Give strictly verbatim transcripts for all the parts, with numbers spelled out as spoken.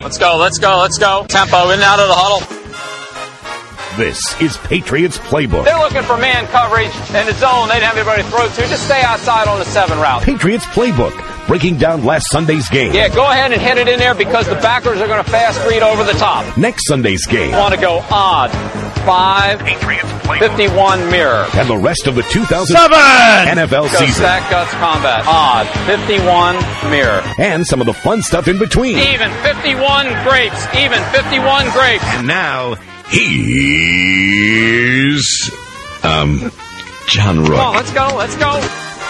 Let's go, let's go, let's go. Tempo, in and out of the huddle. This is Patriots Playbook. They're looking for man coverage in the zone. They don't have anybody to throw to. Just stay outside on the seven route. Patriots Playbook, breaking down last Sunday's game. Yeah, go ahead and hit it in there because the backers are going to fast read over the top. Next Sunday's game. Want to go odd. Five. Patriots Playbook. fifty-one mirror. And the rest of the two thousand seven N F L Go season. Stack Guts Combat. Odd. fifty-one mirror. And some of the fun stuff in between. Even. fifty-one grapes. Even. fifty-one grapes. And now, here's, um, John Rook. Come on, let's go, let's go.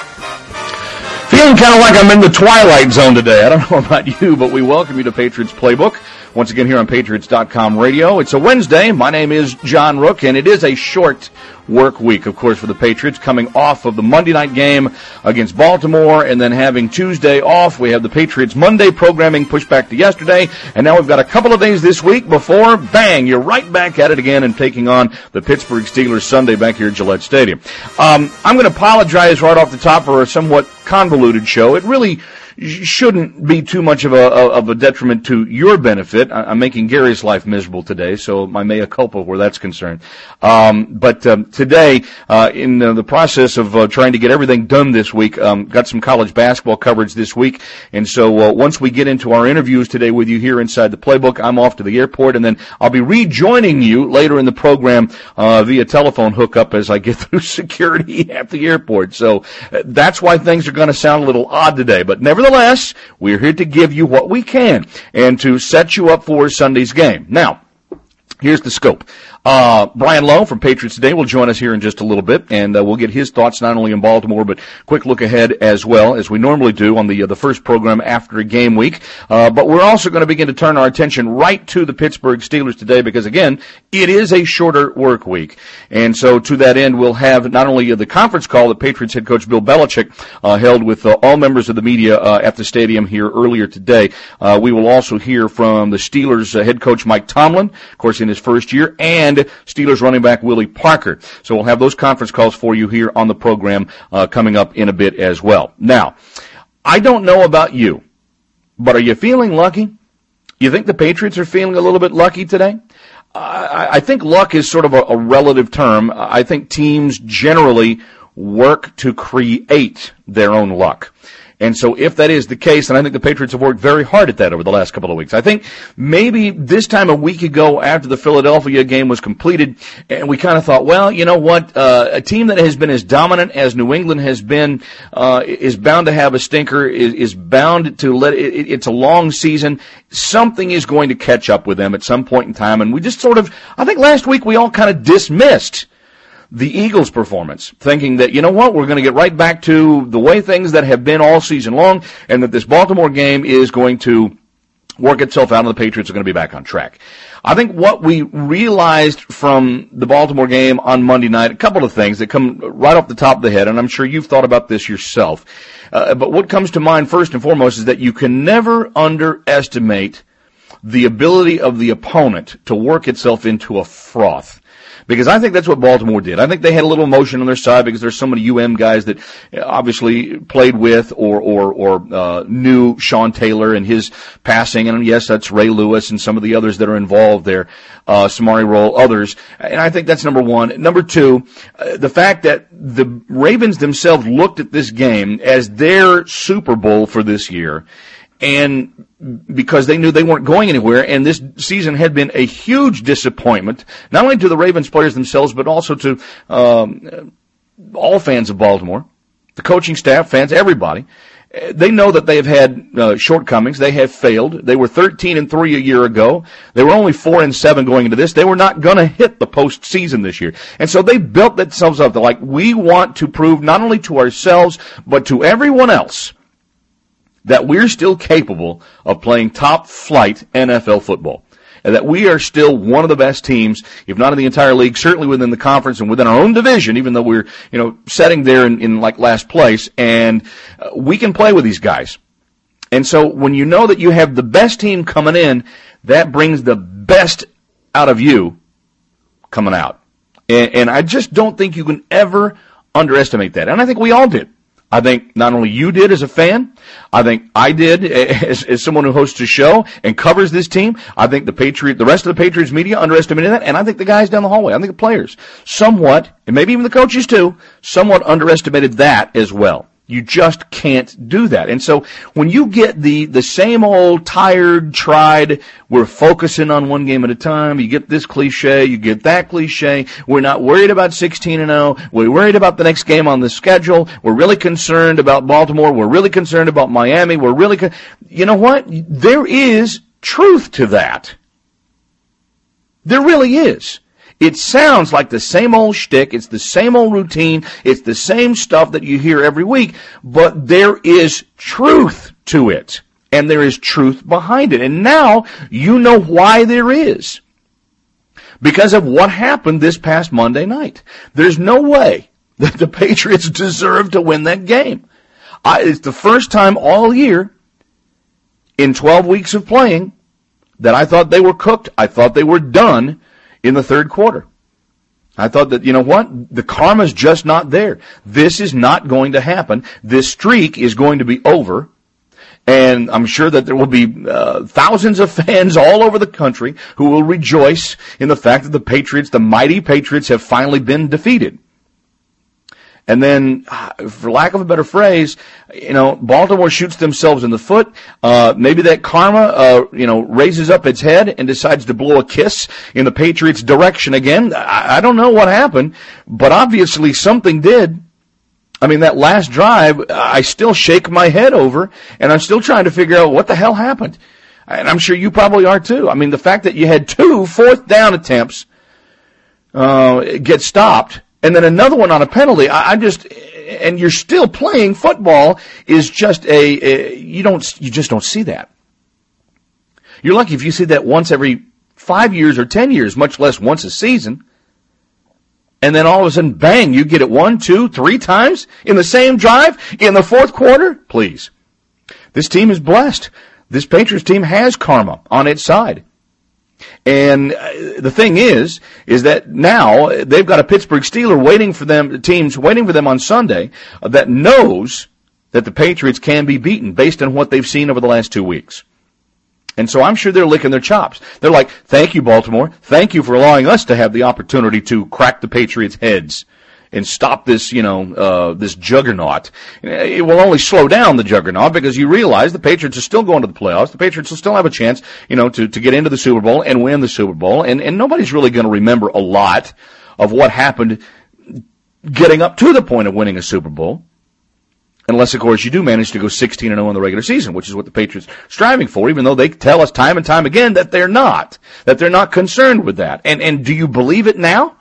Feeling kind of like I'm in the twilight zone today. I don't know about you, but we welcome you to Patriots Playbook. Once again here on Patriots dot com radio. It's a Wednesday. My name is John Rook, and it is a short work week, of course, for the Patriots, coming off of the Monday night game against Baltimore, and then having Tuesday off. We have the Patriots Monday programming pushed back to yesterday, and now we've got a couple of days this week before, bang, you're right back at it again and taking on the Pittsburgh Steelers Sunday back here at Gillette Stadium. Um, I'm going to apologize right off the top for a somewhat convoluted show. It really shouldn't be too much of a of a detriment to your benefit. I'm making Gary's life miserable today, so my mea culpa where that's concerned. Um, but um, today, uh, in uh, the process of uh, trying to get everything done this week, um, got some college basketball coverage this week, and so uh, once we get into our interviews today with you here inside the Playbook, I'm off to the airport, and then I'll be rejoining you later in the program uh, via telephone hookup as I get through security at the airport. So uh, that's why things are going to sound a little odd today, but nevertheless, Nevertheless, we're here to give you what we can and to set you up for Sunday's game. Now, here's the scope. Uh, Brian Lowe from Patriots Today will join us here in just a little bit, and uh, we'll get his thoughts not only in Baltimore, but quick look ahead as well, as we normally do on the uh, the first program after a game week. Uh, but we're also going to begin to turn our attention right to the Pittsburgh Steelers today, because again, it is a shorter work week. And so to that end, we'll have not only uh, the conference call that Patriots head coach Bill Belichick uh, held with uh, all members of the media uh, at the stadium here earlier today. Uh, we will also hear from the Steelers uh, head coach Mike Tomlin, of course, in his first year, and Steelers running back Willie Parker. So we'll have those conference calls for you here on the program uh, coming up in a bit as well. Now, I don't know about you, but are you feeling lucky? You think the Patriots are feeling a little bit lucky today? I, I think luck is sort of a, a relative term. I think teams generally work to create their own luck. And so if that is the case, and I think the Patriots have worked very hard at that over the last couple of weeks. I think maybe this time a week ago after the Philadelphia game was completed, and we kind of thought, well, you know what, uh, a team that has been as dominant as New England has been, uh, is bound to have a stinker, is, is bound to let it, it's a long season. Something is going to catch up with them at some point in time. And we just sort of, I think last week we all kind of dismissed the Eagles' performance, thinking that, you know what, we're going to get right back to the way things that have been all season long, and that this Baltimore game is going to work itself out and the Patriots are going to be back on track. I think what we realized from the Baltimore game on Monday night, a couple of things that come right off the top of the head, and I'm sure you've thought about this yourself, uh, but what comes to mind first and foremost is that you can never underestimate the ability of the opponent to work itself into a froth. Because I think that's what Baltimore did. I think they had a little emotion on their side because there's so many U M guys that obviously played with or or or uh, knew Sean Taylor and his passing. And yes, that's Ray Lewis and some of the others that are involved there, uh, Samari Roll, others. And I think that's number one. Number two, uh, the fact that the Ravens themselves looked at this game as their Super Bowl for this year, and because they knew they weren't going anywhere, and this season had been a huge disappointment, not only to the Ravens players themselves, but also to um, all fans of Baltimore, the coaching staff, fans, everybody. They know that they have had uh, shortcomings. They have failed. They were thirteen and three a year ago. They were only four and seven going into this. They were not going to hit the postseason this year. And so they built themselves up. They're like, we want to prove not only to ourselves, but to everyone else that we're still capable of playing top-flight N F L football, and that we are still one of the best teams, if not in the entire league, certainly within the conference and within our own division, even though we're, you know, sitting there in, in like last place, and uh, we can play with these guys. And so when you know that you have the best team coming in, that brings the best out of you coming out. And, and I just don't think you can ever underestimate that. And I think we all did. I think not only you did as a fan, I think I did as, as someone who hosts a show and covers this team. I think the Patriot, the rest of the Patriots media underestimated that, and I think the guys down the hallway, I think the players, somewhat, and maybe even the coaches too, somewhat underestimated that as well. You just can't do that. And so when you get the, the same old tired, tried, we're focusing on one game at a time, you get this cliche, you get that cliche, we're not worried about sixteen and oh, we're worried about the next game on the schedule, we're really concerned about Baltimore, we're really concerned about Miami, we're really, con- you know what? There is truth to that. There really is. It sounds like the same old shtick, it's the same old routine, it's the same stuff that you hear every week, but there is truth to it, and there is truth behind it. And now you know why there is. Because of what happened this past Monday night. There's no way that the Patriots deserve to win that game. I, it's the first time all year, in twelve weeks of playing, that I thought they were cooked, I thought they were done in the third quarter. I thought that, you know what, the karma's just not there. This is not going to happen. This streak is going to be over. And I'm sure that there will be uh, thousands of fans all over the country who will rejoice in the fact that the Patriots, the mighty Patriots, have finally been defeated. And then, for lack of a better phrase, you know, Baltimore shoots themselves in the foot. Uh, maybe that karma, uh, you know, raises up its head and decides to blow a kiss in the Patriots' direction again. I, I don't know what happened, but obviously something did. I mean, that last drive, I still shake my head over, and I'm still trying to figure out what the hell happened. And I'm sure you probably are too. I mean, the fact that you had two fourth down attempts uh, get stopped, and then another one on a penalty, I, I just, and you're still playing football, is just a, a, you don't, you just don't see that. You're lucky if you see that once every five years or ten years, much less once a season. And then all of a sudden, bang, you get it one, two, three times in the same drive in the fourth quarter? Please. This team is blessed. This Patriots team has karma on its side. And the thing is, is that now they've got a Pittsburgh Steeler waiting for them, teams waiting for them on Sunday that knows that the Patriots can be beaten based on what they've seen over the last two weeks. And so I'm sure they're licking their chops. They're like, thank you, Baltimore. Thank you for allowing us to have the opportunity to crack the Patriots' heads and stop this, you know, uh, this juggernaut. It will only slow down the juggernaut because you realize the Patriots are still going to the playoffs. The Patriots will still have a chance, you know, to, to get into the Super Bowl and win the Super Bowl. And, and nobody's really going to remember a lot of what happened getting up to the point of winning a Super Bowl. Unless, of course, you do manage to go sixteen and oh in the regular season, which is what the Patriots are striving for, even though they tell us time and time again that they're not, that they're not concerned with that. And, and do you believe it now?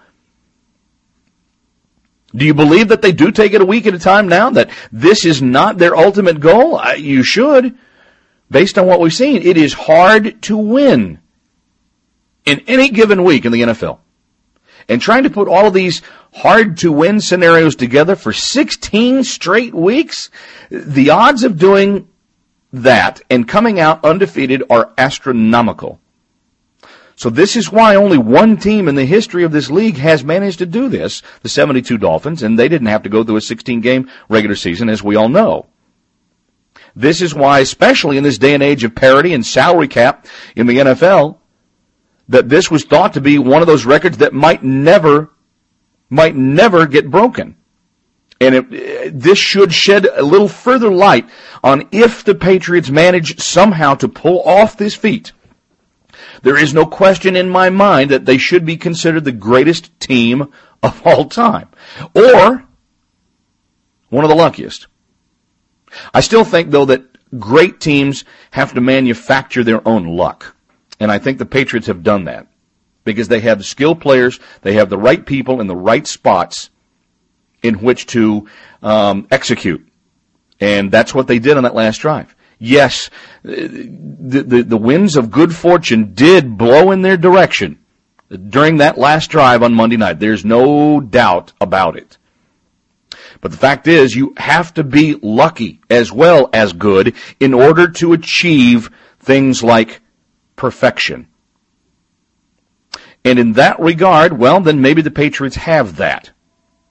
Do you believe that they do take it a week at a time now, that this is not their ultimate goal? You should, based on what we've seen. It is hard to win in any given week in the N F L. And trying to put all of these hard-to-win scenarios together for sixteen straight weeks, the odds of doing that and coming out undefeated are astronomical. So this is why only one team in the history of this league has managed to do this, the seventy-two Dolphins, and they didn't have to go through a sixteen-game regular season, as we all know. This is why, especially in this day and age of parity and salary cap in the N F L, that this was thought to be one of those records that might never, might never get broken. And it, this should shed a little further light on if the Patriots manage somehow to pull off this feat. There is no question in my mind that they should be considered the greatest team of all time, or one of the luckiest. I still think, though, that great teams have to manufacture their own luck. And I think the Patriots have done that because they have the skilled players, they have the right people in the right spots in which to um, execute. And that's what they did on that last drive. Yes, the, the, the winds of good fortune did blow in their direction during that last drive on Monday night. There's no doubt about it. But the fact is, you have to be lucky as well as good in order to achieve things like perfection. And in that regard, well, then maybe the Patriots have that.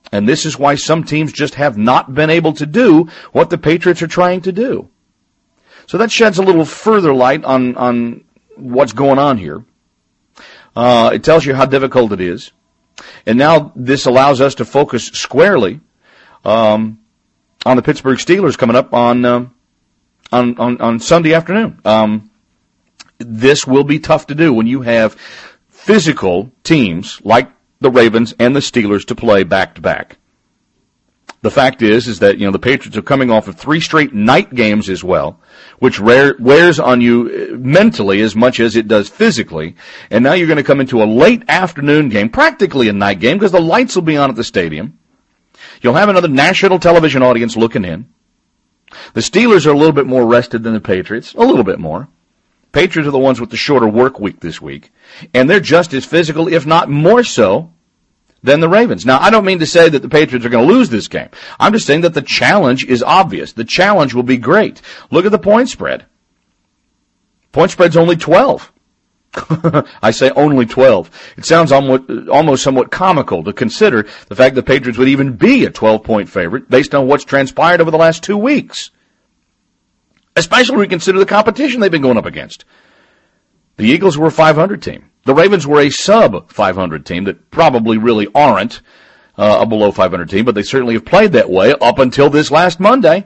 And this is why some teams just have not been able to do what the Patriots are trying to do. So that sheds a little further light on, on what's going on here. Uh, it tells you how difficult it is. And now this allows us to focus squarely um, on the Pittsburgh Steelers coming up on um, on, on, on Sunday afternoon. Um, this will be tough to do when you have physical teams like the Ravens and the Steelers to play back-to-back. The fact is, is that, you know, the Patriots are coming off of three straight night games as well, which rare, wears on you mentally as much as it does physically. And now you're going to come into a late afternoon game, practically a night game, because the lights will be on at the stadium. You'll have another national television audience looking in. The Steelers are a little bit more rested than the Patriots, a little bit more. Patriots are the ones with the shorter work week this week. And they're just as physical, if not more so, than the Ravens. Now, I don't mean to say that the Patriots are going to lose this game. I'm just saying that the challenge is obvious. The challenge will be great. Look at the point spread. Point spread's only twelve. I say only twelve. It sounds almost, almost somewhat comical to consider the fact that the Patriots would even be a twelve-point favorite based on what's transpired over the last two weeks. Especially when we consider the competition they've been going up against. The Eagles were a five hundred team. The Ravens were a sub five hundred team that probably really aren't uh, a below five hundred team, but they certainly have played that way up until this last Monday.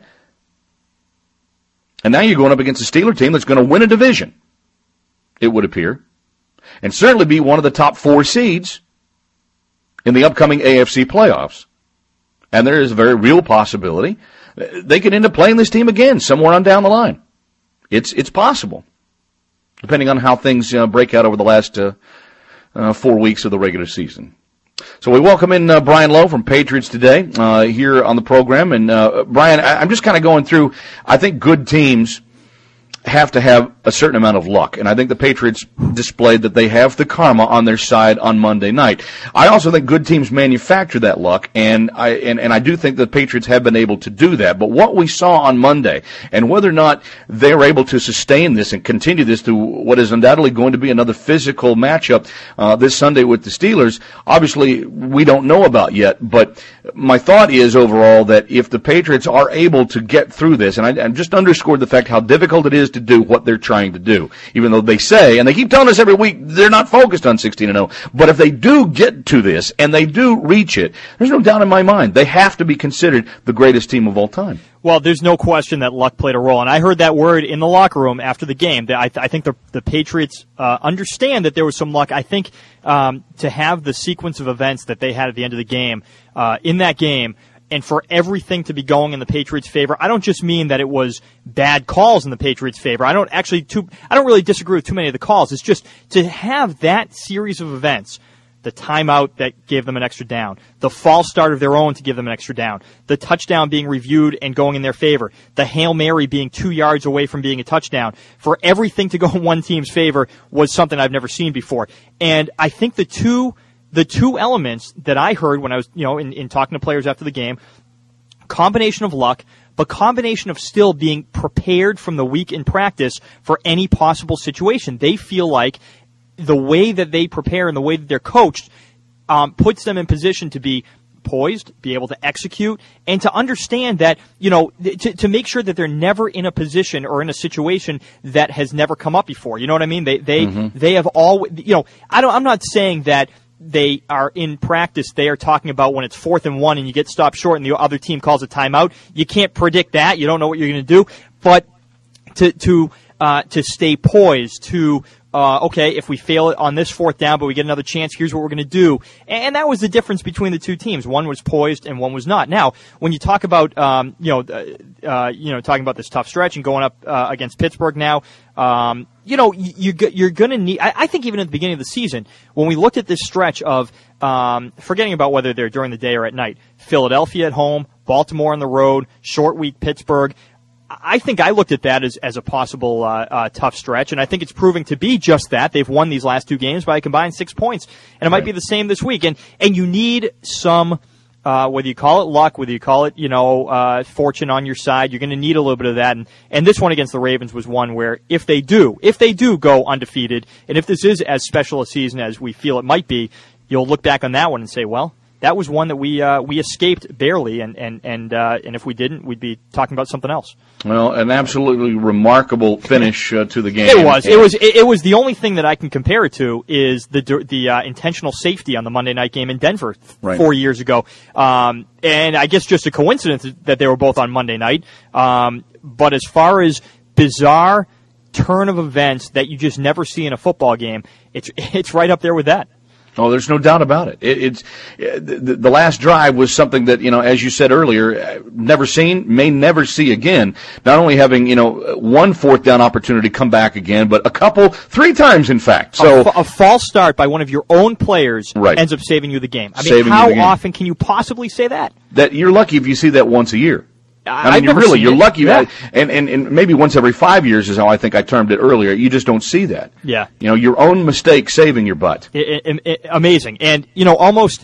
And now you're going up against a Steeler team that's going to win a division, it would appear, and certainly be one of the top four seeds in the upcoming A F C playoffs. And there is a very real possibility they could end up playing this team again somewhere on down the line. It's it's possible, depending on how things uh, break out over the last uh, uh, four weeks of the regular season. So we welcome in uh, Brian Lowe from Patriots Today uh, here on the program. And uh, Brian, I, I'm just kind of going through, I think good teams have to have a certain amount of luck. And I think the Patriots displayed that they have the karma on their side on Monday night. I also think good teams manufacture that luck, and I and, and I do think the Patriots have been able to do that. But what we saw on Monday, and whether or not they're able to sustain this and continue this to what is undoubtedly going to be another physical matchup uh, this Sunday with the Steelers, obviously we don't know about yet. But my thought is overall that if the Patriots are able to get through this, and I, I just underscored the fact how difficult it is to do what they're trying to do, even though they say, and they keep telling us every week, they're not focused on sixteen and oh. But if they do get to this, and they do reach it, there's no doubt in my mind, they have to be considered the greatest team of all time. Well, there's no question that luck played a role, and I heard that word in the locker room after the game. I, th- I think the, the Patriots uh, understand that there was some luck. I think um, to have the sequence of events that they had at the end of the game, uh, in that game, and for everything to be going in the Patriots' favor, I don't just mean that it was bad calls in the Patriots' favor. I don't actually, too, I don't really disagree with too many of the calls. It's just to have that series of events, the timeout that gave them an extra down, the false start of their own to give them an extra down, the touchdown being reviewed and going in their favor, the Hail Mary being two yards away from being a touchdown, for everything to go in one team's favor was something I've never seen before. And I think the two The two elements that I heard when I was, you know, in, in talking to players after the game, combination of luck, but combination of still being prepared from the week in practice for any possible situation. They feel like the way that they prepare and the way that they're coached um, puts them in position to be poised, be able to execute, and to understand that, you know, to, to make sure that they're never in a position or in a situation that has never come up before. You know what I mean? They they mm-hmm. they have all, you know, I don't. I'm not saying that they are in practice, they are talking about when it's fourth and one and you get stopped short and the other team calls a timeout. You can't predict that. You don't know what you're going to do. But to to uh, to stay poised, to uh, okay, if we fail it on this fourth down, but we get another chance, here's what we're going to do. And that was the difference between the two teams. One was poised and one was not. Now, when you talk about um, you know uh, uh, you know talking about this tough stretch and going up uh, against Pittsburgh now. Um, you know, you, you're going to need, I, I think even at the beginning of the season, when we looked at this stretch of, um, forgetting about whether they're during the day or at night, Philadelphia at home, Baltimore on the road, short week Pittsburgh, I think I looked at that as, as a possible uh, uh, tough stretch, and I think it's proving to be just that. They've won these last two games by a combined six points, and it might be the same this week. And, and you need some, Uh, whether you call it luck, whether you call it, you know, uh, fortune on your side, you're going to need a little bit of that. And, and this one against the Ravens was one where if they do, if they do go undefeated, and if this is as special a season as we feel it might be, you'll look back on that one and say, well, that was one that we uh, we escaped barely, and and and uh, and if we didn't, we'd be talking about something else. Well, an absolutely remarkable finish uh, to the game. It was. It was. It, it was the only thing that I can compare it to is the the uh, intentional safety on the Monday night game in Denver right. four years ago. Um, and I guess just a coincidence that they were both on Monday night. Um, but as far as bizarre turn of events that you just never see in a football game, it's it's right up there with that. Oh, there's no doubt about it. it it's the, the last drive was something that, you know, as you said earlier, never seen, may never see again. Not only having, you know, one fourth down opportunity come back again, but a couple, three times in fact. So a, a false start by one of your own players right. ends up saving you the game. I mean, saving how you the game. often can you possibly say that? That you're lucky if you see that once a year. I mean, I've you're never really, seen you're it. lucky, Yeah. and, and, and maybe once every five years is how I think I termed it earlier. You just don't see that. Yeah. You know, your own mistake saving your butt. It, it, it, amazing. And, you know, almost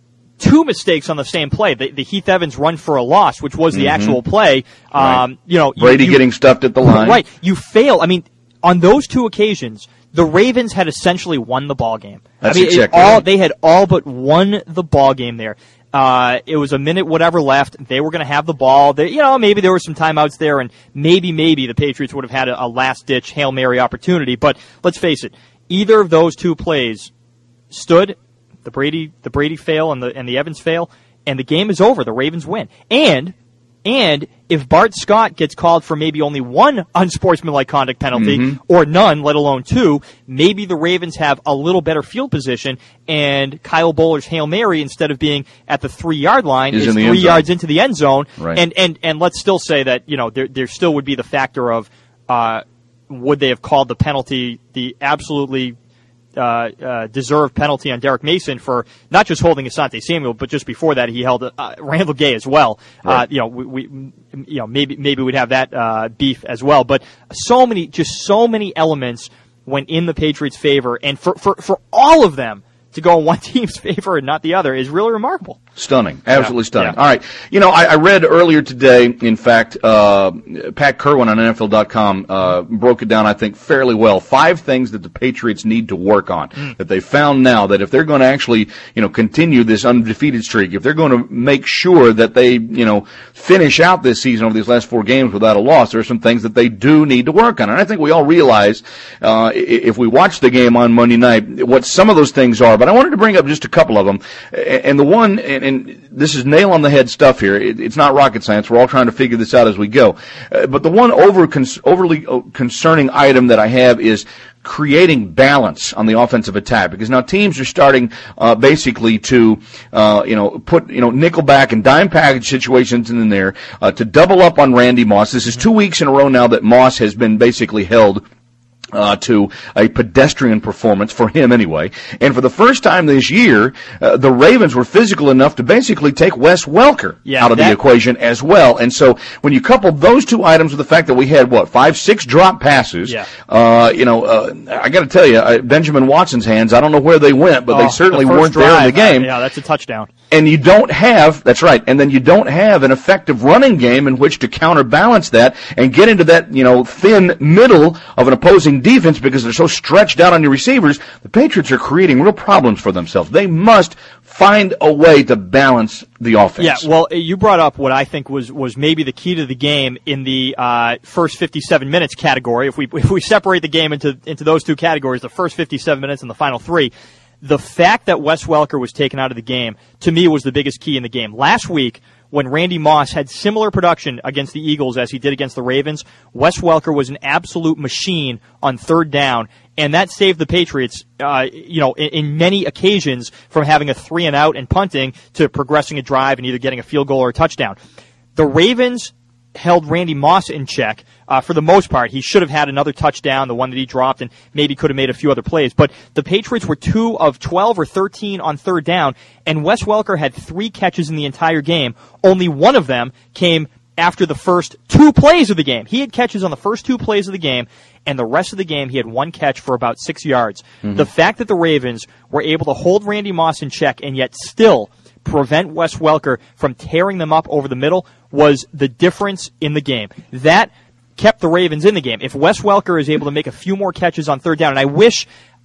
two mistakes on the same play. The, the Heath Evans run for a loss, which was the Mm-hmm. actual play. Um, Right. You know, you- Brady you, getting stuffed at the line. Right. You fail. I mean, on those two occasions, the Ravens had essentially won the ball game. That's I mean, it exactly all, right. They had all but won the ball game there. Uh, it was a minute whatever left. They were going to have the ball. They, you know, maybe there were some timeouts there, and maybe, maybe the Patriots would have had a, a last-ditch Hail Mary opportunity. But let's face it, either of those two plays stood, the Brady, the Brady fail and the and the Evans fail, and the game is over. The Ravens win. And and if Bart Scott gets called for maybe only one unsportsmanlike conduct penalty, Mm-hmm. or none, let alone two, maybe the Ravens have a little better field position, and Kyle Bowler's Hail Mary, instead of being at the three-yard line, Is is in the three end zone. yards into the end zone. Right. And, and, and let's still say that, you know, there, there still would be the factor of uh, would they have called the penalty, the absolutely Uh, uh, deserved penalty on Derek Mason for not just holding Asante Samuel, but just before that he held uh, Randall Gay as well. Right. Uh, you know, we, we, you know, maybe maybe we'd have that uh, beef as well. But so many, just so many elements went in the Patriots' favor, and for for for all of them to go in one team's favor and not the other is really remarkable. Stunning. Absolutely Yeah. stunning. Yeah. All right. You know, I, I read earlier today, in fact, uh, Pat Kerwin on N F L dot com uh, broke it down, I think, fairly well. Five things that the Patriots need to work on, mm. that they found now that if they're going to actually, you know, continue this undefeated streak, if they're going to make sure that they, you know, finish out this season over these last four games without a loss, there are some things that they do need to work on. And I think we all realize, uh, if we watch the game on Monday night, what some of those things are. But I wanted to bring up just a couple of them. And the one, and, and this is nail on the head stuff here. It, it's not rocket science. We're all trying to figure this out as we go. Uh, but the one over overly concerning item that I have is creating balance on the offensive attack, because now teams are starting uh, basically to uh, you know put you know nickel back and dime package situations in there uh, to double up on Randy Moss. This is two weeks in a row now that Moss has been basically held Uh, to a pedestrian performance for him anyway. And for the first time this year, uh, the Ravens were physical enough to basically take Wes Welker Yeah, out of that- the equation as well. And so when you couple those two items with the fact that we had, what, five, six drop passes, Yeah. uh, you know, uh, I got to tell you, uh, Benjamin Watson's hands, I don't know where they went, but Oh, they certainly the first weren't there in the drive, game. uh, yeah, that's a touchdown. And you don't have, that's right, and then you don't have an effective running game in which to counterbalance that and get into that, you know, thin middle of an opposing defense because they're so stretched out on your receivers. The Patriots are creating real problems for themselves. They must find a way to balance the offense. Yeah, well, you brought up what I think was, was maybe the key to the game in the uh, first fifty-seven minutes category. If we if we separate the game into into those two categories, the first fifty-seven minutes and the final three, the fact that Wes Welker was taken out of the game, to me, was the biggest key in the game. Last week, when Randy Moss had similar production against the Eagles as he did against the Ravens, Wes Welker was an absolute machine on third down, and that saved the Patriots, uh, you know, in, in many occasions from having a three and out and punting to progressing a drive and either getting a field goal or a touchdown. The Ravens held Randy Moss in check uh, for the most part. He should have had another touchdown, the one that he dropped, and maybe could have made a few other plays. But the Patriots were two of twelve or thirteen on third down, and Wes Welker had three catches in the entire game. Only one of them came after the first two plays of the game. He had catches on the first two plays of the game, and the rest of the game he had one catch for about six yards. Mm-hmm. The fact that the Ravens were able to hold Randy Moss in check and yet still prevent Wes Welker from tearing them up over the middle was the difference in the game. That kept the Ravens in the game. If Wes Welker is able to make a few more catches on third down, and I wish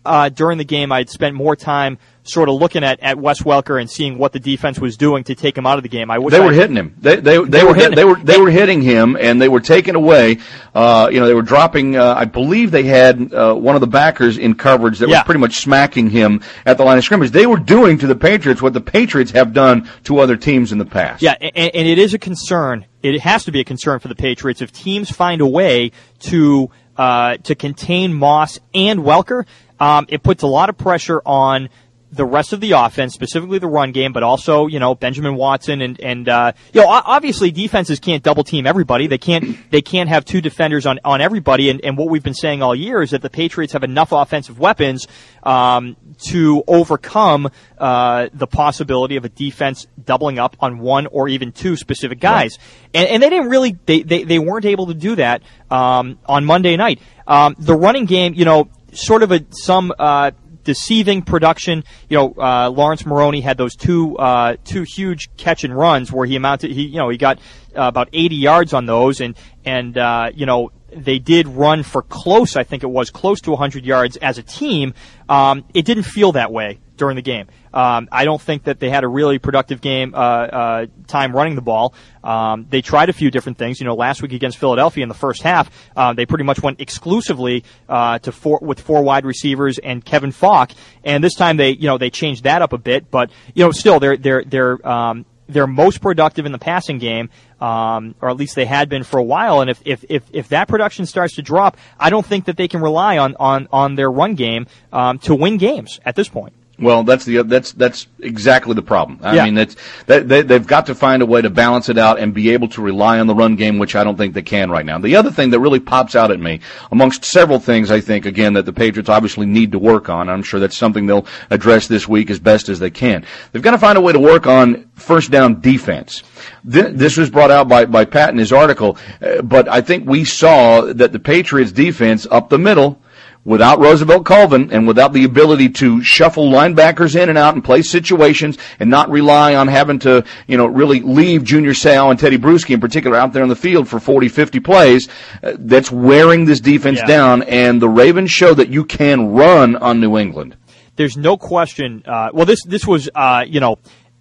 uh, during the game I'd spent more time sort of looking at, at Wes Welker and seeing what the defense was doing to take him out of the game. I wish they were I, hitting him. They they they, they were, were hitting they him. were they were hitting him, and they were taking away. Uh, you know, they were dropping. Uh, I believe they had uh, one of the backers in coverage that yeah. was pretty much smacking him at the line of scrimmage. They were doing to the Patriots what the Patriots have done to other teams in the past. Yeah, and, and it is a concern. It has to be a concern for the Patriots if teams find a way to uh, to contain Moss and Welker. Um, it puts a lot of pressure on the rest of the offense, specifically the run game, but also, you know, Benjamin Watson and, and, uh, you know, obviously defenses can't double team everybody. They can't, they can't have two defenders on, on everybody. And, and what we've been saying all year is that the Patriots have enough offensive weapons, um, to overcome, uh, the possibility of a defense doubling up on one or even two specific guys. Right. And, and they didn't really, they, they, they weren't able to do that, um, on Monday night. Um, the running game, you know, sort of a, some, uh, deceiving production. You know, uh, Lawrence Maroney had those two, uh, two huge catch and runs where he amounted, he, you know, he got uh, about eighty yards on those, and, and, uh, you know, they did run for close, I think it was, close to one hundred yards as a team. Um, it didn't feel that way during the game. Um, I don't think that they had a really productive game, uh, uh, time running the ball. Um, they tried a few different things. You know, last week against Philadelphia in the first half, uh, they pretty much went exclusively, uh, to four, with four wide receivers and Kevin Falk. And this time they, you know, they changed that up a bit, but, you know, still they're, they're, they're, um, they're most productive in the passing game, um, or at least they had been for a while. And if, if, if, if that production starts to drop, I don't think that they can rely on, on, on their run game, um, to win games at this point. Well, that's the that's that's exactly the problem. I yeah. mean, it's that they, they've got to find a way to balance it out and be able to rely on the run game, which I don't think they can right now. The other thing that really pops out at me, amongst several things, I think again that the Patriots obviously need to work on. I'm sure that's something they'll address this week as best as they can. They've got to find a way to work on first down defense. This was brought out by by Pat in his article, uh, but I think we saw that the Patriots defense up the middle, without Roosevelt Colvin and without the ability to shuffle linebackers in and out and play situations and not rely on having to, you know, really leave Junior Seau and Teddy Bruschi in particular out there on the field for forty, fifty plays, uh, that's wearing this defense yeah. down, and the Ravens show that you can run on New England. There's no question. Uh, well, this this was, uh, you know,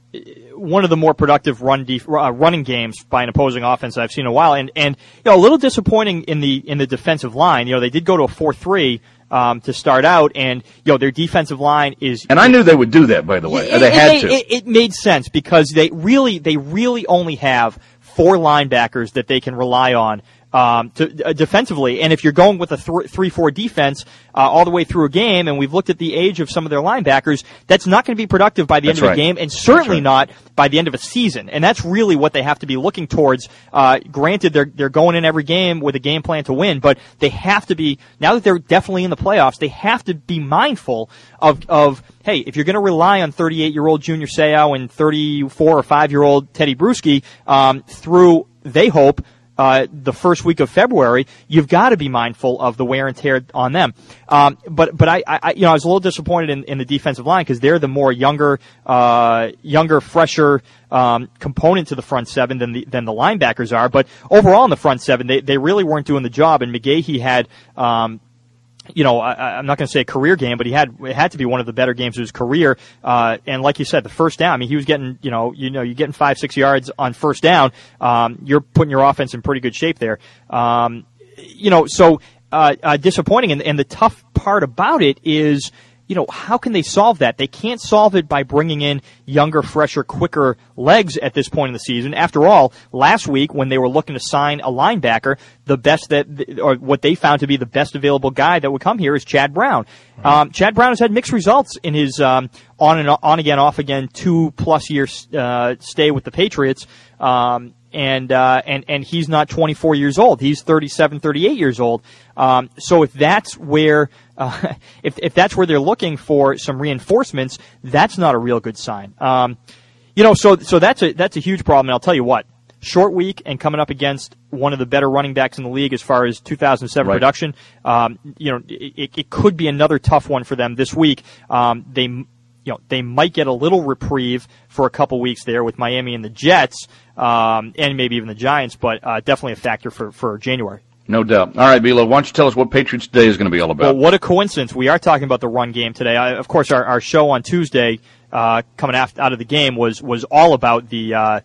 one of the more productive run def- uh, running games by an opposing offense I've seen in a while, and and you know, a little disappointing in the in the defensive line. You know, they did go to a four three um, to start out, and you know, their defensive line is. And I knew they would do that, by the way. It, they it had made, to. It, it made sense because they really they really only have four linebackers that they can rely on. Um, to, uh, defensively, and if you're going with a three four defense uh, all the way through a game, and we've looked at the age of some of their linebackers, that's not going to be productive by the that's end of right. the game, and certainly right. not by the end of a season. And that's really what they have to be looking towards. Uh, granted, they're they're going in every game with a game plan to win, but they have to be, now that they're definitely in the playoffs, they have to be mindful of of hey, if you're going to rely on thirty-eight-year-old Junior Seau and thirty-four or five-year-old Teddy Bruschi um, through, they hope, Uh, the first week of February, you've got to be mindful of the wear and tear on them. Um, but, but I, I, you know, I was a little disappointed in, in the defensive line because they're the more younger, uh, younger, fresher, um, component to the front seven than the, than the linebackers are. But overall in the front seven, they, they really weren't doing the job, and McGahee had, um, you know, I, I'm not going to say a career game, but he had it had to be one of the better games of his career. Uh, and like you said, the first down, I mean, he was getting, you know, you know, you're getting five, six yards on first down. Um, you're putting your offense in pretty good shape there. Um, you know, so uh, uh, disappointing. And, and the tough part about it is, you know, how can they solve that? They can't solve it by bringing in younger, fresher, quicker legs at this point in the season. After all, last week when they were looking to sign a linebacker, the best that, or what they found to be the best available guy that would come here is Chad Brown. Right. Um, Chad Brown has had mixed results in his um, on and on again, off again, two plus year uh, stay with the Patriots. Um, and uh, and and he's not twenty-four years old. He's thirty-seven, thirty-eight years old. Um, so if that's where uh, if if that's where they're looking for some reinforcements, that's not a real good sign. Um, you know, so so that's a that's a huge problem. And I'll tell you what, short week and coming up against one of the better running backs in the league as far as two thousand seven right. production, um, you know, it, it could be another tough one for them this week. Um, they. You know, they might get a little reprieve for a couple weeks there with Miami and the Jets, um, and maybe even the Giants, but uh, definitely a factor for, for January. No doubt. All right, Bilo, why don't you tell us what Patriots Day is going to be all about? Well, what a coincidence. We are talking about the run game today. I, of course, our, our show on Tuesday, uh, coming after, out of the game was, was all about the, uh,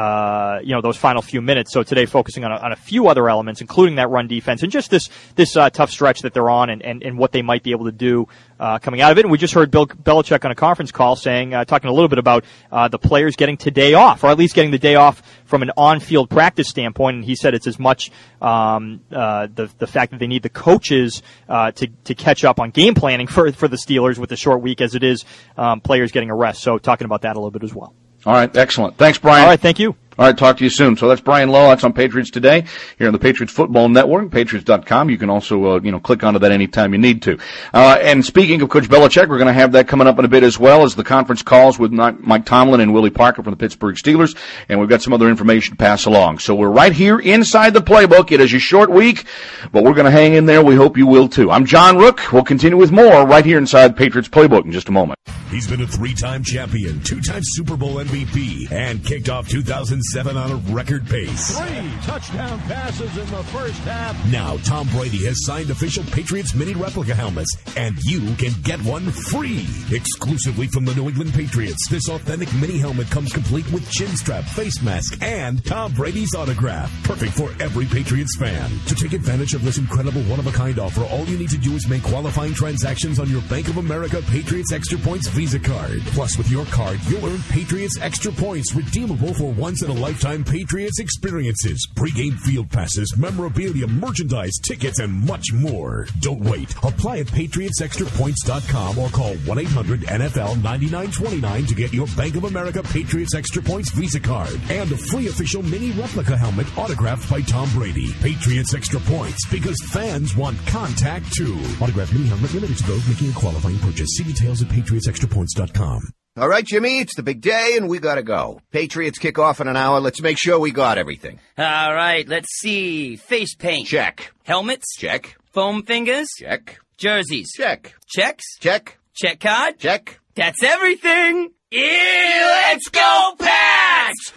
uh, you know, those final few minutes. So today focusing on a, on a few other elements, including that run defense and just this, this, uh, tough stretch that they're on and, and, and what they might be able to do, uh, coming out of it. And we just heard Bill Belichick on a conference call saying, uh, talking a little bit about, uh, the players getting today off, or at least getting the day off from an on-field practice standpoint. And he said it's as much, um, uh, the, the fact that they need the coaches, uh, to, to catch up on game planning for, for the Steelers with the short week as it is, um, players getting a rest. So talking about that a little bit as well. All right, excellent. Thanks, Brian. All right, thank you. All right, talk to you soon. So that's Brian Lowe. That's on Patriots Today here on the Patriots Football Network, patriots dot com. You can also, uh, you know, click onto that anytime you need to. Uh, and speaking of Coach Belichick, we're going to have that coming up in a bit as well as the conference calls with Mike Tomlin and Willie Parker from the Pittsburgh Steelers. And we've got some other information to pass along. So we're right here inside the playbook. It is a short week, but we're going to hang in there. We hope you will too. I'm John Rook. We'll continue with more right here inside Patriots Playbook in just a moment. He's been a three-time champion, two-time Super Bowl M V P, and kicked off two thousand seven on a record pace. Three touchdown passes in the first half. Now Tom Brady has signed official Patriots mini replica helmets, and you can get one free. Exclusively from the New England Patriots, this authentic mini helmet comes complete with chin strap, face mask, and Tom Brady's autograph. Perfect for every Patriots fan. To take advantage of this incredible one-of-a-kind offer, all you need to do is make qualifying transactions on your Bank of America Patriots Extra Points Visa card. Plus, with your card, you'll earn Patriots Extra Points redeemable for once-in-a-lifetime Patriots experiences, pregame field passes, memorabilia, merchandise, tickets, and much more. Don't wait. Apply at patriots extra points dot com or call one eight hundred N F L ninety-nine twenty-nine to get your Bank of America Patriots Extra Points Visa card and a free official mini replica helmet autographed by Tom Brady. Patriots Extra Points, because fans want contact too. Autographed mini helmet limited to those making a qualifying purchase. See details at patriots extra points dot com. All right, Jimmy, it's the big day, and we gotta go. Patriots kick off in an hour. Let's make sure we got everything. All right, let's see. Face paint. Check. Helmets. Check. Foam fingers. Check. Jerseys. Check. Checks. Check. Check card. Check. That's everything. Yeah, let's go Pats!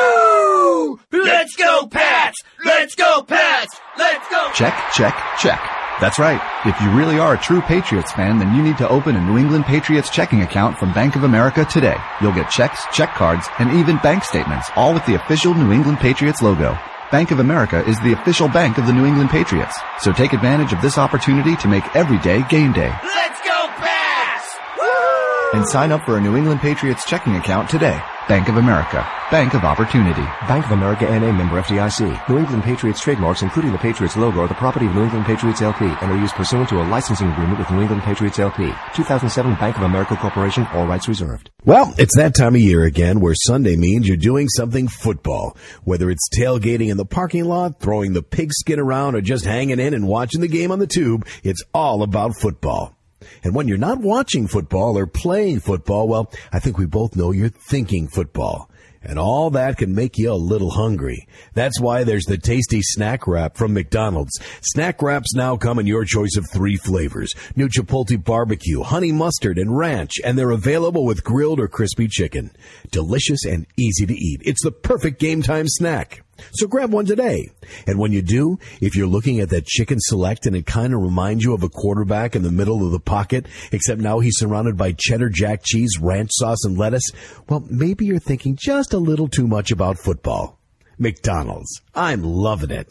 Woo! Let's go Pats! Let's go Pats! Let's go! Check, check, check. That's right. If you really are a true Patriots fan, then you need to open a New England Patriots checking account from Bank of America today. You'll get checks, check cards, and even bank statements, all with the official New England Patriots logo. Bank of America is the official bank of the New England Patriots. So take advantage of this opportunity to make every day game day. Let's go Pats! Woo! And sign up for a New England Patriots checking account today. Bank of America. Bank of Opportunity. Bank of America N A member F D I C. New England Patriots trademarks, including the Patriots logo, are the property of New England Patriots L P and are used pursuant to a licensing agreement with New England Patriots L P. two thousand seven Bank of America Corporation. All rights reserved. Well, it's that time of year again where Sunday means you're doing something football. Whether it's tailgating in the parking lot, throwing the pigskin around, or just hanging in and watching the game on the tube, it's all about football. And when you're not watching football or playing football, well, I think we both know you're thinking football. And all that can make you a little hungry. That's why there's the tasty Snack Wrap from McDonald's. Snack Wraps now come in your choice of three flavors: new Chipotle barbecue, honey mustard, and ranch, and they're available with grilled or crispy chicken. Delicious and easy to eat. It's the perfect game time snack. So grab one today. And when you do, if you're looking at that chicken select and it kind of reminds you of a quarterback in the middle of the pocket, except now he's surrounded by cheddar jack cheese, ranch sauce, and lettuce, well, maybe you're thinking just a little too much about football. McDonald's. I'm loving it.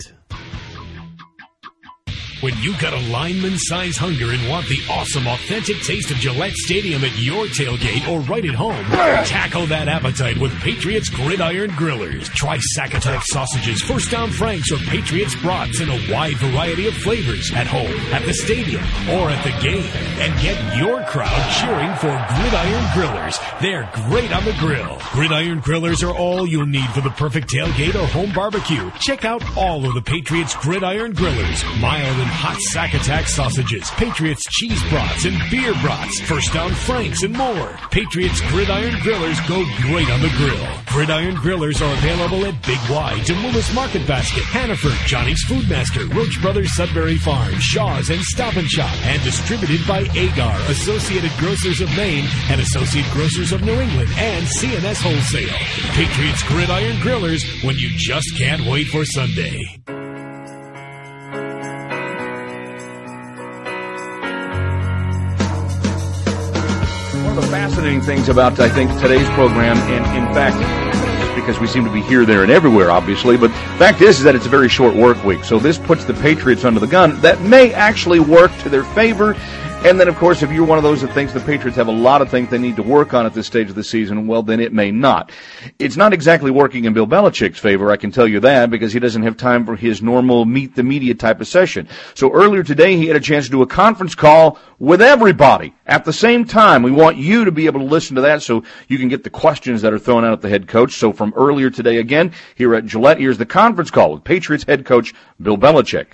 When you got a lineman-size hunger and want the awesome, authentic taste of Gillette Stadium at your tailgate or right at home, tackle that appetite with Patriots Gridiron Grillers. Try Sack Attack sausages, First Down Franks, or Patriots brats in a wide variety of flavors at home, at the stadium, or at the game. And get your crowd cheering for Gridiron Grillers. They're great on the grill. Gridiron Grillers are all you'll need for the perfect tailgate or home barbecue. Check out all of the Patriots Gridiron Grillers. Mild and hot Sack Attack sausages, Patriots cheese brats and beer brats, First Down Franks, and more. Patriots Gridiron Grillers go great on the grill. Gridiron Grillers are available at Big Y, Demoulas Market Basket, Hannaford, Johnny's Foodmaster, Roach Brothers Sudbury Farm, Shaw's, and Stop and Shop, and distributed by Agar, Associated Grocers of Maine, and Associate Grocers of New England, and C N S Wholesale. Patriots Gridiron Grillers, when you just can't wait for Sunday. One of the fascinating things about, I think, today's program, and in fact, just because we seem to be here, there, and everywhere, obviously, but the fact is, is that it's a very short work week. So this puts the Patriots under the gun. That may actually work to their favor. And then, of course, if you're one of those that thinks the Patriots have a lot of things they need to work on at this stage of the season, well, then it may not. It's not exactly working in Bill Belichick's favor, I can tell you that, because he doesn't have time for his normal meet the media type of session. So earlier today, he had a chance to do a conference call with everybody at the same time. We want you to be able to listen to that so you can get the questions that are thrown out at the head coach. So from earlier today, again, here at Gillette, here's the conference call with Patriots head coach Bill Belichick.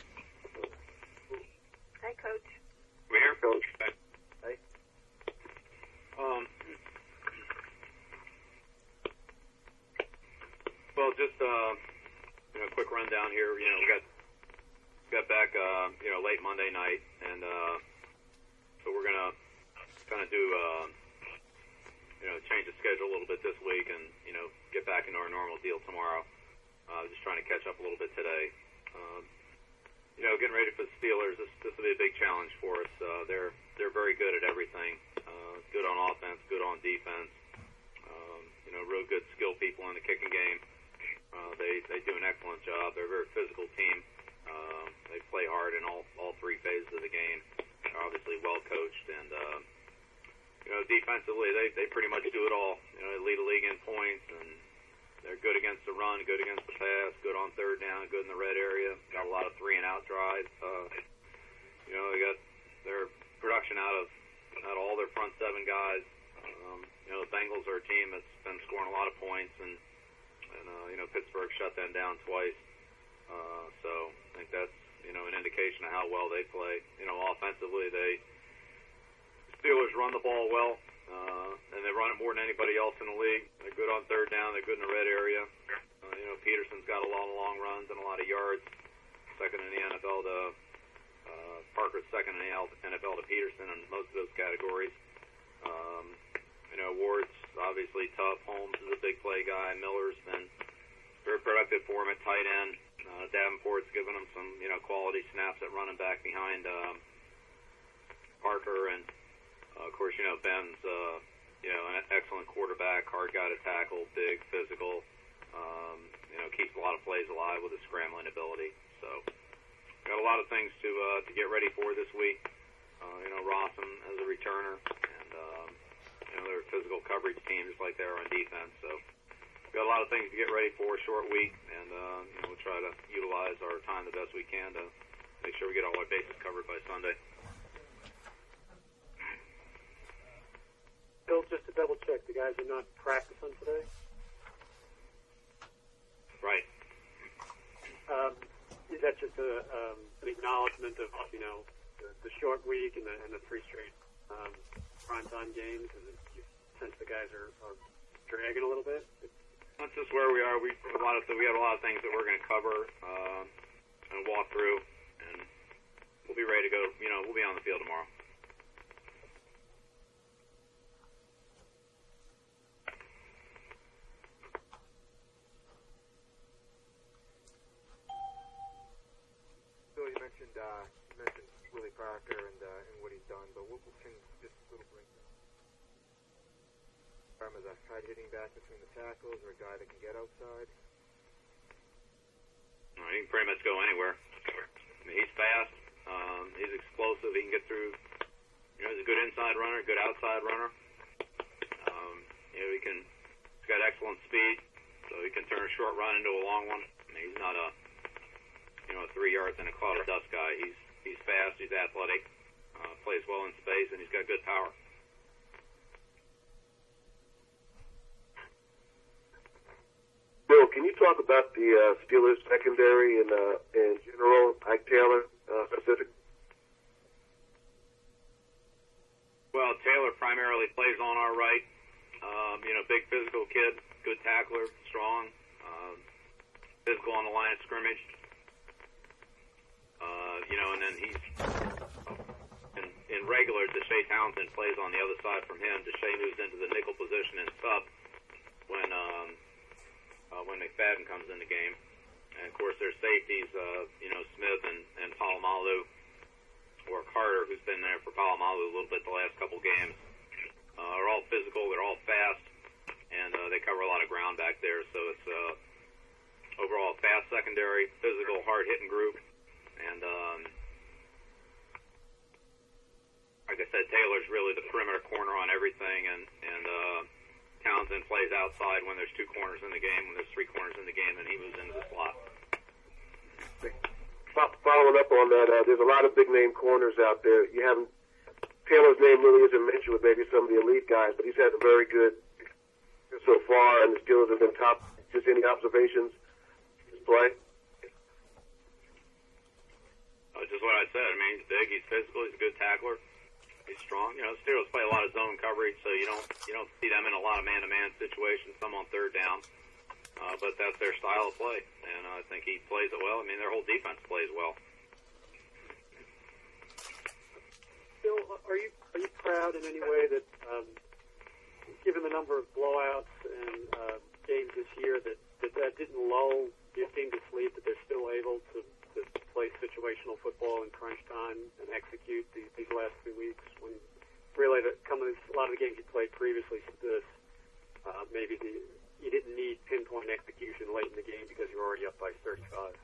Well, just uh, you know, a quick rundown here. You know, we got got back uh, you know late Monday night, and uh, so we're gonna kind of do uh, you know change the schedule a little bit this week, and you know get back into our normal deal tomorrow. Uh, just trying to catch up a little bit today. Um, you know, getting ready for the Steelers. This this will be a big challenge for us. Uh, they're they're very good at everything. Uh, good on offense, good on defense. Um, you know, real good skill people in the kicking game. Uh, they they do an excellent job. They're a very physical team. Uh, they play hard in all all three phases of the game. They're obviously well coached, and uh, you know defensively they they pretty much do it all. You know, they lead the league in points, and they're good against the run, good against the pass, good on third down, good in the red area. Got a lot of three and out drives. Uh, you know, they got their production out of out of all their front seven guys. Um, you know, the Bengals are a team that's been scoring a lot of points, and And, uh, you know, Pittsburgh shut them down twice. Uh, so I think that's, you know, an indication of how well they play. You know, offensively, they Steelers run the ball well, uh, and they run it more than anybody else in the league. They're good on third down. They're good in the red area. Uh, you know, Peterson's got a lot of long runs and a lot of yards. Second in the N F L to uh, Parker's second in the N F L to Peterson in most of those categories. Um, You know, Ward's obviously tough. Holmes is a big play guy. Miller's been very productive for him at tight end. Uh, Davenport's given him some, you know, quality snaps at running back behind um, Parker. And, uh, of course, you know, Ben's, uh, you know, an excellent quarterback, hard guy to tackle, big, physical. Um, you know, keeps a lot of plays alive with his scrambling ability. So, got a lot of things to uh, to get ready for this week. Uh, you know, Rossum as a returner. And, um, You know, they're a physical coverage team just like they are on defense. So we've got a lot of things to get ready for, a short week, and uh, you know, we'll try to utilize our time the best we can to make sure we get all our bases covered by Sunday. Bill, just to double check, the guys are not practicing today? Right. Um, is that just a, um, an acknowledgement of, you know, the, the short week and the, and the three straight um, primetime games? Is it, you sense the guys are, are dragging a little bit? That's just where we are. We have a lot of we have a lot of things that we're going to cover uh, and walk through, and we'll be ready to go. You know, we'll be on the field tomorrow. Bill, you mentioned uh, you mentioned Willie Parker and uh, and what he's done, but what can just a little breakdown? As a hard hitting back between the tackles, or a guy that can get outside. Well, he can pretty much go anywhere. I mean, he's fast. Um, he's explosive. He can get through. You know, he's a good inside runner, good outside runner. Um, you know, he can. He's got excellent speed, so he can turn a short run into a long one. I mean, he's not a you know a three yards in a cloud of dust guy. He's he's fast. He's athletic. Uh, plays well in space, and he's got good power. Bill, can you talk about the uh, Steelers secondary and uh, in general, Ike Taylor uh, specific? Well, Taylor primarily plays on our right. Um, you know, big physical kid, good tackler, strong, um, physical on the line of scrimmage. Uh, you know, and then he's in, in regular. Deshae Townsend plays on the other side from him. Deshae moves into the nickel position and sub when. Um, Uh, when McFadden comes in the game. And, of course, there's safeties, uh, you know, Smith and, and Palomalu, or Carter, who's been there for Palomalu a little bit the last couple games, uh, are all very physical, hard-hitting group. And um, like I said, Taylor's really the perimeter corner on everything, and, and uh, Townsend plays outside when there's two corners in the game. When there's three corners in the game, then he moves into the slot. Following up on that, uh, there's a lot of big-name corners out there. You haven't Taylor's name really isn't mentioned with maybe some of the elite guys, but he's had a very good so far, and the Steelers have been top. Just any observations? His play? Uh, just what I said. I mean, he's big, he's physical, he's a good tackler, he's strong. You know, the Steelers play a lot of zone coverage, so you don't you don't see them in a lot of man-to-man situations. Some on third down, uh, but that's their style of play, and uh, I think he plays it well. I mean, their whole defense plays well. Bill, are you are you proud in any way that, um, given the number of blowouts and uh, games this year, that, that that didn't lull your team to sleep, that they're still able to, to play situational football in crunch time and execute these, these last two weeks? When really, the, come of a lot of the games you played previously to this, uh, maybe the, you didn't need pinpoint execution late in the game because you're already up by thirty-five.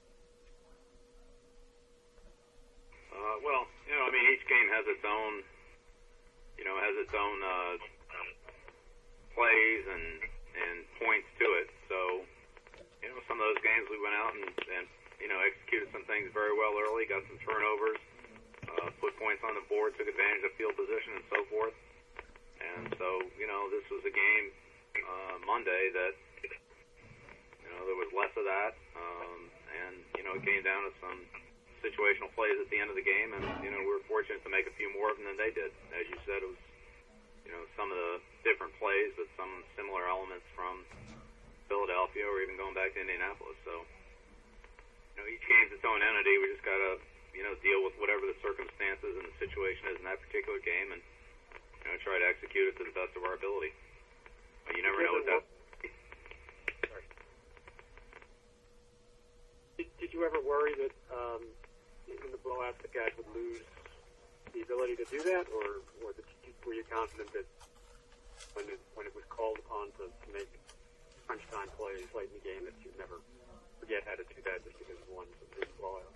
Uh, well, you know, I mean, each game has its own, you know, has its own uh, plays and and points to it. So, you know, some of those games we went out and, and you know, executed some things very well early, got some turnovers, uh, put points on the board, took advantage of field position and so forth. And so, you know, this was a game uh, Monday that, you know, there was less of that, um, and you know, it came down to some situational plays at the end of the game, and you know, we were fortunate to make a few more of them than they did. As you said, it was, you know, some of the different plays, but some similar elements from Philadelphia or even going back to Indianapolis. So, you know, each game's its own entity. We just gotta, you know, deal with whatever the circumstances and the situation is in that particular game, and you know, try to execute it to the best of our ability. But you never know what that. Did, did you ever worry that um, in the blowouts the guys would lose the ability to do that, or, or did you, were you confident that when it, when it was called upon to, to make crunch time plays late in the game that you'd never forget how to do that just because of one big blowout?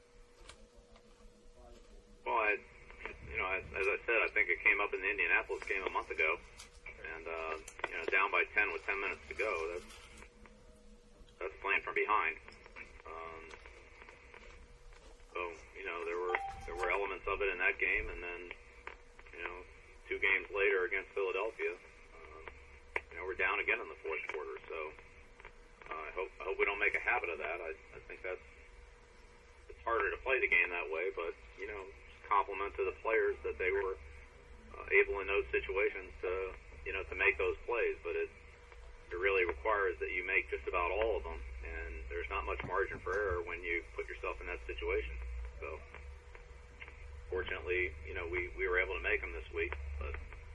Well, I, you know, as, as I said, I think it came up in the Indianapolis game a month ago, and uh, you know, down by ten with ten minutes to go. That's that's playing from behind. Um, so you know, there were there were elements of it in that game, and then you know, two games later against Philadelphia, um, you know, we're down again in the fourth quarter. So uh, I hope I hope we don't make a habit of that. I, I think that's it's harder to play the game that way, but you know, just compliment to the players that they were uh, able in those situations to you know to make those plays. But it it really requires that you make just about all of them, and there's not much margin for error when you put yourself in that situation. So fortunately, you know, we, we were able to make them this week, but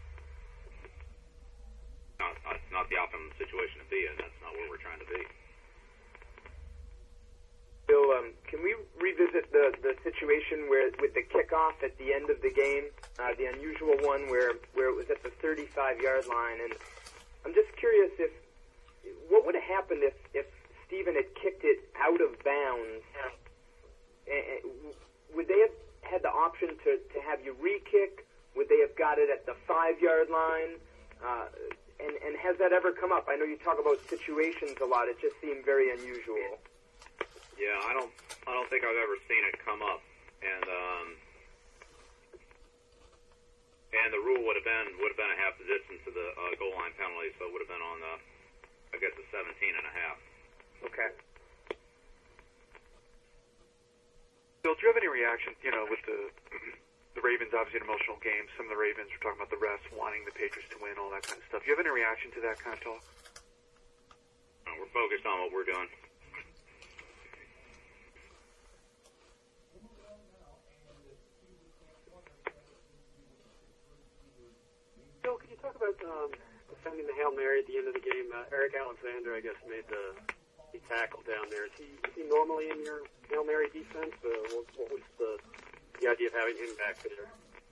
not, it's not the optimum situation to be in. That's not where we're trying to be. Bill, um, can we revisit the, the situation where with the kickoff at the end of the game, uh, the unusual one where, where it was at the thirty-five-yard line? And I'm just curious if what would have happened if, if Steven had kicked it out of bounds. Uh, would they have had the option to, to have you re-kick? Would they have got it at the five-yard line? Uh, and, and has that ever come up? I know you talk about situations a lot. It just seemed very unusual. Yeah, I don't I don't think I've ever seen it come up. And um, and the rule would have been would have been a half the distance to the uh, goal line penalty, so it would have been on the, I guess, the seventeen and a half. Okay. Bill, do you have any reaction, you know, with the the Ravens, obviously an emotional game. Some of the Ravens were talking about the refs wanting the Patriots to win, all that kind of stuff. Do you have any reaction to that kind of talk? No, we're focused on what we're doing. Bill, can you talk about um, defending the Hail Mary at the end of the game? Uh, Eric Alexander, I guess, made the, the tackle down there. Is he, is he normally in your Hail Mary defense? Uh, what, what was the, the idea of having him back there?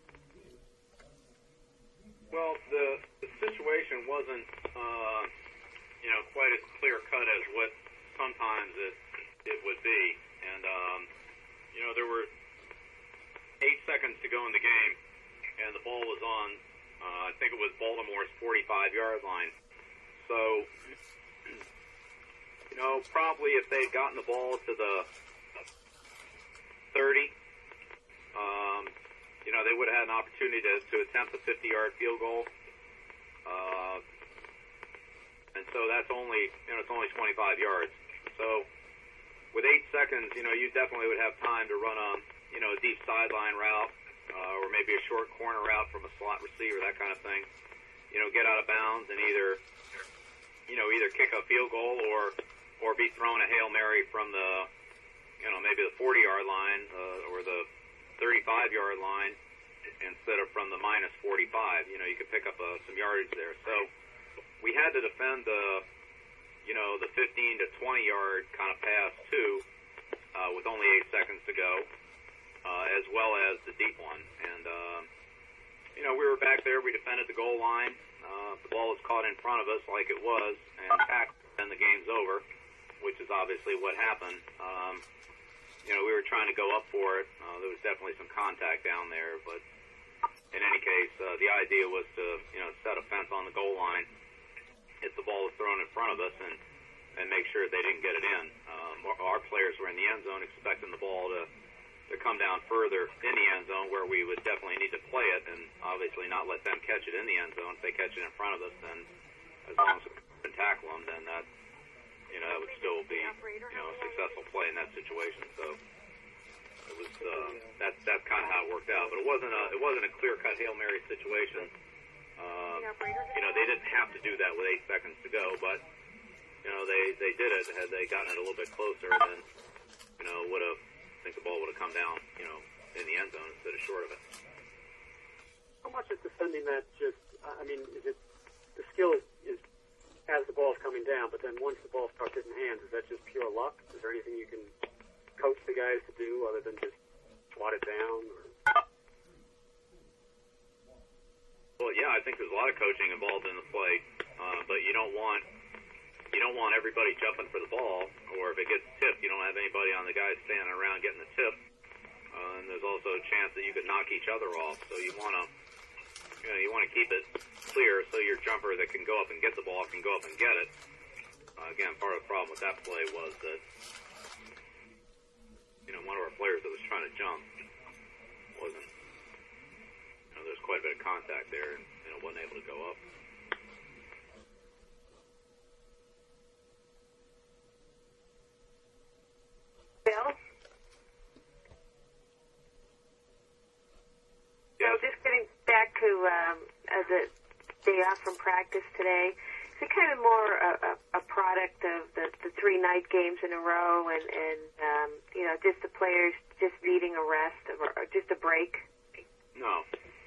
Well, the, the situation wasn't, uh, you know, quite as clear cut as what sometimes it it would be. And, um, you know, there were eight seconds to go in the game, and the ball was on, uh, I think it was Baltimore's forty-five-yard line. So, you know, probably if they'd gotten the ball to the thirty, um, you know, they would have had an opportunity to, to attempt a fifty-yard field goal. Uh, and so that's only, you know, it's only twenty-five yards. So with eight seconds, you know, you definitely would have time to run a, you know, a deep sideline route, uh, or maybe a short corner route from a slot receiver, that kind of thing. You know, get out of bounds and either, you know, either kick a field goal or, or be thrown a Hail Mary from the, you know, maybe the forty-yard line, uh, or the thirty-five-yard line instead of from the minus forty-five. You know, you could pick up uh, some yardage there. So we had to defend the, you know, the fifteen to twenty-yard kind of pass, too, uh, with only eight seconds to go, uh, as well as the deep one. And, uh, you know, we were back there. We defended the goal line. Uh, the ball was caught in front of us like it was, and tackled, and the game's over, which is obviously what happened. Um, you know, we were trying to go up for it. Uh, there was definitely some contact down there, but in any case, uh, the idea was to, you know, set a fence on the goal line if the ball was thrown in front of us and, and make sure they didn't get it in. Um, our players were in the end zone expecting the ball to, to come down further in the end zone where we would definitely need to play it and obviously not let them catch it in the end zone. If they catch it in front of us, then as long as we can tackle them, then that, you know, that would still be, you know, a successful play in that situation. So it was, uh, that's, that's kind of how it worked out. But it wasn't a, it wasn't a clear-cut Hail Mary situation. Uh, you know, they didn't have to do that with eight seconds to go, but, you know, they, they did it. Had they gotten it a little bit closer, then, you know, would have, I think the ball would have come down, you know, in the end zone instead of short of it. How much is defending that just, I mean, is it, the skill is, is as the ball's coming down, but then once the ball starts hitting hands, is that just pure luck? Is there anything you can coach the guys to do other than just swat it down? Or? Well, yeah, I think there's a lot of coaching involved in the play, uh, but you don't want you don't want everybody jumping for the ball, or if it gets tipped, you don't have anybody on the guys standing around getting the tip. Uh, and there's also a chance that you could knock each other off. So you want to, you know, you want to keep it clear so your jumper that can go up and get the ball can go up and get it. Uh, again, part of the problem with that play was that, you know, one of our players that was trying to jump wasn't. You know, there's quite a bit of contact there, and you know, wasn't able to go up. Bill? Yes. So just getting back to um, uh, the day off from practice today, is it kind of more a, a, a product of the, the three night games in a row and, and um, you know, just the players just needing a rest or, or just a break? No.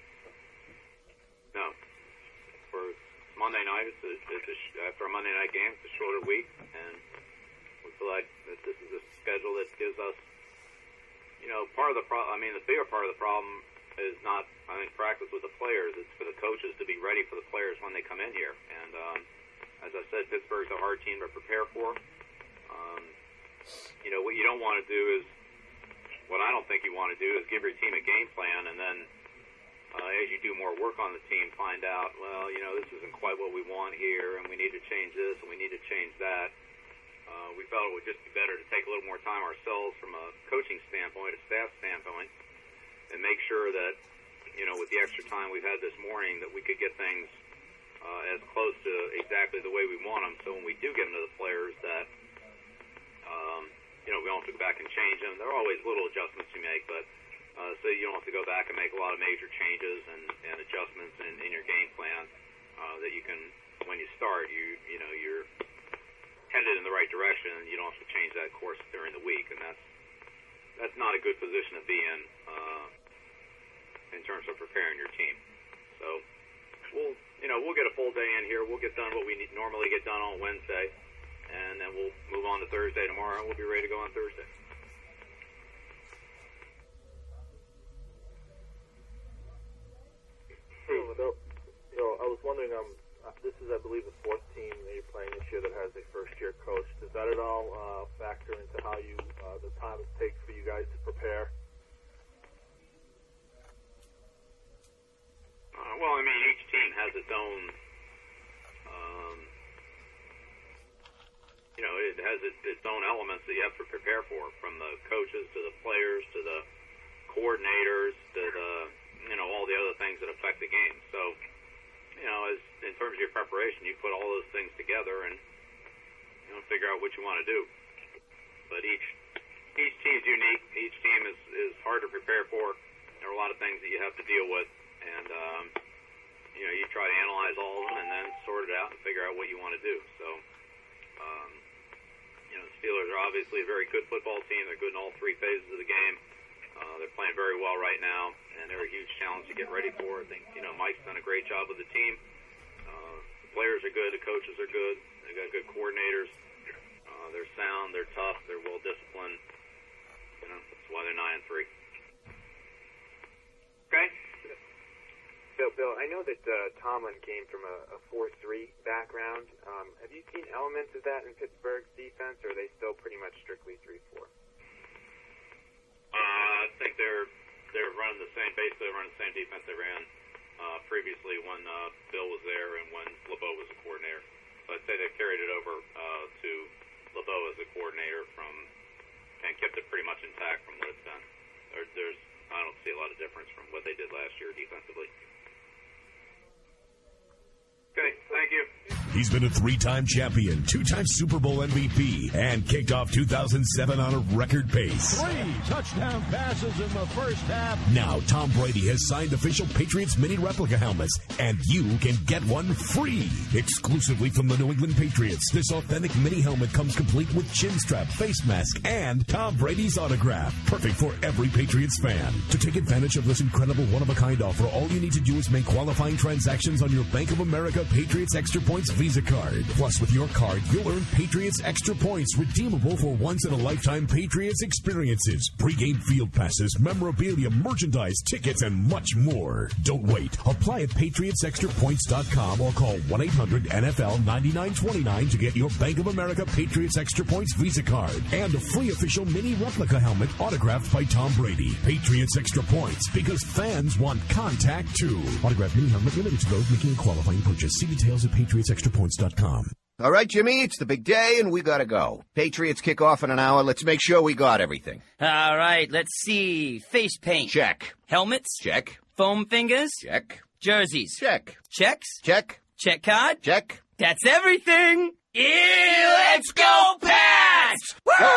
No. For Monday night, it's a, it's a, after a Monday night game, it's a shorter week, and we feel like that this is a schedule that gives us, you know, part of the problem, I mean, the bigger part of the problem is not, I think, practice with the players. It's for the coaches to be ready for the players when they come in here. And um, as I said, Pittsburgh's a hard team to prepare for. Um, you know, what you don't want to do is, what I don't think you want to do is give your team a game plan and then uh, as you do more work on the team, find out, well, you know, this isn't quite what we want here, and we need to change this, and we need to change that. Uh, we felt it would just be better to take a little more time ourselves from a coaching standpoint, a staff standpoint, and make sure that, you know, with the extra time we've had this morning, that we could get things uh, as close to exactly the way we want them. So when we do get them to the players, that, um, you know, we don't have to go back and change them. There are always little adjustments you make, but uh, so you don't have to go back and make a lot of major changes and, and adjustments in, in your game plan. Uh, that you can, when you start, you you know, you're headed in the right direction, and you don't have to change that course during the week, and that's that's not a good position to be in uh, in terms of preparing your team. So we'll, you know, we'll get a full day in here. We'll get done what we need, normally get done on Wednesday, and then we'll move on to Thursday tomorrow, and we'll be ready to go on Thursday. Hey, you know, I was wondering, um, this is, I believe, the fourth team that you're playing this year that has a first-year coach. Does that at all uh, factor into how you, uh, the time it takes for you guys to prepare? Uh, well, I mean, each team has its own, um, you know, it has its, its own elements that you have to prepare for, from the coaches to the players to the coordinators to the, you know, all the other things that affect the game. So, you know, as in terms of your preparation, you put all those things together and, you know, figure out what you want to do. But each each team's unique. Each team is, is hard to prepare for. There are a lot of things that you have to deal with. And, um, you know, you try to analyze all of them and then sort it out and figure out what you want to do. So, um, you know, the Steelers are obviously a very good football team. They're good in all three phases of the game. Uh, they're playing very well right now, and they're a huge challenge to get ready for. I think, you know, Mike's done a great job with the team. Uh, the players are good. The coaches are good. They've got good coordinators. Uh, they're sound. They're tough. They're well-disciplined. You know, that's why they're nine and three. Okay. So, Bill, I know that uh, Tomlin came from a, a four three background. Um, have you seen elements of that in Pittsburgh's defense, or are they still pretty much strictly three four? Uh, I think they're they're running the same, basically running the same defense they ran uh, previously when uh, Bill was there and when LeBeau was a coordinator. So I'd say they've carried it over uh, to LeBeau as a coordinator from and kept it pretty much intact from what it's done. There, there's I don't see a lot of difference from what they did last year defensively. Okay, thank you. He's been a three-time champion, two-time Super Bowl M V P, and kicked off two thousand seven on a record pace. Three touchdown passes in the first half. Now Tom Brady has signed official Patriots mini replica helmets, and you can get one free. Exclusively from the New England Patriots, this authentic mini helmet comes complete with chin strap, face mask, and Tom Brady's autograph. Perfect for every Patriots fan. To take advantage of this incredible one-of-a-kind offer, all you need to do is make qualifying transactions on your Bank of America Patriots Extra Points Visa card. Plus, with your card, you'll earn Patriots Extra Points, redeemable for once-in-a-lifetime Patriots experiences, pregame field passes, memorabilia, merchandise, tickets, and much more. Don't wait. Apply at patriots extra points dot com or call one eight hundred N F L ninety-nine twenty-nine to get your Bank of America Patriots Extra Points Visa card and a free official mini replica helmet autographed by Tom Brady. Patriots Extra Points, because fans want contact too. Autographed mini helmet limited to those making a qualifying purchase. See details at patriots extra points dot com. All right, Jimmy, it's the big day, and we gotta go. Patriots kick off in an hour. Let's make sure we got everything. All right, let's see. Face paint. Check. Helmets. Check. Foam fingers. Check. Jerseys. Check. Checks. Check. Check card. Check. That's everything. Yeah, let's go Pats!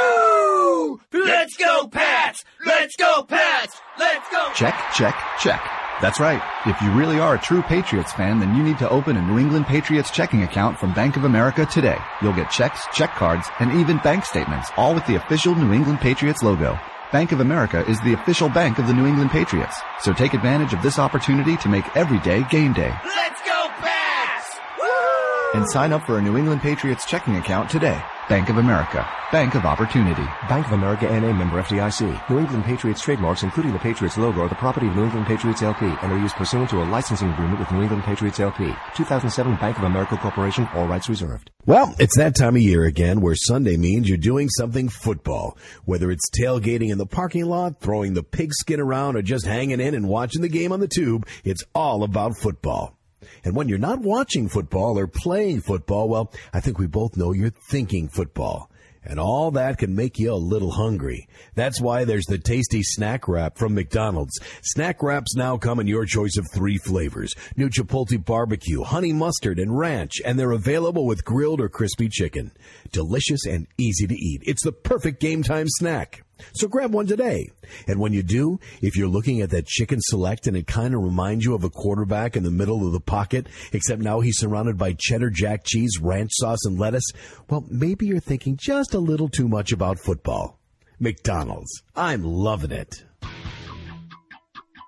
Woo! Let's go Pats! Let's go Pats! Let's go! Check, check, check. That's right. If you really are a true Patriots fan, then you need to open a New England Patriots checking account from Bank of America today. You'll get checks, check cards, and even bank statements, all with the official New England Patriots logo. Bank of America is the official bank of the New England Patriots. So take advantage of this opportunity to make every day game day. Let's go Pats! And sign up for a New England Patriots checking account today. Bank of America. Bank of Opportunity. Bank of America N A member F D I C. New England Patriots trademarks, including the Patriots logo, are the property of New England Patriots L P and are used pursuant to a licensing agreement with New England Patriots L P. two thousand seven Bank of America Corporation. All rights reserved. Well, it's that time of year again where Sunday means you're doing something football. Whether it's tailgating in the parking lot, throwing the pigskin around, or just hanging in and watching the game on the tube, it's all about football. And when you're not watching football or playing football, well, I think we both know you're thinking football. And all that can make you a little hungry. That's why there's the tasty Snack Wrap from McDonald's. Snack Wraps now come in your choice of three flavors: new Chipotle barbecue, honey mustard, and ranch, and they're available with grilled or crispy chicken. Delicious and easy to eat. It's the perfect game time snack. So grab one today. And when you do, if you're looking at that chicken select and it kind of reminds you of a quarterback in the middle of the pocket, except now he's surrounded by cheddar jack cheese, ranch sauce, and lettuce, well, maybe you're thinking just a little too much about football. McDonald's. I'm loving it.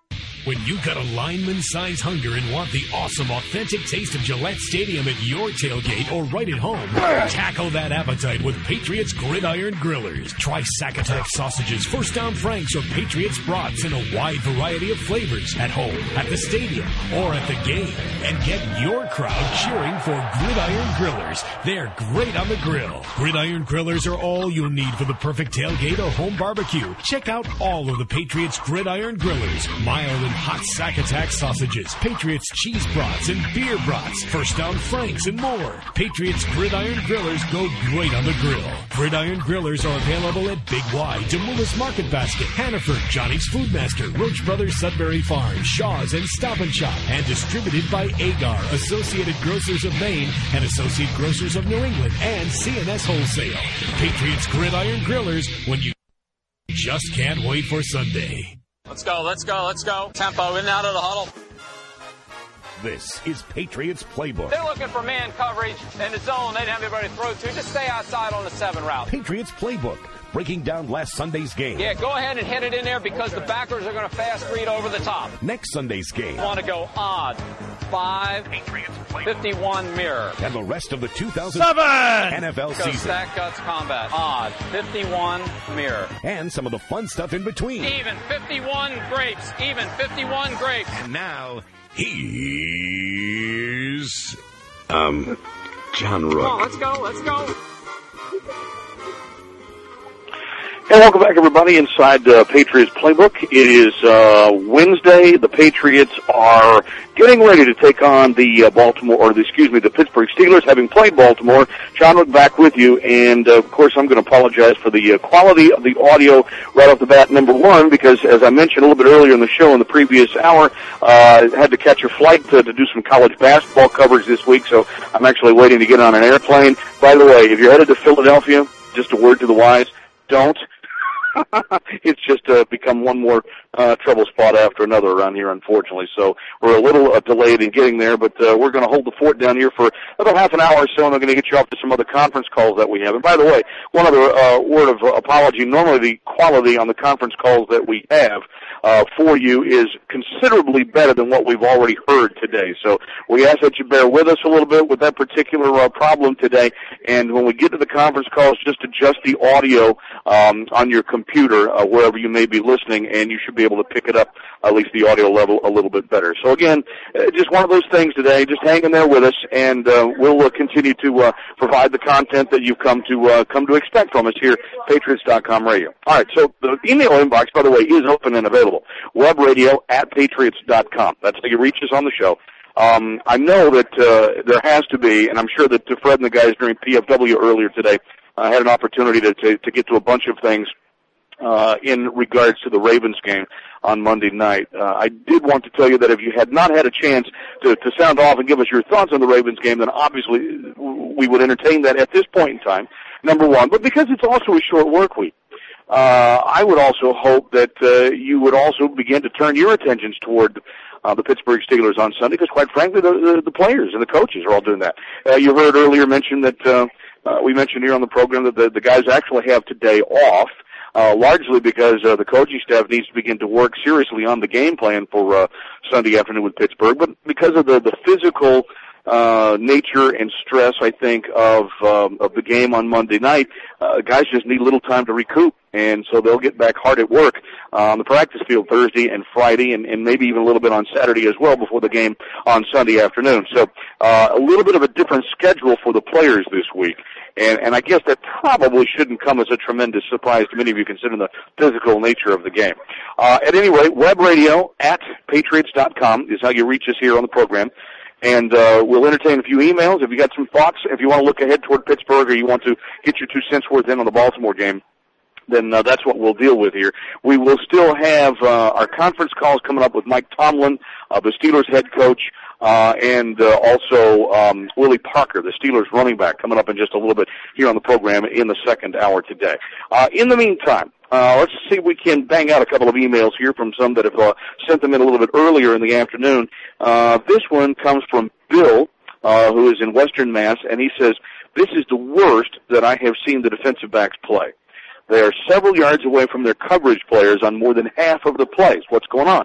When you got a lineman-size hunger and want the awesome, authentic taste of Gillette Stadium at your tailgate or right at home, tackle that appetite with Patriots Gridiron Grillers. Try Sack Attack sausages, First Down Franks, or Patriots brats in a wide variety of flavors at home, at the stadium, or at the game. And get your crowd cheering for Gridiron Grillers. They're great on the grill. Gridiron Grillers are all you'll need for the perfect tailgate or home barbecue. Check out all of the Patriots Gridiron Grillers. Mild and hot Sack Attack sausages, Patriots cheese brats and beer brats, First Down Franks, and more. Patriots Gridiron Grillers go great on the grill. Gridiron Grillers are available at Big Y, Demoulas Market Basket, Hannaford, Johnny's Foodmaster, Roach Brothers Sudbury Farm, Shaw's, and Stop and Shop, and distributed by Agar, Associated Grocers of Maine, and Associate Grocers of New England, and C N S Wholesale. Patriots Gridiron Grillers, when you just can't wait for Sunday. Let's go, let's go, let's go. Tempo in and out of the huddle. This is Patriots Playbook. They're looking for man coverage in the zone. They don't have anybody to throw to. Just stay outside on the seven route. Patriots Playbook, breaking down last Sunday's game. Yeah, go ahead and hit it in there because the backers are going to fast read over the top. Next Sunday's game. Want to go odd. Five, fifty-one mirror. And the rest of the two thousand Seven! N F L Go season. Stack Guts Combat. Odd. fifty-one mirror. And some of the fun stuff in between. Even. fifty-one grapes. Even. fifty-one grapes. And now, here's, um, John Rook. Come on, let's go, let's go. And welcome back, everybody, inside uh, Patriots Playbook. It is uh, Wednesday. The Patriots are getting ready to take on the uh, Baltimore, or the, excuse me, the Pittsburgh Steelers, having played Baltimore. John Rook back with you, and uh, of course I'm going to apologize for the uh, quality of the audio right off the bat, number one, because as I mentioned a little bit earlier in the show in the previous hour, uh, had to catch a flight to, to do some college basketball coverage this week, so I'm actually waiting to get on an airplane. By the way, if you're headed to Philadelphia, just a word to the wise, don't. It's just uh, become one more uh, trouble spot after another around here, unfortunately. So we're a little uh, delayed in getting there, but uh, we're going to hold the fort down here for about half an hour or so, and I'm going to get you off to some other conference calls that we have. And by the way, one other uh, word of apology. Normally the quality on the conference calls that we have uh, for you is considerably better than what we've already heard today. So we ask that you bear with us a little bit with that particular uh, problem today. And when we get to the conference calls, just adjust the audio um, on your computer. computer uh, wherever you may be listening, and you should be able to pick it up, at least the audio level, a little bit better. So again, uh, just one of those things today. Just hang in there with us, and uh, we'll uh, continue to uh, provide the content that you've come to uh, come to expect from us here, Patriots dot com radio. All right, so the email inbox, by the way, is open and available. Webradio at Patriots dot com. That's how you reach us on the show. Um, I know that uh, there has to be, and I'm sure that Fred and the guys during P F W earlier today uh, had an opportunity to, to, to get to a bunch of things Uh, in regards to the Ravens game on Monday night. Uh, I did want to tell you that if you had not had a chance to, to sound off and give us your thoughts on the Ravens game, then obviously we would entertain that at this point in time, number one. But because it's also a short work week, uh, I would also hope that uh, you would also begin to turn your attentions toward uh, the Pittsburgh Steelers on Sunday, because quite frankly, the, the, the players and the coaches are all doing that. Uh, you heard earlier mention that uh, uh, we mentioned here on the program that the, the guys actually have today off. Uh, largely because uh, the coaching staff needs to begin to work seriously on the game plan for uh, Sunday afternoon with Pittsburgh, but because of the, the physical uh, nature and stress, I think, of um, of the game on Monday night, uh, guys just need a little time to recoup, and so they'll get back hard at work uh, on the practice field Thursday and Friday, and, and maybe even a little bit on Saturday as well before the game on Sunday afternoon. So uh, a little bit of a different schedule for the players this week. And, and I guess that probably shouldn't come as a tremendous surprise to many of you, considering the physical nature of the game. Uh, at any rate, webradio at Patriots dot com is how you reach us here on the program. And uh, we'll entertain a few emails. If you got some thoughts, if you want to look ahead toward Pittsburgh, or you want to get your two cents worth in on the Baltimore game, then uh, that's what we'll deal with here. We will still have uh, our conference calls coming up with Mike Tomlin, uh, the Steelers head coach, uh, and uh, also um, Willie Parker, the Steelers running back, coming up in just a little bit here on the program in the second hour today. Uh, in the meantime, uh, let's see if we can bang out a couple of emails here from some that have uh, sent them in a little bit earlier in the afternoon. Uh, this one comes from Bill, uh, who is in Western Mass, and he says, "This is the worst that I have seen the defensive backs play. They are several yards away from their coverage players on more than half of the plays. What's going on?"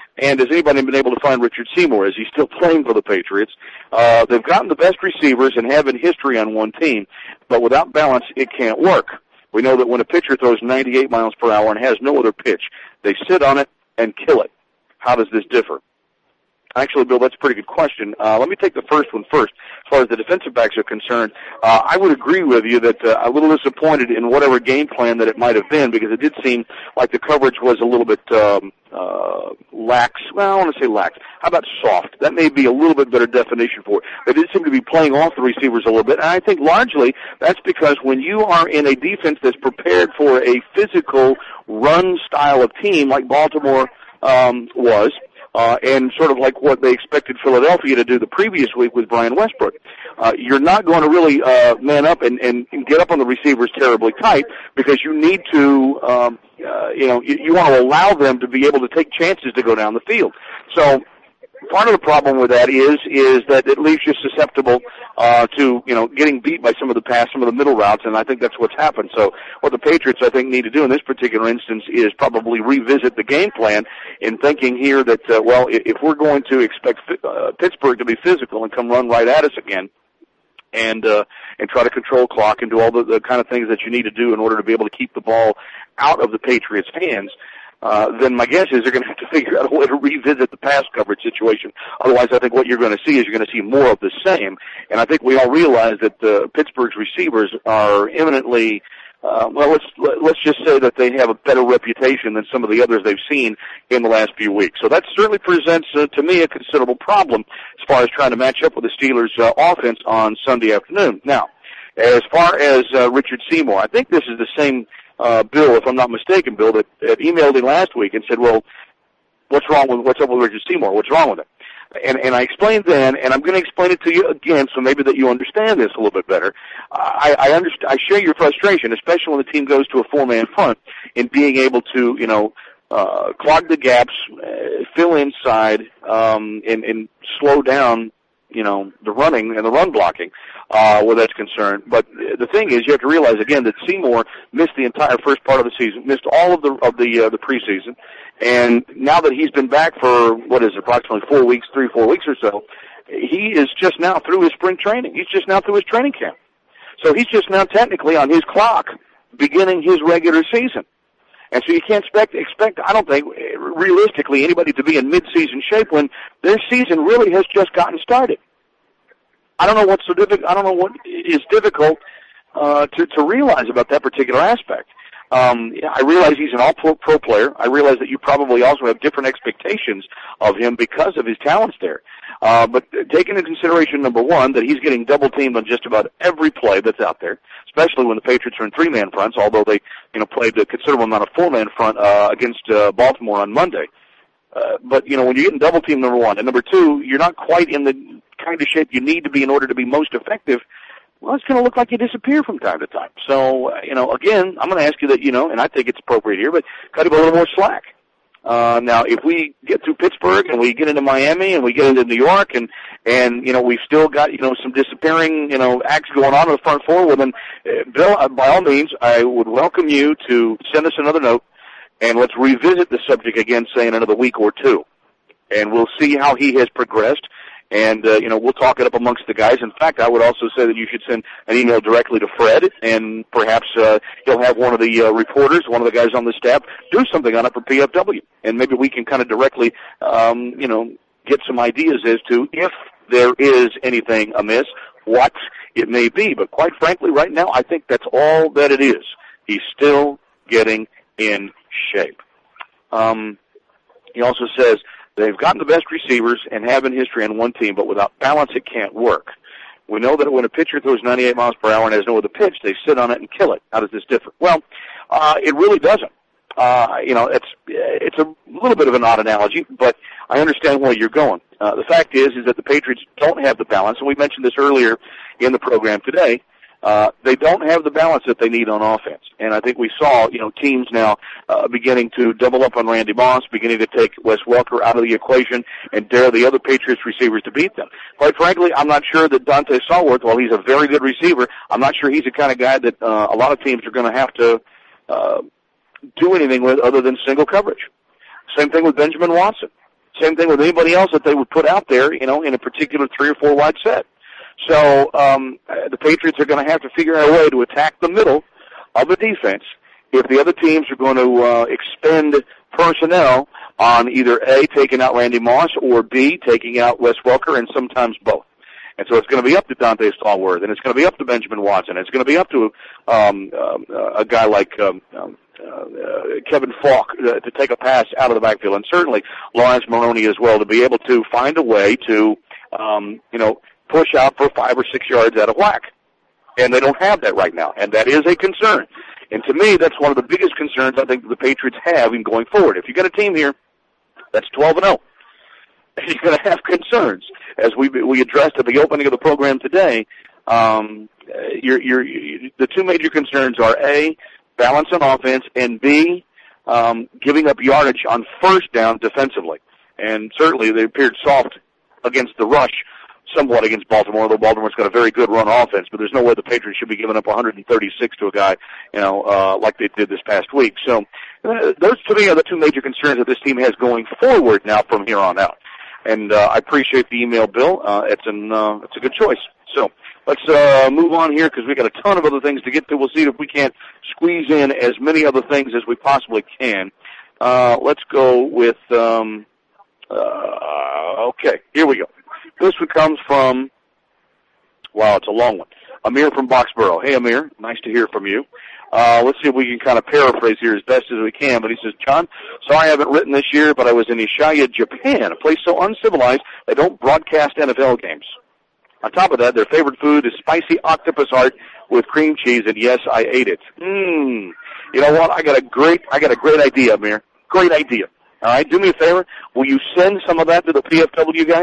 And has anybody been able to find Richard Seymour? Is he still playing for the Patriots? Uh, they've gotten the best receivers and have in history on one team, but without balance, it can't work. We know that when a pitcher throws ninety-eight miles per hour and has no other pitch, they sit on it and kill it. How does this differ? Actually, Bill, that's a pretty good question. Uh, let me take the first one first. As far as the defensive backs are concerned, uh, I would agree with you that uh, a little disappointed in whatever game plan that it might have been, because it did seem like the coverage was a little bit um, uh, lax. Well, I want to say lax. How about soft? That may be a little bit better definition for it. They did seem to be playing off the receivers a little bit, and I think largely that's because when you are in a defense that's prepared for a physical run style of team like Baltimore um, was, Uh, and sort of like what they expected Philadelphia to do the previous week with Brian Westbrook. Uh, you're not going to really uh, man up and, and, and get up on the receivers terribly tight, because you need to, um, uh, you know, you, you want to allow them to be able to take chances to go down the field. So part of the problem with that is is that it leaves you susceptible uh, to, you know, getting beat by some of the pass, some of the middle routes, and I think that's what's happened. So what the Patriots, I think, need to do in this particular instance is probably revisit the game plan in thinking here that, uh, well, if we're going to expect uh, Pittsburgh to be physical and come run right at us again, and uh, and try to control clock and do all the, the kind of things that you need to do in order to be able to keep the ball out of the Patriots' hands, Uh, then my guess is they're going to have to figure out a way to revisit the pass coverage situation. Otherwise, I think what you're going to see is you're going to see more of the same. And I think we all realize that uh, Pittsburgh's receivers are eminently, uh, well, let's let's just say that they have a better reputation than some of the others they've seen in the last few weeks. So that certainly presents, uh, to me, a considerable problem as far as trying to match up with the Steelers' uh, offense on Sunday afternoon. Now, as far as uh, Richard Seymour, I think this is the same Uh, Bill, if I'm not mistaken, Bill, that, that emailed me last week and said, well, what's wrong with, what's up with Richard Seymour? What's wrong with it? And, and I explained then, and I'm going to explain it to you again so maybe that you understand this a little bit better. I, I understand, I share your frustration, especially when the team goes to a four-man front, in being able to, you know, uh, clog the gaps, uh, fill inside, um, and, and slow down, you know, the running and the run blocking. Uh, where that's concerned. But the thing is, you have to realize again that Seymour missed the entire first part of the season, missed all of the of the uh, the preseason, and now that he's been back for what is it, approximately four weeks, three four weeks or so, he is just now through his spring training. He's just now through his training camp, so he's just now technically on his clock, beginning his regular season. And so you can't expect, expect, I don't think, realistically, anybody to be in mid-season shape when their season really has just gotten started. I don't know what's so difficult. I don't know what is difficult uh, to to realize about that particular aspect. Um, I realize he's an all-pro pro player. I realize that you probably also have different expectations of him because of his talents there. Uh, but taking into consideration, number one, that he's getting double-teamed on just about every play that's out there, especially when the Patriots are in three-man fronts, although they, you know, played a considerable amount of four-man front uh, against uh, Baltimore on Monday. Uh, but, you know, when you're getting double-teamed, number one, and number two, you're not quite in the kind of shape you need to be in order to be most effective, well, it's going to look like you disappear from time to time. So, uh, you know, again, I'm going to ask you that, you know, and I think it's appropriate here, but cut him a little more slack. Uh, now, if we get through Pittsburgh and we get into Miami and we get into New York and, and, you know, we've still got, you know, some disappearing, you know, acts going on in the front four, well, then, uh, Bill, uh, by all means, I would welcome you to send us another note and let's revisit the subject again, say, in another week or two. And we'll see how he has progressed. And, uh, you know, we'll talk it up amongst the guys. In fact, I would also say that you should send an email directly to Fred, and perhaps uh, he'll have one of the uh, reporters, one of the guys on the staff, do something on Upper P F W. And maybe we can kind of directly, um, you know, get some ideas as to if there is anything amiss, what it may be. But quite frankly, right now, I think that's all that it is. He's still getting in shape. Um, he also says, they've gotten the best receivers and have in history on one team, but without balance, it can't work. We know that when a pitcher throws ninety-eight miles per hour and has no other pitch, they sit on it and kill it. How does this differ? Well, uh, it really doesn't. Uh, you know, it's it's a little bit of an odd analogy, but I understand where you're going. Uh, the fact is, is that the Patriots don't have the balance, and we mentioned this earlier in the program today. Uh, they don't have the balance that they need on offense. And I think we saw, you know, teams now uh, beginning to double up on Randy Moss, beginning to take Wes Welker out of the equation and dare the other Patriots receivers to beat them. Quite frankly, I'm not sure that Dante Stallworth, while he's a very good receiver, I'm not sure he's the kind of guy that uh, a lot of teams are going to have to uh, do anything with other than single coverage. Same thing with Benjamin Watson. Same thing with anybody else that they would put out there, you know, in a particular three or four wide set. So um, the Patriots are going to have to figure out a way to attack the middle of the defense if the other teams are going to uh, expend personnel on either A, taking out Randy Moss, or B, taking out Wes Welker, and sometimes both. And so it's going to be up to Dante Stallworth, and it's going to be up to Benjamin Watson, and it's going to be up to um, um, uh, a guy like um, um, uh, uh, Kevin Falk uh, to take a pass out of the backfield, and certainly Lawrence Maroney as well, to be able to find a way to, um, you know, push out for five or six yards out of whack. And they don't have that right now, and that is a concern. And to me, that's one of the biggest concerns I think the Patriots have in going forward. If you've got a team here that's twelve and oh, you're going to have concerns. As we we addressed at the opening of the program today, um, you're, you're, you, the two major concerns are A, balance on offense, and B, um, giving up yardage on first down defensively. And certainly they appeared soft against the rush, somewhat against Baltimore, although Baltimore's got a very good run offense, but there's no way the Patriots should be giving up one hundred thirty-six to a guy, you know, uh, like they did this past week. So uh, those to me are the two major concerns that this team has going forward now from here on out. And uh, I appreciate the email, Bill. Uh, it's an uh, it's a good choice. So let's uh, move on here because we got a ton of other things to get to. We'll see if we can't squeeze in as many other things as we possibly can. Uh, let's go with. Um, uh, okay, here we go. This one comes from. Wow, it's a long one. Amir from Boxborough. Hey, Amir, nice to hear from you. Uh, let's see if we can kind of paraphrase here as best as we can. But he says, John, sorry I haven't written this year, but I was in Ishaya, Japan, a place so uncivilized they don't broadcast N F L games. On top of that, their favorite food is spicy octopus heart with cream cheese, and yes, I ate it. Mmm. You know what? I got a great, I got a great idea, Amir. Great idea. All right, do me a favor. Will you send some of that to the P F W guys?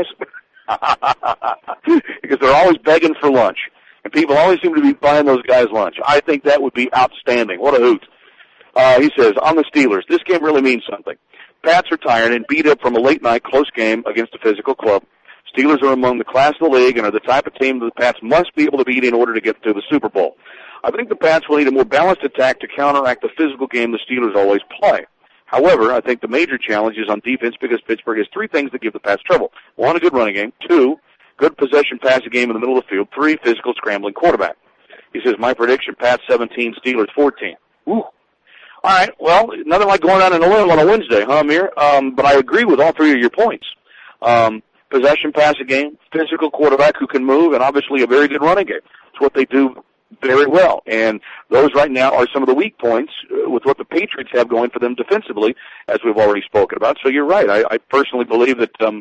Because they're always begging for lunch. And people always seem to be buying those guys lunch. I think that would be outstanding. What a hoot. Uh, he says, on the Steelers, this game really means something. Pats are tired and beat up from a late-night close game against a physical club. Steelers are among the class of the league and are the type of team that the Pats must be able to beat in order to get to the Super Bowl. I think the Pats will need a more balanced attack to counteract the physical game the Steelers always play. However, I think the major challenge is on defense because Pittsburgh has three things that give the Pats trouble. One, a good running game. Two, good possession passing game in the middle of the field. Three, physical scrambling quarterback. He says, my prediction, Pats seventeen, Steelers fourteen. Ooh. All right, well, nothing like going out on a limb on a Wednesday, huh, Amir? Um, but I agree with all three of your points. Um, possession passing game, physical quarterback who can move, and obviously a very good running game. It's what they do very well. And those right now are some of the weak points with what the Patriots have going for them defensively, as we've already spoken about. So you're right. I, I personally believe that um,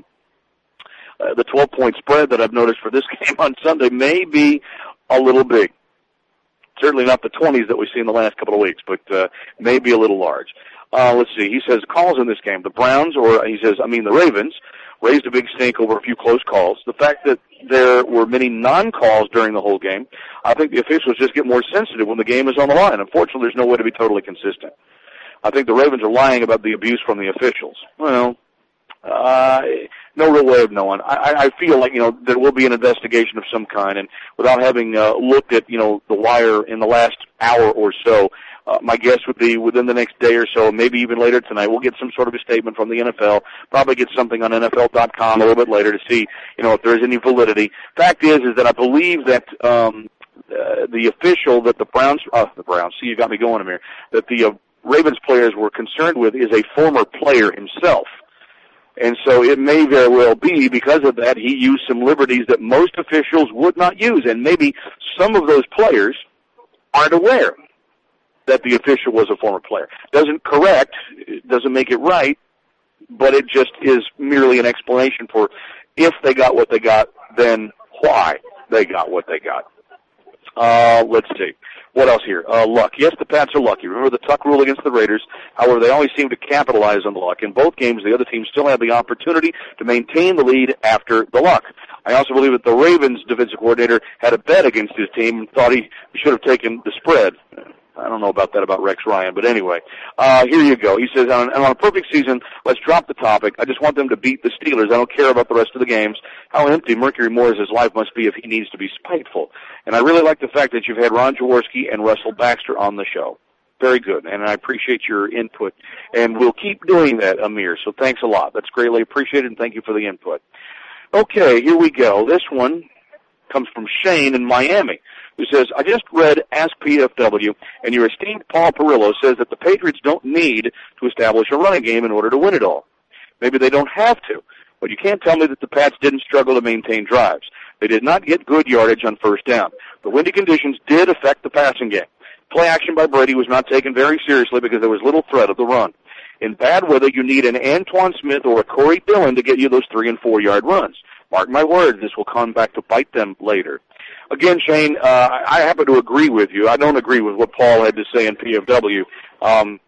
uh, the twelve-point spread that I've noticed for this game on Sunday may be a little big. Certainly not the twenties that we've seen the last couple of weeks, but uh, maybe a little large. Uh, let's see. He says calls in this game. The Browns, or he says, I mean the Ravens, raised a big stink over a few close calls. The fact that there were many non-calls during the whole game, I think the officials just get more sensitive when the game is on the line. Unfortunately, there's no way to be totally consistent. I think the Ravens are lying about the abuse from the officials. Well, uh, no real way of knowing. I, I feel like, you know, there will be an investigation of some kind, and without having uh, looked at, you know, the wire in the last hour or so, Uh, my guess would be within the next day or so, maybe even later tonight, we'll get some sort of a statement from the N F L, probably get something on N F L dot com a little bit later to see, you know, if there is any validity. Fact is, is that I believe that um, uh, the official that the Browns, uh, the Browns, see, you got me going, Amir, that the uh, Ravens players were concerned with is a former player himself. And so it may very well be, because of that, he used some liberties that most officials would not use, and maybe some of those players aren't aware that the official was a former player. Doesn't correct, doesn't make it right, but it just is merely an explanation for if they got what they got, then why they got what they got. Uh, let's see. What else here? Uh, luck. Yes, the Pats are lucky. Remember the Tuck rule against the Raiders. However, they always seem to capitalize on the luck. In both games, the other team still had the opportunity to maintain the lead after the luck. I also believe that the Ravens defensive coordinator had a bet against his team and thought he should have taken the spread. I don't know about that about Rex Ryan, but anyway, uh, here you go. He says, on, on a perfect season, let's drop the topic. I just want them to beat the Steelers. I don't care about the rest of the games. How empty Mercury Morris' life must be if he needs to be spiteful. And I really like the fact that you've had Ron Jaworski and Russell Baxter on the show. Very good, and I appreciate your input. And we'll keep doing that, Amir, so thanks a lot. That's greatly appreciated, and thank you for the input. Okay, here we go. This one comes from Shane in Miami, who says, I just read Ask P F W, and your esteemed Paul Perillo says that the Patriots don't need to establish a running game in order to win it all. Maybe they don't have to, but you can't tell me that the Pats didn't struggle to maintain drives. They did not get good yardage on first down. The windy conditions did affect the passing game. Play action by Brady was not taken very seriously because there was little threat of the run. In bad weather, you need an Antoine Smith or a Corey Dillon to get you those three- and four-yard runs. Mark my words, this will come back to bite them later. Again, Shane, uh, I happen to agree with you. I don't agree with what Paul had to say in P F W. Um,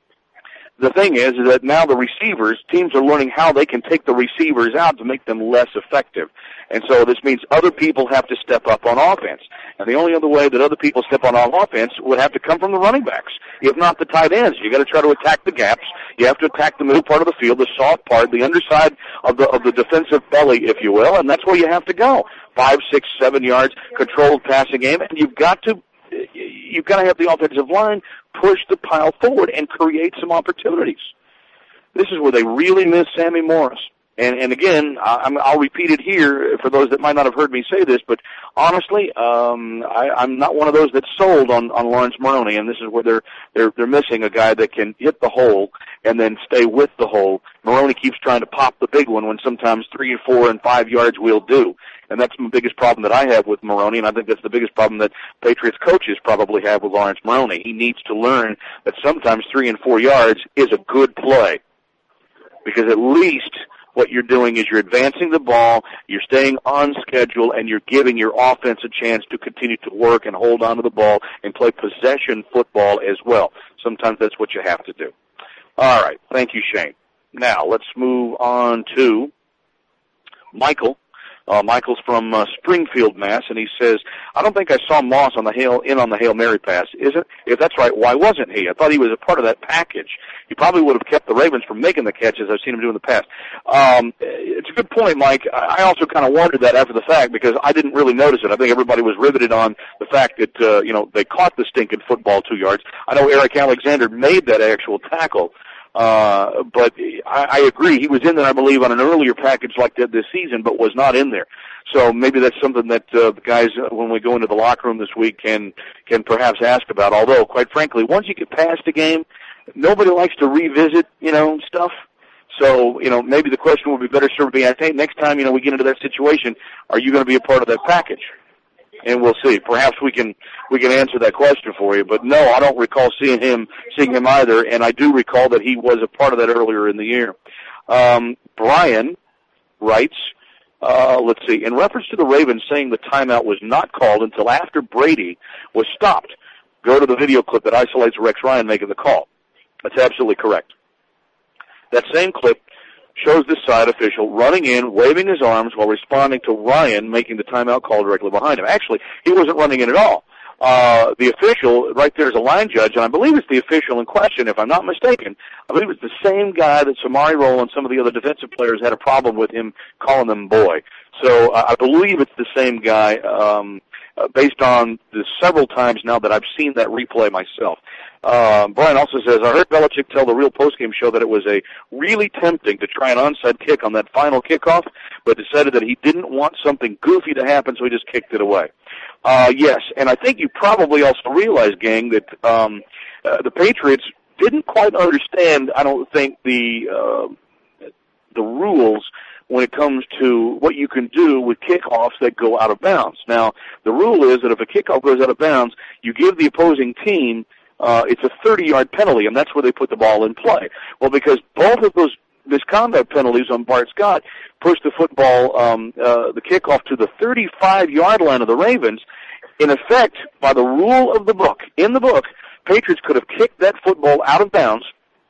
the thing is, is that now the receivers, teams are learning how they can take the receivers out to make them less effective. And so this means other people have to step up on offense. And the only other way that other people step on offense would have to come from the running backs, if not the tight ends. You got to try to attack the gaps. You have to attack the middle part of the field, the soft part, the underside of the of the defensive belly, if you will, and that's where you have to go. Five, six, seven yards, controlled passing game, and you've got to you've got to have the offensive line push the pile forward and create some opportunities. This is where they really miss Sammy Morris. And, and again, I'm, I'll repeat it here for those that might not have heard me say this, but honestly, um, I, I'm not one of those that's sold on, on Lawrence Maroney, and this is where they're, they're, they're missing a guy that can hit the hole and then stay with the hole. Maroney keeps trying to pop the big one when sometimes three and four and five yards will do. And that's the biggest problem that I have with Maroney, and I think that's the biggest problem that Patriots coaches probably have with Lawrence Maroney. He needs to learn that sometimes three and four yards is a good play, because at least what you're doing is you're advancing the ball, you're staying on schedule, and you're giving your offense a chance to continue to work and hold on to the ball and play possession football as well. Sometimes that's what you have to do. All right. Thank you, Shane. Now, let's move on to Michael. Uh, Michael's from uh, Springfield, Mass, and he says, I don't think I saw Moss on the Hail, in on the Hail Mary pass. Is it? If that's right, why wasn't he? I thought he was a part of that package. He probably would have kept the Ravens from making the catches I've seen him do in the past. Um, it's a good point, Mike. I also kind of wondered that after the fact because I didn't really notice it. I think everybody was riveted on the fact that, uh, you know, they caught the stinking football two yards. I know Eric Alexander made that actual tackle. Uh, but I, I agree. He was in there, I believe, on an earlier package like that this season, but was not in there. So maybe that's something that uh, the guys, uh, when we go into the locker room this week, can can perhaps ask about. Although, quite frankly, once you get past a game, nobody likes to revisit, you know, stuff. So, you know, maybe the question would be better served to be, I think next time, you know, we get into that situation, are you going to be a part of that package? And we'll see. Perhaps we can we can answer that question for you. But no, I don't recall seeing him seeing him either. And I do recall that he was a part of that earlier in the year. Um, Brian writes, uh, let's see, in reference to the Ravens saying the timeout was not called until after Brady was stopped. Go to the video clip that isolates Rex Ryan making the call. That's absolutely correct. That same clip shows the side official running in, waving his arms while responding to Ryan making the timeout call directly behind him. Actually, he wasn't running in at all. Uh, the official, right there is a line judge, and I believe it's the official in question, if I'm not mistaken. I believe it's the same guy that Samari Roll and some of the other defensive players had a problem with him calling them boy. So uh, I believe it's the same guy, um, uh, based on the several times now that I've seen that replay myself. Uh, Brian also says, I heard Belichick tell the Real Postgame Show that it was a really tempting to try an onside kick on that final kickoff, but decided that he didn't want something goofy to happen, so he just kicked it away. Uh, yes, and I think you probably also realize, gang, that um, uh, the Patriots didn't quite understand, I don't think, the uh, the rules when it comes to what you can do with kickoffs that go out of bounds. Now, the rule is that if a kickoff goes out of bounds, you give the opposing team Uh, it's a thirty-yard penalty, and that's where they put the ball in play. Well, because both of those misconduct penalties on Bart Scott pushed the football, um, uh, the kickoff to the thirty-five-yard line of the Ravens, in effect, by the rule of the book, in the book, Patriots could have kicked that football out of bounds,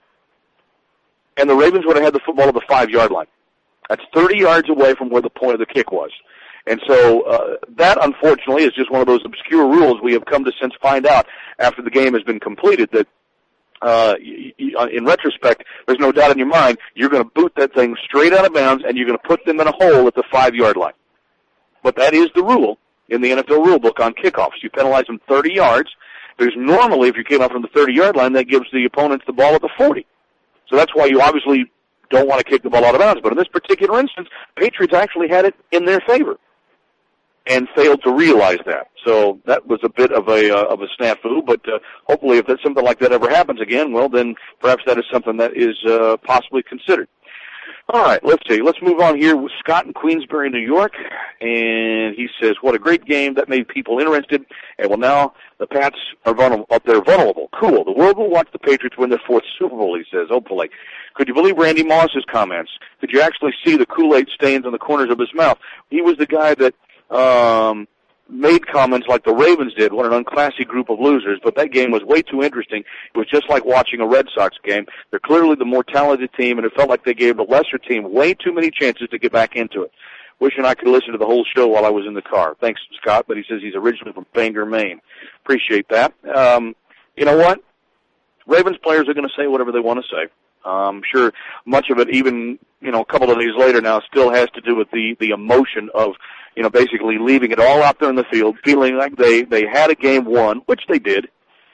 and the Ravens would have had the football at the five-yard line. That's thirty yards away from where the point of the kick was. And so uh, that, unfortunately, is just one of those obscure rules we have come to since find out after the game has been completed that, uh, y- y- in retrospect, there's no doubt in your mind you're going to boot that thing straight out of bounds and you're going to put them in a hole at the five-yard line. But that is the rule in the N F L rule book on kickoffs. You penalize them thirty yards Because normally, if you came out from the thirty-yard line, that gives the opponents the ball at the forty. So that's why you obviously don't want to kick the ball out of bounds. But in this particular instance, Patriots actually had it in their favor and failed to realize that. So that was a bit of a uh, of a snafu. But uh, hopefully, if that, something like that ever happens again, well, then perhaps that is something that is uh, possibly considered. All right, let's see. Let's move on here with Scott in Queensbury, New York. And he says, what a great game. That made people interested. And, well, now the Pats are vulnerable. They're vulnerable. Cool. The world will watch the Patriots win their fourth Super Bowl, he says, hopefully. Could you believe Randy Moss's comments? Could you actually see the Kool-Aid stains on the corners of his mouth? He was the guy that um, made comments like the Ravens did. What an unclassy group of losers. But that game was way too interesting. It was just like watching a Red Sox game. They're clearly the more talented team, and it felt like they gave the lesser team way too many chances to get back into it. Wishing I could listen to the whole show while I was in the car. Thanks, Scott, but he says he's originally from Bangor, Maine. Appreciate that. Um, you know what? Ravens players are going to say whatever they want to say. I'm sure much of it, even, you know, a couple of days later now, still has to do with the, the emotion of, you know, basically leaving it all out there in the field, feeling like they, they had a game won, which they did,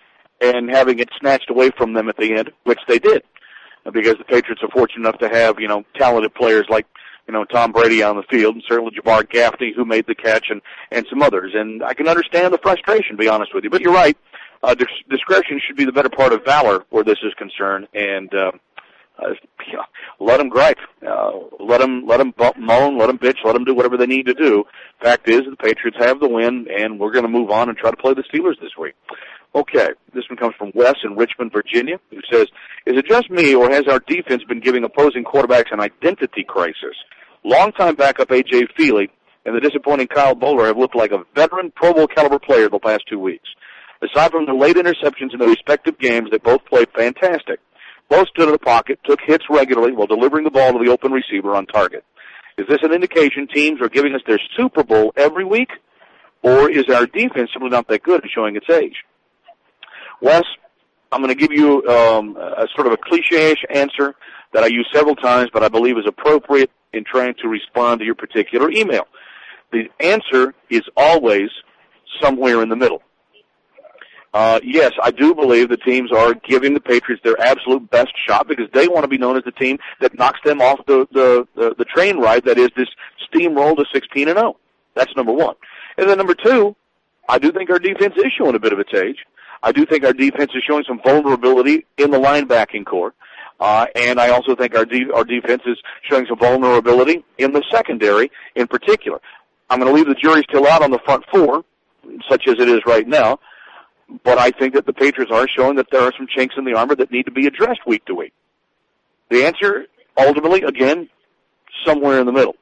and having it snatched away from them at the end, which they did. Because the Patriots are fortunate enough to have, you know, talented players like, you know, Tom Brady on the field, and certainly Jabbar Gaffney, who made the catch, and, and some others. And I can understand the frustration, to be honest with you. But you're right. Uh, dis- discretion should be the better part of valor where this is concerned. And, uh, Uh, yeah, let them gripe. Uh, let them let them moan, let them bitch, let them do whatever they need to do. Fact is, the Patriots have the win, and we're going to move on and try to play the Steelers this week. Okay, this one comes from Wes in Richmond, Virginia, who says, is it just me, or has our defense been giving opposing quarterbacks an identity crisis? Longtime backup A J Feely and the disappointing Kyle Bowler have looked like a veteran Pro Bowl caliber player the past two weeks. Aside from the late interceptions in their respective games, they both played fantastic. Both stood in the pocket, took hits regularly while delivering the ball to the open receiver on target. Is this an indication teams are giving us their Super Bowl every week, or is our defense simply not that good at showing its age? Wes, I'm going to give you um, a sort of a cliche-ish answer that I use several times, but I believe is appropriate in trying to respond to your particular email. The answer is always somewhere in the middle. Uh, yes, I do believe the teams are giving the Patriots their absolute best shot because they want to be known as the team that knocks them off the, the, the, the train ride that is this steamroll to sixteen and oh. That's number one. And then number two, I do think our defense is showing a bit of its age. I do think our defense is showing some vulnerability in the linebacking core. Uh, and I also think our de- our defense is showing some vulnerability in the secondary in particular. I'm going to leave the jury still out on the front four, such as it is right now. But I think that the Patriots are showing that there are some chinks in the armor that need to be addressed week to week. The answer, ultimately, again, somewhere in the middle.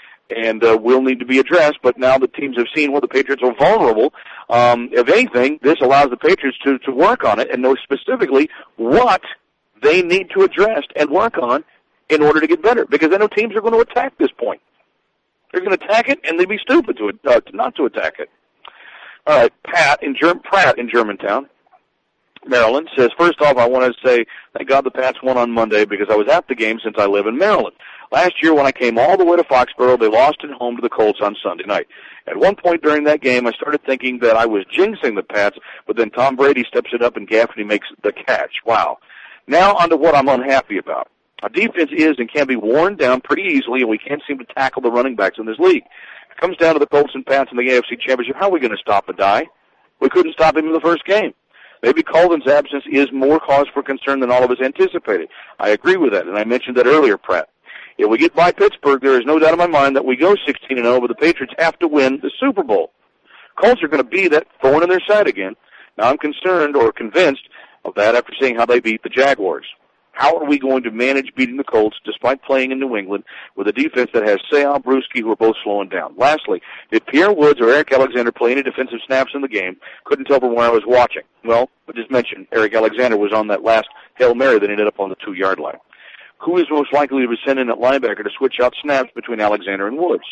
And uh, will need to be addressed, but now the teams have seen where the Patriots are vulnerable. Um, if anything, this allows the Patriots to, to work on it and know specifically what they need to address and work on in order to get better. Because I know teams are going to attack this point. They're going to attack it, and they'd be stupid to, uh, to not to attack it. All right, Pat in Germ- Pratt in Germantown, Maryland, says, first off, I want to say thank God the Pats won on Monday because I was at the game since I live in Maryland. Last year when I came all the way to Foxborough, they lost at home to the Colts on Sunday night. At one point during that game, I started thinking that I was jinxing the Pats, but then Tom Brady steps it up and Gaffney makes the catch. Wow. Now on to what I'm unhappy about. Our defense is and can be worn down pretty easily, and we can't seem to tackle the running backs in this league. It comes down to the Colts and Pats in the A F C Championship. How are we going to stop a die? We couldn't stop him in the first game. Maybe Colvin's absence is more cause for concern than all of us anticipated. I agree with that, and I mentioned that earlier, Pratt. If we get by Pittsburgh, there is no doubt in my mind that we go sixteen and oh, but the Patriots have to win the Super Bowl. Colts are going to be that thorn in their side again. Now, I'm concerned or convinced of that after seeing how they beat the Jaguars. How are we going to manage beating the Colts despite playing in New England with a defense that has Seau, Bruschi, who are both slowing down? Lastly, did Pierre Woods or Eric Alexander play any defensive snaps in the game? Couldn't tell from where I was watching. Well, I just mentioned Eric Alexander was on that last Hail Mary that ended up on the two-yard line. Who is most likely to be sent in at linebacker to switch out snaps between Alexander and Woods?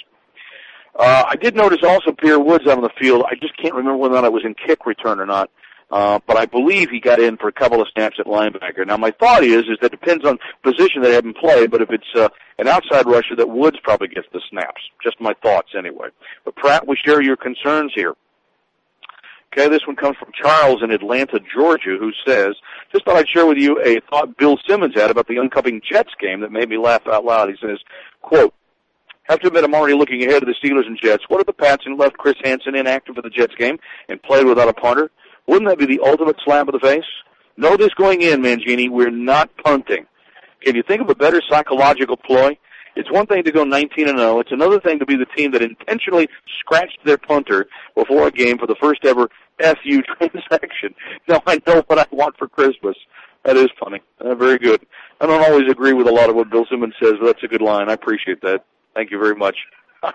Uh, I did notice also Pierre Woods out on the field. I just can't remember whether or not it was in kick return or not. Uh, but I believe he got in for a couple of snaps at linebacker. Now, my thought is, is that depends on position they haven't played, but if it's uh, an outside rusher, that Woods probably gets the snaps. Just my thoughts, anyway. But, Pratt, we share your concerns here. Okay, this one comes from Charles in Atlanta, Georgia, who says, just thought I'd share with you a thought Bill Simmons had about the oncoming Jets game that made me laugh out loud. He says, quote, have to admit I'm already looking ahead to the Steelers and Jets. What if the Pats and left Chris Hansen inactive for the Jets game and played without a punter? Wouldn't that be the ultimate slap of the face? Know this going in, Mangini, we're not punting. Can you think of a better psychological ploy? It's one thing to go nineteen and oh. It's another thing to be the team that intentionally scratched their punter before a game for the first ever F U transaction. Now I know what I want for Christmas. That is funny. Uh, very good. I don't always agree with a lot of what Bill Simmons says, but that's a good line. I appreciate that. Thank you very much.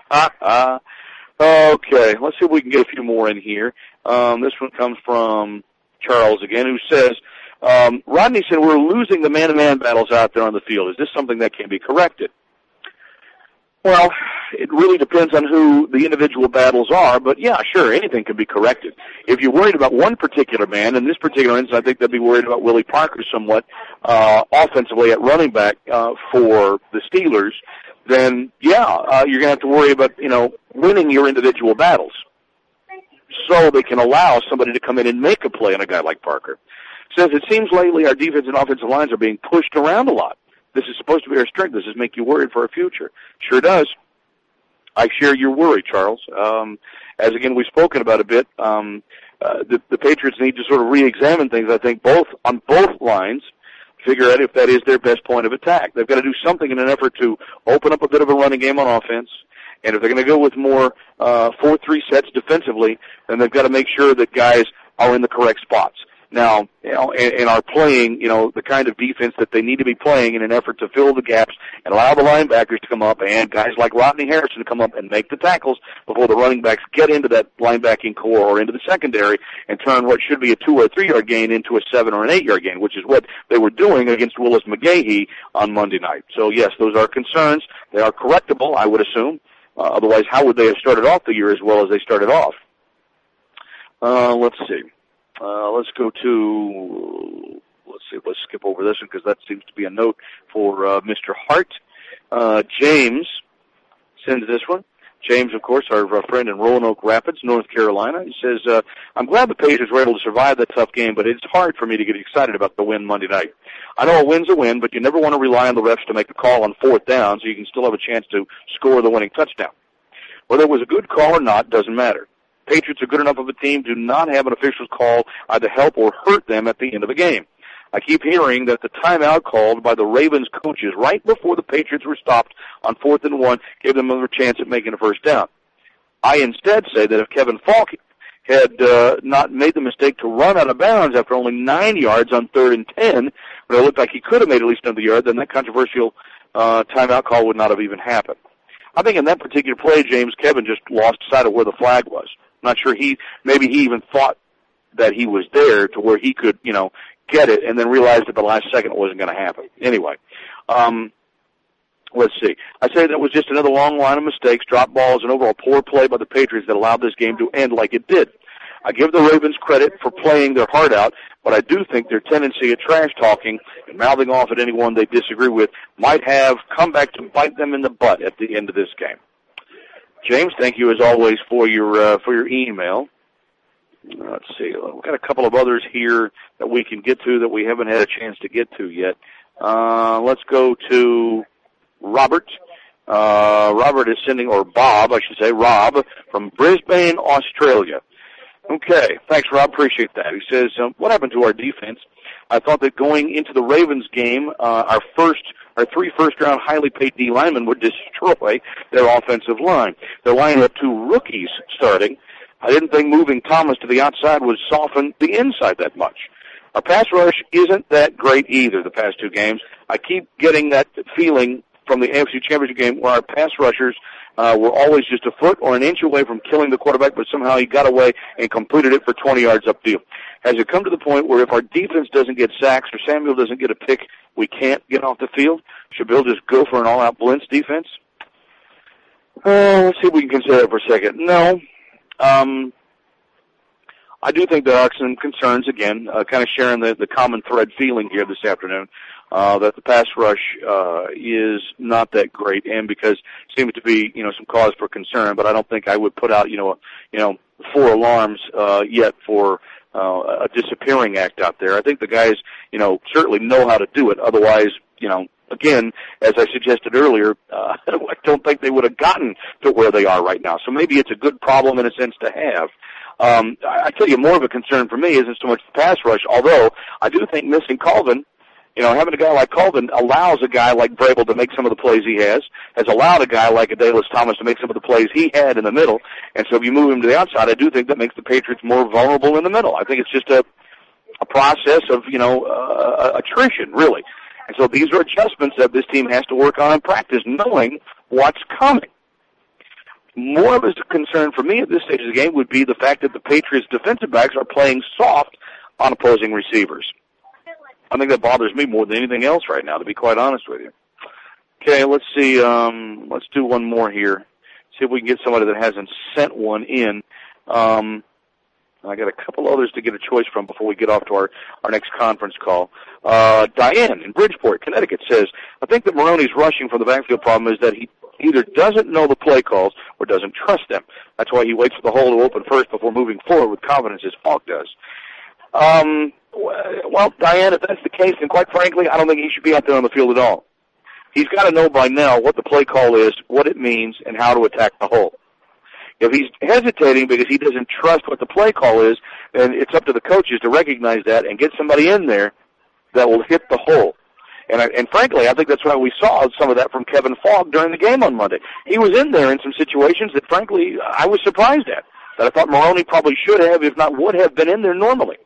Okay, let's see if we can get a few more in here. Um, this one comes from Charles again, who says, um, Rodney said we're losing the man-to-man battles out there on the field. Is this something that can be corrected? Well, it really depends on who the individual battles are, but yeah, sure, anything can be corrected. If you're worried about one particular man, in this particular instance, I think they'd be worried about Willie Parker somewhat uh, offensively at running back uh, for the Steelers, then yeah, uh, you're going to have to worry about, you know, winning your individual battles so they can allow somebody to come in and make a play on a guy like Parker. Says it seems lately our defense and offensive lines are being pushed around a lot. This is supposed to be our strength. Does this make you worried for our future? Sure does. I share your worry, Charles. Um, as, again, we've spoken about a bit, um, uh, the, the Patriots need to sort of re-examine things, I think, both on both lines, figure out if that is their best point of attack. They've got to do something in an effort to open up a bit of a running game on offense. And if they're going to go with more uh, four three sets defensively, then they've got to make sure that guys are in the correct spots. Now, you know, and, and are playing, you know, the kind of defense that they need to be playing in an effort to fill the gaps and allow the linebackers to come up and guys like Rodney Harrison to come up and make the tackles before the running backs get into that linebacking core or into the secondary and turn what should be a two or a three yard gain into a seven or an eight yard gain, which is what they were doing against Willis McGahee on Monday night. So yes, those are concerns. They are correctable, I would assume. Uh, otherwise, how would they have started off the year as well as they started off? Uh, let's see. Uh, let's go to, let's see, let's skip over this one because that seems to be a note for uh, Mister Hart. Uh, James sends this one. James, of course, our, our friend in Roanoke Rapids, North Carolina. He says, uh, I'm glad the Patriots were able to survive that tough game, but it's hard for me to get excited about the win Monday night. I know a win's a win, but you never want to rely on the refs to make a call on fourth down so you can still have a chance to score the winning touchdown. Whether it was a good call or not doesn't matter. Patriots are good enough of a team to not have an official's call either help or hurt them at the end of the game. I keep hearing that the timeout called by the Ravens coaches right before the Patriots were stopped on fourth and one gave them another chance at making a first down. I instead say that if Kevin Falk had uh, not made the mistake to run out of bounds after only nine yards on third and ten, but it looked like he could have made at least another yard, then that controversial uh, timeout call would not have even happened. I think in that particular play, James, Kevin just lost sight of where the flag was. I'm not sure he, maybe he even thought that he was there to where he could, you know, get it and then realized at the last second it wasn't going to happen. Anyway, um, let's see. I say that was just another long line of mistakes, drop balls, and overall poor play by the Patriots that allowed this game to end like it did. I give the Ravens credit for playing their heart out, but I do think their tendency at trash talking and mouthing off at anyone they disagree with might have come back to bite them in the butt at the end of this game. James, thank you as always for your uh, for your email. Let's see. We've got a couple of others here that we can get to that we haven't had a chance to get to yet. Uh, let's go to Robert. Uh, Robert is sending, or Bob, I should say, Rob from Brisbane, Australia. Okay. Thanks, Rob. Appreciate that. He says, um, what happened to our defense? I thought that going into the Ravens game, uh, our first, our three first-round highly paid D linemen would destroy their offensive line. They're lining up two rookies starting. I didn't think moving Thomas to the outside would soften the inside that much. Our pass rush isn't that great either the past two games. I keep getting that feeling from the A F C Championship game where our pass rushers uh, were always just a foot or an inch away from killing the quarterback, but somehow he got away and completed it for twenty yards upfield. Has it come to the point where if our defense doesn't get sacks or Samuel doesn't get a pick, we can't get off the field? Should Bill just go for an all-out blitz defense? Uh, let's see if we can consider that for a second. No. Um, I do think there are some concerns, again, uh, kind of sharing the, the common thread feeling here this afternoon. uh, that the pass rush uh, is not that great, and because seems to be, you know, some cause for concern. But I don't think I would put out, you know, a, you know, four alarms uh, yet for uh, a disappearing act out there. I think the guys, you know, certainly know how to do it. Otherwise, you know, again, as I suggested earlier, uh, I don't think they would have gotten to where they are right now. So maybe it's a good problem in a sense to have. Um, I, I tell you, more of a concern for me isn't so much the pass rush, although I do think missing Colvin, you know, having a guy like Colvin allows a guy like Vrabel to make some of the plays he has, has allowed a guy like Adalys Thomas to make some of the plays he had in the middle, and so if you move him to the outside, I do think that makes the Patriots more vulnerable in the middle. I think it's just a, a process of, you know, uh, attrition, really. And so these are adjustments that this team has to work on in practice, knowing what's coming. More of a concern for me at this stage of the game would be the fact that the Patriots' defensive backs are playing soft on opposing receivers. I think that bothers me more than anything else right now, to be quite honest with you. Okay, let's see. Um, let's do one more here. See if we can get somebody that hasn't sent one in. Um, I got a couple others to get a choice from before we get off to our, our next conference call. Uh, Diane in Bridgeport, Connecticut says, I think that Maroney's rushing from the backfield problem is that he either doesn't know the play calls or doesn't trust them. That's why he waits for the hole to open first before moving forward with confidence as Falk does. Um, well, Diane, if that's the case, then quite frankly, I don't think he should be out there on the field at all. He's got to know by now what the play call is, what it means, and how to attack the hole. If he's hesitating because he doesn't trust what the play call is, then it's up to the coaches to recognize that and get somebody in there that will hit the hole. And, I, and frankly, I think that's why we saw some of that from Kevin Falk during the game on Monday. He was in there in some situations that, frankly, I was surprised at, that I thought Maroney probably should have, if not would have, been in there normally.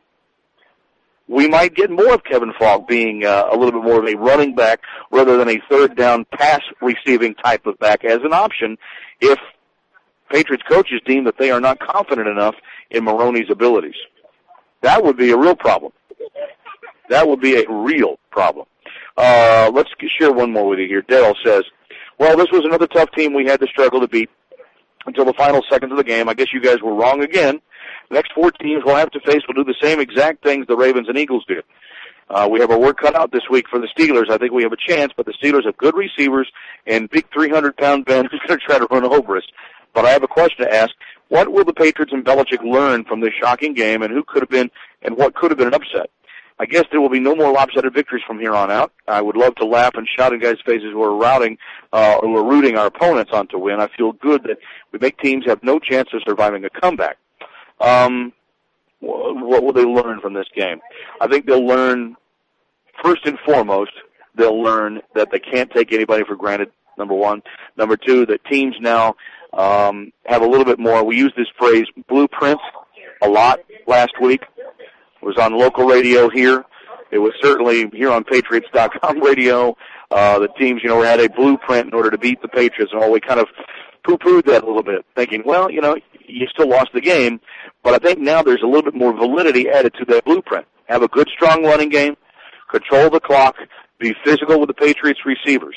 We might get more of Kevin Falk being uh, a little bit more of a running back rather than a third down pass receiving type of back as an option if Patriots coaches deem that they are not confident enough in Maroney's abilities. That would be a real problem. That would be a real problem. Uh, let's share one more with you here. Dale says, well, this was another tough team we had to struggle to beat until the final seconds of the game. I guess you guys were wrong again. The next four teams we'll have to face will do the same exact things the Ravens and Eagles did. Uh, we have our work cut out this week for the Steelers. I think we have a chance, but the Steelers have good receivers and big three hundred pound Ben who's going to try to run over us. But I have a question to ask. What will the Patriots and Belichick learn from this shocking game, and who could have been, and what could have been an upset? I guess there will be no more lopsided victories from here on out. I would love to laugh and shout in guys' faces who are routing, uh, or who are rooting our opponents on to win. I feel good that we make teams have no chance of surviving a comeback. Um, what will they learn from this game? I think they'll learn, first and foremost, they'll learn that they can't take anybody for granted, number one. Number two, that teams now um, have a little bit more. We used this phrase, blueprint, a lot last week. It was on local radio here. It was certainly here on Patriots dot com radio. Uh, the teams, you know, had a blueprint in order to beat the Patriots, and all we kind of poo-pooed that a little bit, thinking, well, you know, you still lost the game, but I think now there's a little bit more validity added to that blueprint. Have a good, strong running game, control the clock, be physical with the Patriots receivers.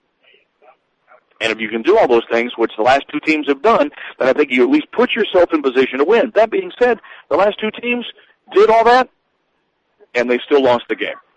And if you can do all those things, which the last two teams have done, then I think you at least put yourself in position to win. That being said, the last two teams did all that, and they still lost the game.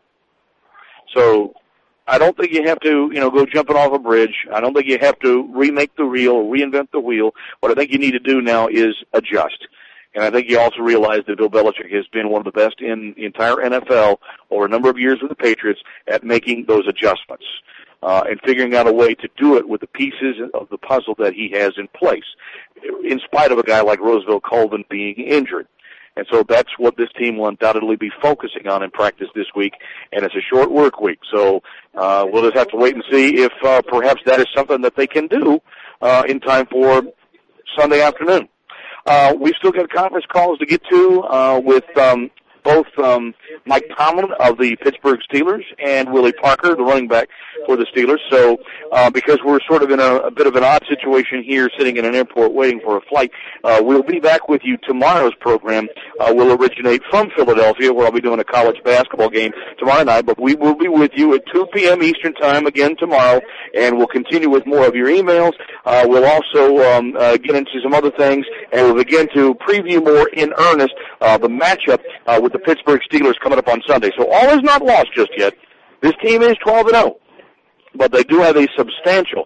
So I don't think you have to, you know, go jumping off a bridge. I don't think you have to remake the wheel or reinvent the wheel. What I think you need to do now is adjust. And I think you also realize that Bill Belichick has been one of the best in the entire N F L over a number of years with the Patriots at making those adjustments uh, and figuring out a way to do it with the pieces of the puzzle that he has in place, in spite of a guy like Roosevelt Colvin being injured. And so that's what this team will undoubtedly be focusing on in practice this week, and it's a short work week. So uh, we'll just have to wait and see if uh, perhaps that is something that they can do uh, in time for Sunday afternoon. Uh, we've still got conference calls to get to uh, with um, both um, Mike Tomlin of the Pittsburgh Steelers and Willie Parker, the running back for the Steelers. So uh, because we're sort of in a, a bit of an odd situation here, sitting in an airport waiting for a flight, uh, we'll be back with you. Tomorrow's program uh, will originate from Philadelphia, where I'll be doing a college basketball game tomorrow night. But we will be with you at two p.m. Eastern Time again tomorrow, and we'll continue with more of your emails. Uh, we'll also um, uh, get into some other things, and we'll begin to preview more in earnest uh, the matchup uh, with the Pittsburgh Steelers coming up on Sunday. So all is not lost just yet. This team is twelve and oh, but they do have a substantial,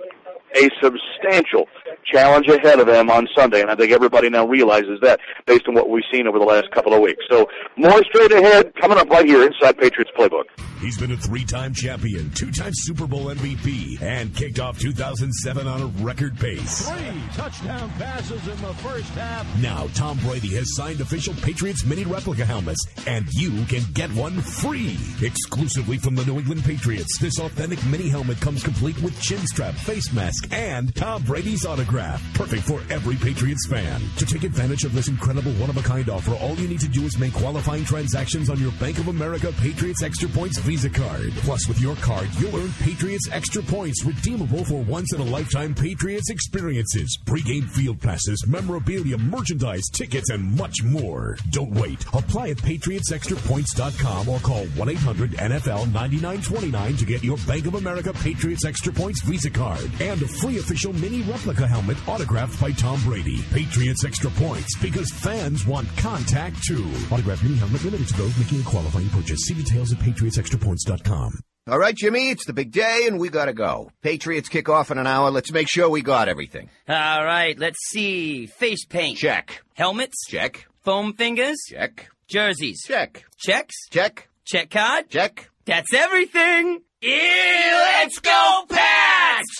a substantial challenge ahead of them on Sunday, and I think everybody now realizes that based on what we've seen over the last couple of weeks. So more straight ahead coming up right here inside Patriots Playbook. He's been a three-time champion, two-time Super Bowl M V P, and kicked off two thousand seven on a record pace. Three touchdown passes in the first half. Now Tom Brady has signed official Patriots mini replica helmets, and you can get one free. Exclusively from the New England Patriots, this authentic mini helmet comes complete with chin strap, face mask, and Tom Brady's autograph. Perfect for every Patriots fan. To take advantage of this incredible one-of-a-kind offer, all you need to do is make qualifying transactions on your Bank of America Patriots Extra Points Visa card. Plus, with your card, you'll earn Patriots Extra Points redeemable for once-in-a-lifetime Patriots experiences, pregame field passes, memorabilia, merchandise, tickets, and much more. Don't wait. Apply at patriots extra points dot com or call one eight hundred N F L ninety-nine twenty-nine to get your Bank of America Patriots Extra Points Visa card and a free official mini replica helmet autographed by Tom Brady. Patriots Extra Points, because fans want contact too. Autographed mini helmet limited to those making a qualifying purchase. See details at patriots extra points dot com. All right, Jimmy, it's the big day, and we gotta go. Patriots kick off in an hour. Let's make sure we got everything. All right, let's see. Face paint. Check. Helmets. Check. Foam fingers. Check. Jerseys. Check. Checks. Check. Check card. Check. That's everything. Yeah, let's go Pats!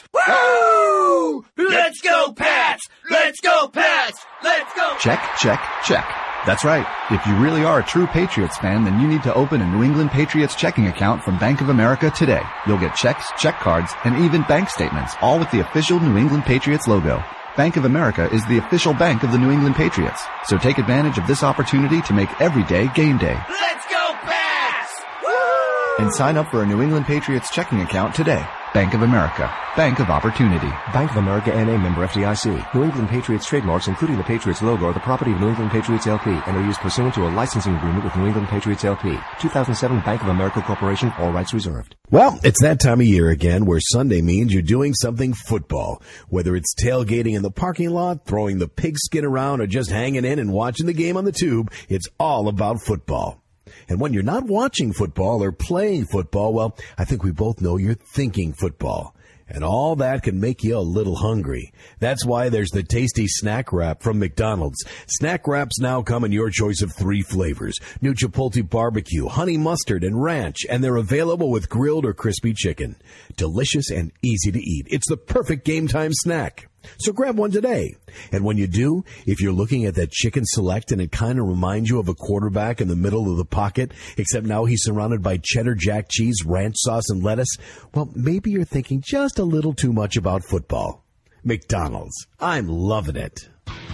Woo! Let's go Pats! Let's go Pats! Let's go. Check, check, check. That's right. If you really are a true Patriots fan, then you need to open a New England Patriots checking account from Bank of America today. You'll get checks, check cards, and even bank statements, all with the official New England Patriots logo. Bank of America is the official bank of the New England Patriots. So take advantage of this opportunity to make every day game day. Let's go Pats! And sign up for a New England Patriots checking account today. Bank of America. Bank of Opportunity. Bank of America N A member F D I C. New England Patriots trademarks, including the Patriots logo, are the property of New England Patriots L P and are used pursuant to a licensing agreement with New England Patriots L P. two thousand seven Bank of America Corporation. All rights reserved. Well, it's that time of year again where Sunday means you're doing something football. Whether it's tailgating in the parking lot, throwing the pigskin around, or just hanging in and watching the game on the tube, it's all about football. And when you're not watching football or playing football, well, I think we both know you're thinking football. And all that can make you a little hungry. That's why there's the tasty Snack Wrap from McDonald's. Snack Wraps now come in your choice of three flavors: new Chipotle barbecue, honey mustard, and ranch, and they're available with grilled or crispy chicken. Delicious and easy to eat. It's the perfect game time snack. So grab one today. And when you do, if you're looking at that chicken select and it kind of reminds you of a quarterback in the middle of the pocket, except now he's surrounded by cheddar jack cheese, ranch sauce, and lettuce, well, maybe you're thinking just a little too much about football. McDonald's. I'm loving it.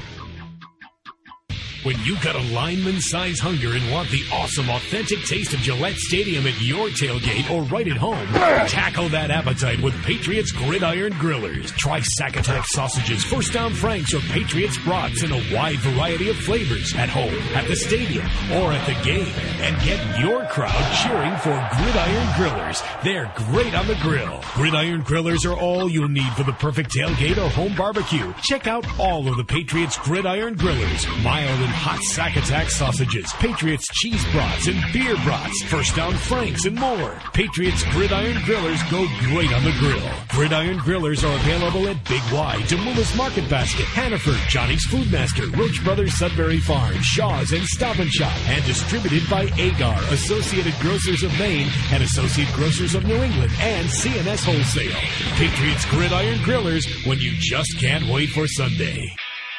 When you've got a lineman-size hunger and want the awesome, authentic taste of Gillette Stadium at your tailgate or right at home, tackle that appetite with Patriots Gridiron Grillers. Try Sack Attack sausages, First Down Franks, or Patriots brats in a wide variety of flavors at home, at the stadium, or at the game. And get your crowd cheering for Gridiron Grillers. They're great on the grill. Gridiron Grillers are all you'll need for the perfect tailgate or home barbecue. Check out all of the Patriots Gridiron Grillers. Mild and hot Sack Attack sausages, Patriots cheese brats and beer brats, First Down Franks, and more. Patriots Gridiron Grillers go great on the grill. Gridiron Grillers are available at Big Y, Demoulas Market Basket, Hannaford, Johnny's Foodmaster, Roach Brothers Sudbury Farm, Shaw's, and Stop and Shop, and distributed by Agar, Associated Grocers of Maine, and Associate Grocers of New England, and C N S Wholesale. Patriots Gridiron Grillers, when you just can't wait for Sunday.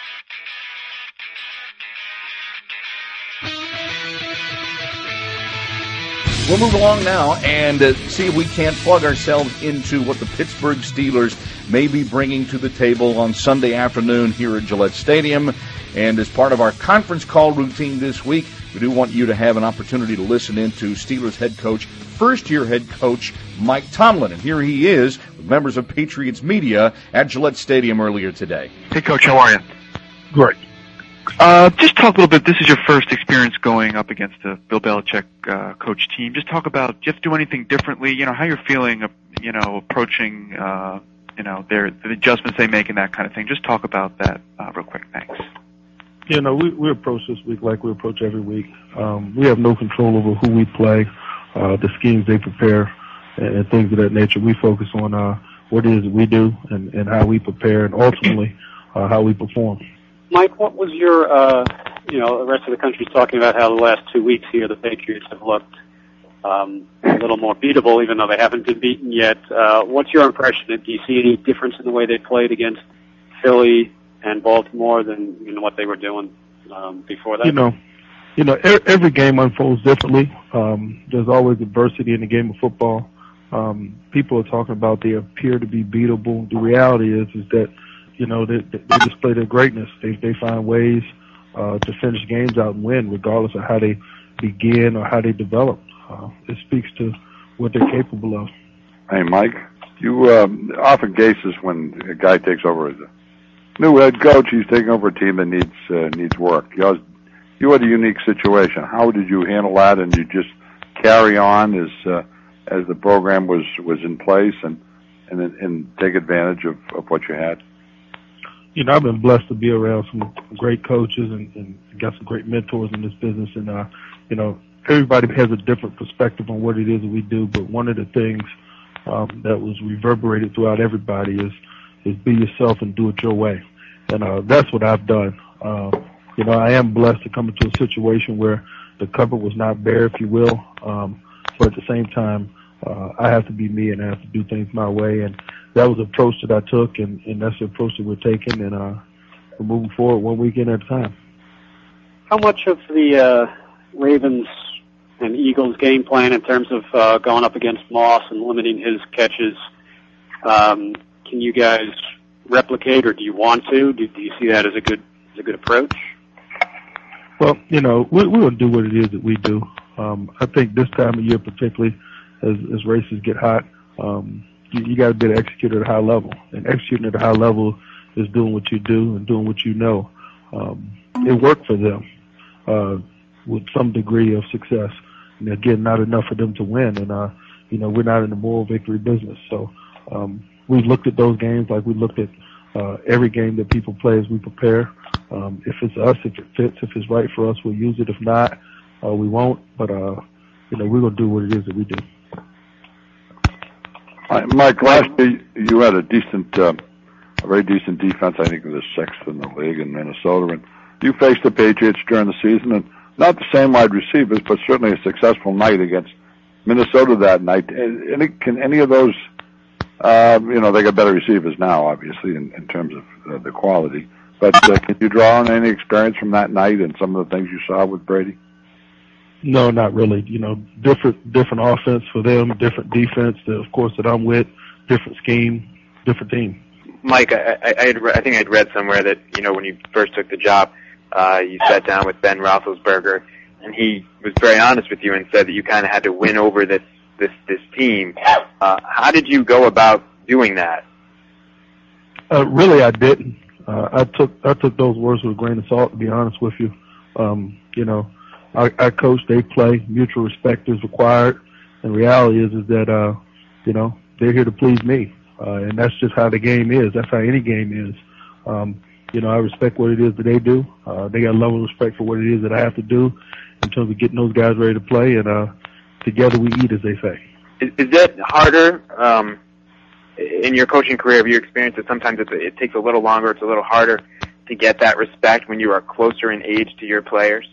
We'll move along now and uh, see if we can't plug ourselves into what the Pittsburgh Steelers may be bringing to the table on Sunday afternoon here at Gillette Stadium. And as part of our conference call routine this week, we do want you to have an opportunity to listen in to Steelers head coach, first-year head coach Mike Tomlin. And here he is with members of Patriots media at Gillette Stadium earlier today. Hey, Coach, how are you? Great. Uh, just talk a little bit. This is your first experience going up against a Bill Belichick uh, coach team. Just talk about, do you have to do anything differently? You know, how you're feeling, you know, approaching, uh, you know, their, the adjustments they make and that kind of thing. Just talk about that uh, real quick. Thanks. You know, we, we approach this week like we approach every week. Um, we have no control over who we play. uh, the schemes they prepare, and, and things of that nature. We focus on uh, what it is that we do and, and how we prepare, and ultimately uh, how we perform. Mike, what was your, uh, you know, the rest of the country's talking about how the last two weeks here the Patriots have looked um, a little more beatable, even though they haven't been beaten yet. Uh, what's your impression? Do you see any difference in the way they played against Philly and Baltimore than, you know, what they were doing um, before that? You know, you know, every game unfolds differently. Um, there's always adversity in the game of football. Um, people are talking about they appear to be beatable. The reality is, is that, you know, they, they display their greatness. They, they find ways uh, to finish games out and win, regardless of how they begin or how they develop. Uh, it speaks to what they're capable of. Hey, Mike, you um, often cases when a guy takes over as a new head coach, he's taking over a team that needs uh, needs work. You, you had a unique situation. How did you handle that? And you just carry on as uh, as the program was, was in place, and and and take advantage of, of what you had. You know, I've been blessed to be around some great coaches and, and got some great mentors in this business. And, uh, you know, everybody has a different perspective on what it is that we do. But one of the things um, that was reverberated throughout everybody is, is be yourself and do it your way. And uh, that's what I've done. Uh, you know, I am blessed to come into a situation where the cupboard was not bare, if you will. Um, but at the same time, uh, I have to be me and I have to do things my way. And that was the approach that I took, and, and that's the approach that we're taking, and uh, we're moving forward one weekend at a time. How much of the uh, Ravens and Eagles game plan in terms of uh, going up against Moss and limiting his catches um, can you guys replicate, or do you want to? Do, do you see that as a good as a good approach? Well, you know, we, we will do what it is that we do. Um, I think this time of year, particularly as, as races get hot, um, you, you got to be able to execute at a high level. And executing at a high level is doing what you do and doing what you know. Um, it worked for them uh, with some degree of success. And again, not enough for them to win. And, uh, you know, we're not in the moral victory business. So um, we've looked at those games like we looked at uh, every game that people play as we prepare. Um, if it's us, if it fits, if it's right for us, we'll use it. If not, uh, we won't. But, uh, you know, we're going to do what it is that we do. Mike, last year you had a decent, uh, a very decent defense. I think it was sixth in the league in Minnesota. And you faced the Patriots during the season, and not the same wide receivers, but certainly a successful night against Minnesota that night. Any, can any of those, uh, you know, they got better receivers now, obviously, in, in terms of uh, the quality. But uh, can you draw on any experience from that night and some of the things you saw with Brady? No, not really. You know, different different offense for them, different defense, that, of course, that I'm with, different scheme, different team. Mike, I, I, I, had, I think I'd read somewhere that, you know, when you first took the job, uh, you sat down with Ben Roethlisberger, and he was very honest with you and said that you kind of had to win over this this this team. Uh, how did you go about doing that? Uh, really, I didn't. Uh, I took I took those words with a grain of salt, to be honest with you. Um, you know, I, I coach, they play, mutual respect is required. And the reality is, is that, uh, you know, they're here to please me. Uh, and that's just how the game is. That's how any game is. Um, you know, I respect what it is that they do. Uh, they got a level of respect for what it is that I have to do in terms of getting those guys ready to play. And, uh, together we eat, as they say. Is, is that harder, um, in your coaching career? Have you experienced that sometimes it's, it takes a little longer, it's a little harder to get that respect when you are closer in age to your players?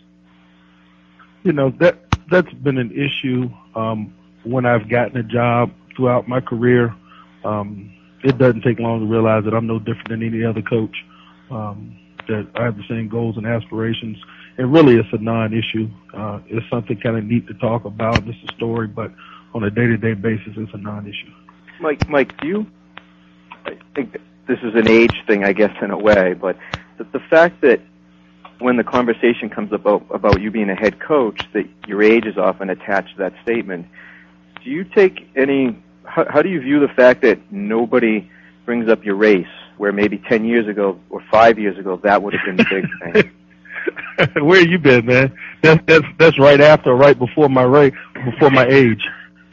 You know, that, that's been an issue, um, when I've gotten a job throughout my career. Um, it doesn't take long to realize that I'm no different than any other coach, um, that I have the same goals and aspirations. And really it's a non-issue. Uh, it's something kind of neat to talk about. It's a story, but on a day-to-day basis, it's a non-issue. Mike, Mike, do you, I think this is an age thing, I guess, in a way, but the, the fact that when the conversation comes about, about you being a head coach, that your age is often attached to that statement, do you take any, how, how do you view the fact that nobody brings up your race, where maybe ten years ago or five years ago, that would have been the big thing? Where you been, man? That's, that's, that's right after, or right before my race, before my age.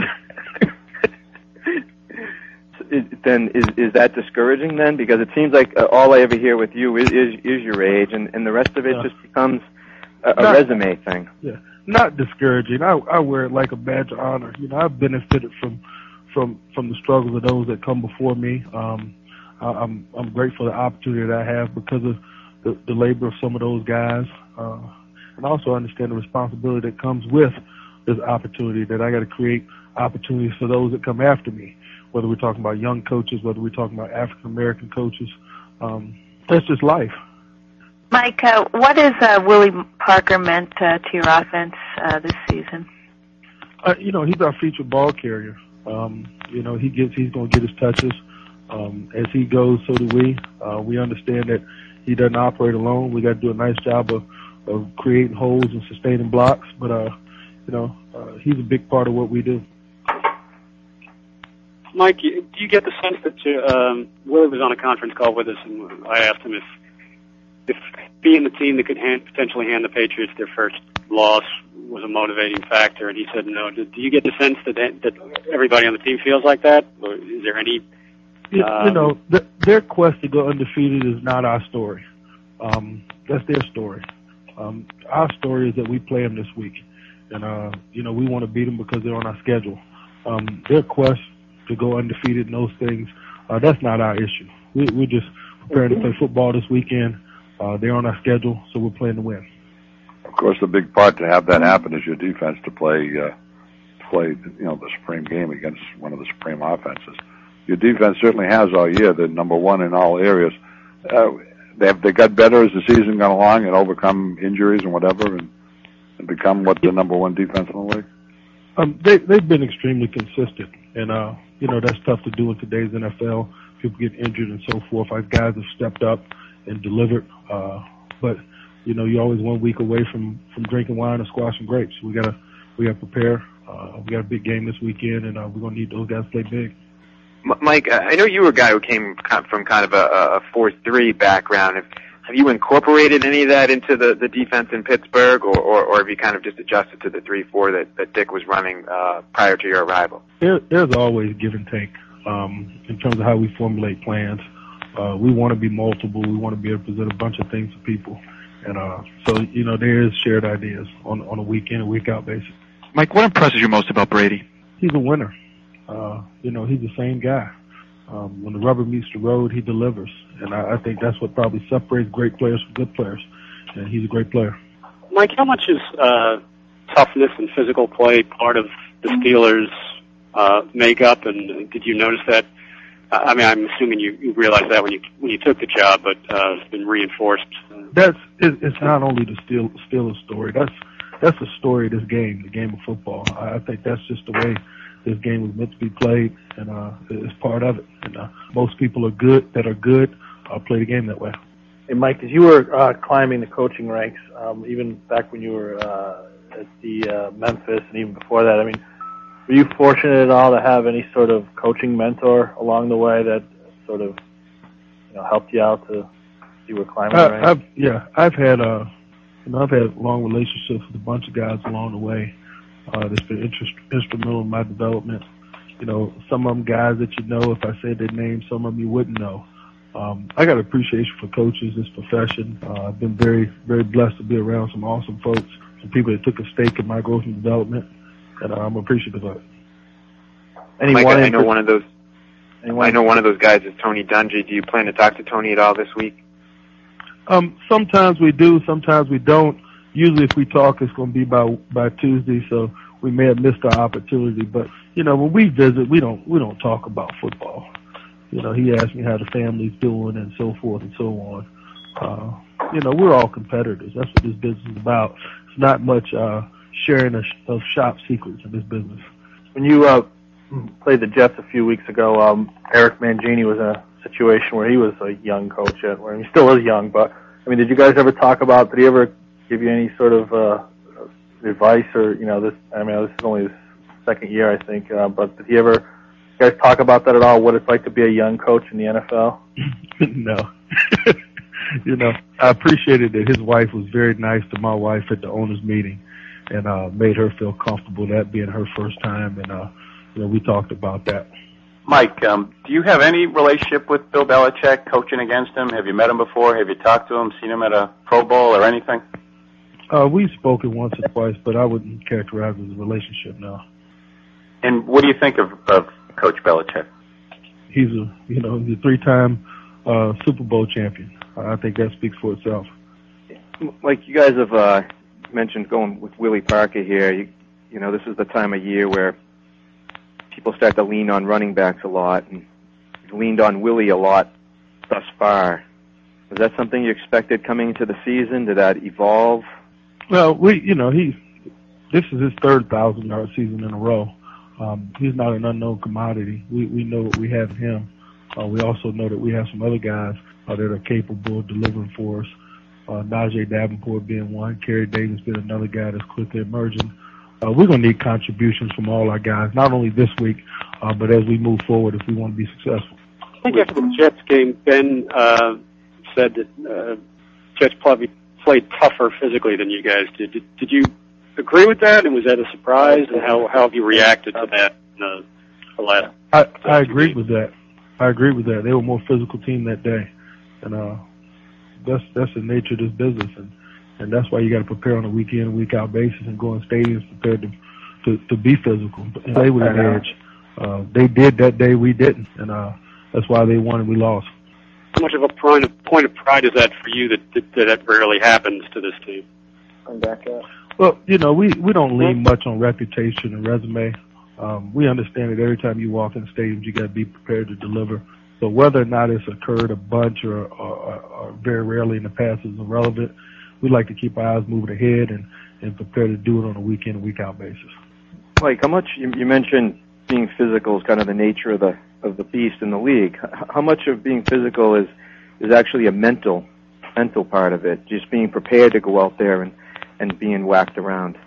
Is, then is is that discouraging then? Because it seems like uh, all I ever hear with you is is, is your age, and, and the rest of it yeah. just becomes a, a no, resume thing. Yeah, not discouraging. I, I wear it like a badge of honor. You know, I've benefited from from from the struggles of those that come before me. Um, I, I'm I'm grateful for the opportunity that I have because of the, the labor of some of those guys, uh, and also understand the responsibility that comes with this opportunity. That I got to create opportunities for those that come after me. Whether we're talking about young coaches, whether we're talking about African American coaches, um, that's just life. Mike, uh, what has uh, Willie Parker meant uh, to your offense uh, this season? Uh, you know, he's our featured ball carrier. Um, you know, he gets, he's going to get his touches. Um, as he goes, so do we. Uh, we understand that he doesn't operate alone. We got to do a nice job of, of creating holes and sustaining blocks. But, uh, you know, uh, he's a big part of what we do. Mike, do you get the sense that you, um, Willie was on a conference call with us, and I asked him if if being the team that could hand, potentially hand the Patriots their first loss was a motivating factor, and he said no. Do, do you get the sense that that everybody on the team feels like that, or is there any? You, um, you know, the, their quest to go undefeated is not our story. Um, that's their story. Um, our story is that we play them this week, and uh, you know, we want to beat them because they're on our schedule. Um, their quest to go undefeated and those things, uh, that's not our issue. We, we're just preparing to play football this weekend. Uh, they're on our schedule, so we're playing to win. Of course, the big part to have that happen is your defense to play, uh, play, you know, the supreme game against one of the supreme offenses. Your defense certainly has all year. They're number one in all areas. Uh, they have, they got better as the season got along and overcome injuries and whatever, and, and become what the number one defense in the league. Um, they, they've been extremely consistent, and uh, you know, that's tough to do in today's N F L. People get injured and so forth. Our guys have stepped up and delivered, uh, but you know, you're always one week away from, from drinking wine or squashing grapes. We gotta we gotta prepare. Uh, we got a big game this weekend, and uh, we're gonna need those guys to play big. Mike, I know you were a guy who came from kind of a, a four three background. Have, have you incorporated any of that into the, the defense in Pittsburgh, or, or, or have you kind of just adjusted to the three four that, that Dick was running uh, prior to your arrival? There, there's always give and take um, in terms of how we formulate plans. Uh, we want to be multiple. We want to be able to present a bunch of things to people. And uh, so, you know, there is shared ideas on, on a week-in and week-out basis. Mike, what impresses you most about Brady? He's a winner. Uh, you know, he's the same guy. Um, when the rubber meets the road, he delivers. And I, I think that's what probably separates great players from good players. And he's a great player. Mike, how much is uh, toughness and physical play part of the Steelers' uh, makeup? And did you notice that? I mean, I'm assuming you, you realized that when you when you took the job, but uh, it's been reinforced. That's it, it's not only the Steel, Steelers story. That's that's the story of this game, the game of football. I, I think that's just the way this game was meant to be played, and uh, it's part of it. And uh, most people are good that are good uh, play the game that way. Hey, Mike, as you were uh, climbing the coaching ranks, um, even back when you were uh, at the uh, Memphis, and even before that, I mean, were you fortunate at all to have any sort of coaching mentor along the way that sort of, you know, helped you out to you were climbing the ranks? I've, yeah, I've had uh, you know, I've had long relationships with a bunch of guys along the way. Uh, that's been interest, instrumental in my development. You know, some of them guys that you know, if I said their names, some of them you wouldn't know. Um, I got appreciation for coaches, this profession. Uh, I've been very, very blessed to be around some awesome folks, some people that took a stake in my growth and development, and uh, I'm appreciative of it. Mike, I know one of those. I know one of those guys is Tony Dungy. Do you plan to talk to Tony at all this week? Um, sometimes we do, sometimes we don't. Usually, if we talk, it's going to be by by Tuesday, so we may have missed our opportunity. But you know, when we visit, we don't we don't talk about football. You know, he asked me how the family's doing and so forth and so on. Uh, you know, we're all competitors. That's what this business is about. It's not much uh, sharing of, of shop secrets in this business. When you uh, played the Jets a few weeks ago, um, Eric Mangini was in a situation where he was a young coach at, where he still is young. But I mean, did you guys ever talk about? Did he ever give you any sort of uh, advice, or you know, this? I mean, this is only his second year, I think. Uh, but did he ever? You guys talk about that at all? What it's like to be a young coach in the N F L? No. You know, I appreciated that his wife was very nice to my wife at the owners' meeting, and uh, made her feel comfortable. That being her first time, and uh, you know, we talked about that. Mike, um, do you have any relationship with Bill Belichick, coaching against him? Have you met him before? Have you talked to him, seen him at a Pro Bowl or anything? Uh, we've spoken once or twice, but I wouldn't characterize it as a relationship now. And what do you think of, of Coach Belichick? He's a, you know, he's a three-time uh, Super Bowl champion. I think that speaks for itself. Like you guys have uh, mentioned going with Willie Parker here, you, you know, this is the time of year where people start to lean on running backs a lot, and you've leaned on Willie a lot thus far. Was that something you expected coming into the season? Did that evolve? Well, we, you know, he, this is his third thousand-yard season in a row. Um, he's not an unknown commodity. We we know what we have in him. Uh, we also know that we have some other guys uh, that are capable of delivering for us. Uh, Najee Davenport being one, Kerry Davis being another guy that's quickly emerging. Uh, we're going to need contributions from all our guys, not only this week, uh, but as we move forward if we want to be successful. I think after the Jets game, Ben uh, said that uh, Jets probably played tougher physically than you guys did. Did, did you agree with that, and was that a surprise? And how, how have you reacted to that in the, the last? I, I agreed with that. I agree with that. They were a more physical team that day, and uh, that's that's the nature of this business, and, and that's why you got to prepare on a week in and week out basis and go in stadiums prepared to to, to be physical and play with that edge. Uh, they did that day, we didn't, and uh, that's why they won and we lost. How much of a point of, point of pride is that for you that, that that rarely happens to this team? I'm back up. Well, you know, we, we don't lean much on reputation and resume. Um, we understand that every time you walk in stadiums, you got to be prepared to deliver. So whether or not it's occurred a bunch or, or, or very rarely in the past is irrelevant. We like to keep our eyes moving ahead and, and prepare to do it on a week in and week out basis. Like how much you, you mentioned being physical is kind of the nature of the of the beast in the league. How much of being physical is is actually a mental mental part of it? Just being prepared to go out there and and being whacked around.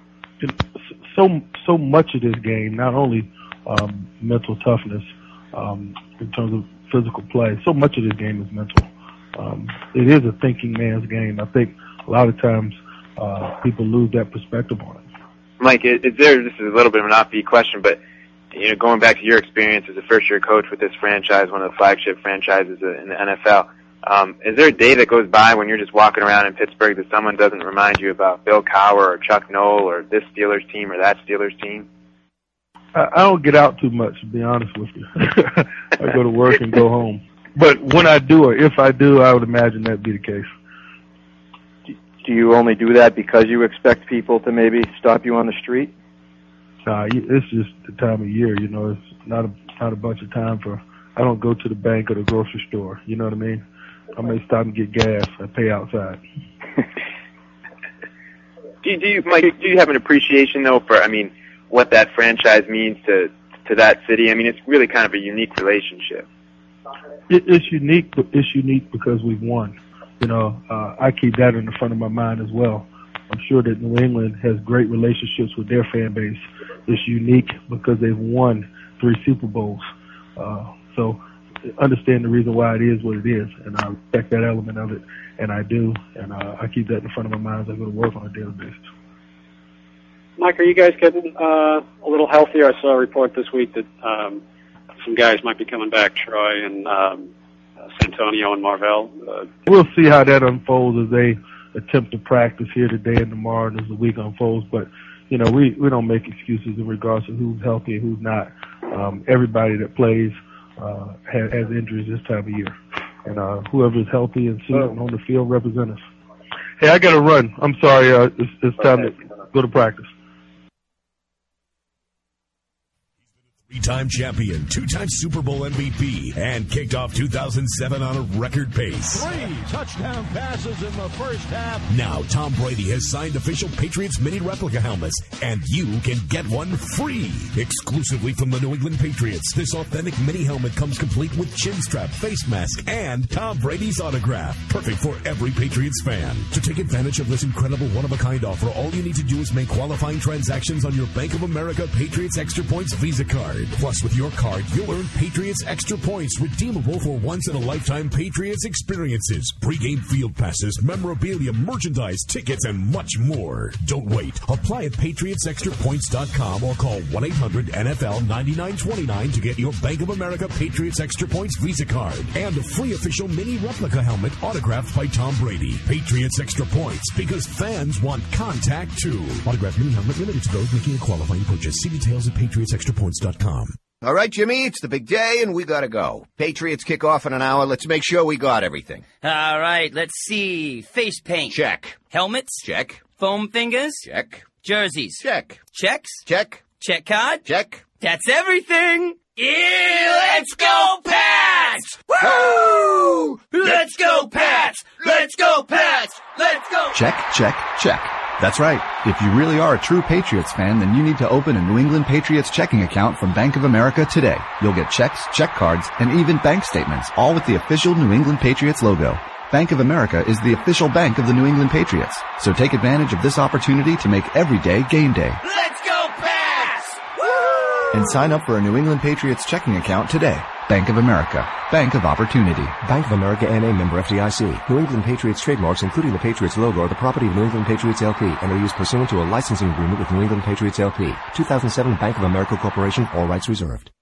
So so much of this game, not only um, mental toughness um, in terms of physical play, so much of this game is mental. Um, it is a thinking man's game. I think a lot of times uh, people lose that perspective on it. Mike, is there, this is a little bit of an offbeat question, but you know, going back to your experience as a first-year coach with this franchise, one of the flagship franchises in the N F L, um, is there a day that goes by when you're just walking around in Pittsburgh that someone doesn't remind you about Bill Cowher or Chuck Noll or this Steelers team or that Steelers team? I, I don't get out too much, to be honest with you. I go to work and go home. But when I do, or if I do, I would imagine that'd be the case. Do you only do that because you expect people to maybe stop you on the street? Uh, it's just the time of year, you know. It's not a not a bunch of time for. I don't go to the bank or the grocery store. You know what I mean? I may stop and get gas. I pay outside. do, you, do you, Mike? Do you have an appreciation though for, I mean, what that franchise means to to that city? I mean, it's really kind of a unique relationship. It, it's unique, but it's unique because we've won. You know, uh, I keep that in the front of my mind as well. I'm sure that New England has great relationships with their fan base. It's unique because they've won three Super Bowls. Uh, so understand the reason why it is what it is, and I respect that element of it, and I do, and uh, I keep that in front of my mind as I go to work on a daily basis. Mike, are you guys getting uh, a little healthier? I saw a report this week that um, some guys might be coming back, Troy and um, uh, Santonio and Marvell. Uh, we'll see how that unfolds as they attempt to practice here today and tomorrow and as the week unfolds. But, you know, we, we don't make excuses in regards to who's healthy and who's not. Um, everybody that plays uh, has, has injuries this time of year. And uh, whoever is healthy and suited on the field represent us. Hey, I got to run. I'm sorry. Uh, it's, it's time to go to practice. Three-time champion, two-time Super Bowl M V P, and kicked off two thousand seven on a record pace. Three touchdown passes in the first half. Now Tom Brady has signed official Patriots mini replica helmets, and you can get one free. Exclusively from the New England Patriots, this authentic mini helmet comes complete with chin strap, face mask, and Tom Brady's autograph. Perfect for every Patriots fan. To take advantage of this incredible one-of-a-kind offer, all you need to do is make qualifying transactions on your Bank of America Patriots Extra Points Visa card. card. Plus, with your card, you'll earn Patriots Extra Points, redeemable for once-in-a-lifetime Patriots experiences, pregame field passes, memorabilia, merchandise, tickets, and much more. Don't wait. Apply at patriots extra points dot com or call one eight hundred N F L ninety-nine twenty-nine to get your Bank of America Patriots Extra Points Visa card and a free official mini replica helmet autographed by Tom Brady. Patriots Extra Points, because fans want contact too. Autographed mini helmet limited to those making a qualifying purchase. See details at patriots extra points dot com. All right, Jimmy, it's the big day, and we gotta go. Patriots kick off in an hour. Let's make sure we got everything. All right, let's see. Face paint. Check. Helmets. Check. Foam fingers. Check. Jerseys. Check. Checks. Check. Check card. Check. That's everything. Yeah, let's go, Pats! Woo! Let's go, Pats! Let's go, Pats! Let's go! Check, check, check. That's right. If you really are a true Patriots fan, then you need to open a New England Patriots checking account from Bank of America today. You'll get checks, check cards, and even bank statements, all with the official New England Patriots logo. Bank of America is the official bank of the New England Patriots. So take advantage of this opportunity to make every day game day. Let's go, Pats! Woo! And sign up for a New England Patriots checking account today. Bank of America. Bank of Opportunity. Bank of America N A member F D I C. New England Patriots trademarks, including the Patriots logo, are the property of New England Patriots L P and are used pursuant to a licensing agreement with New England Patriots L P. two thousand seven Bank of America Corporation. All rights reserved.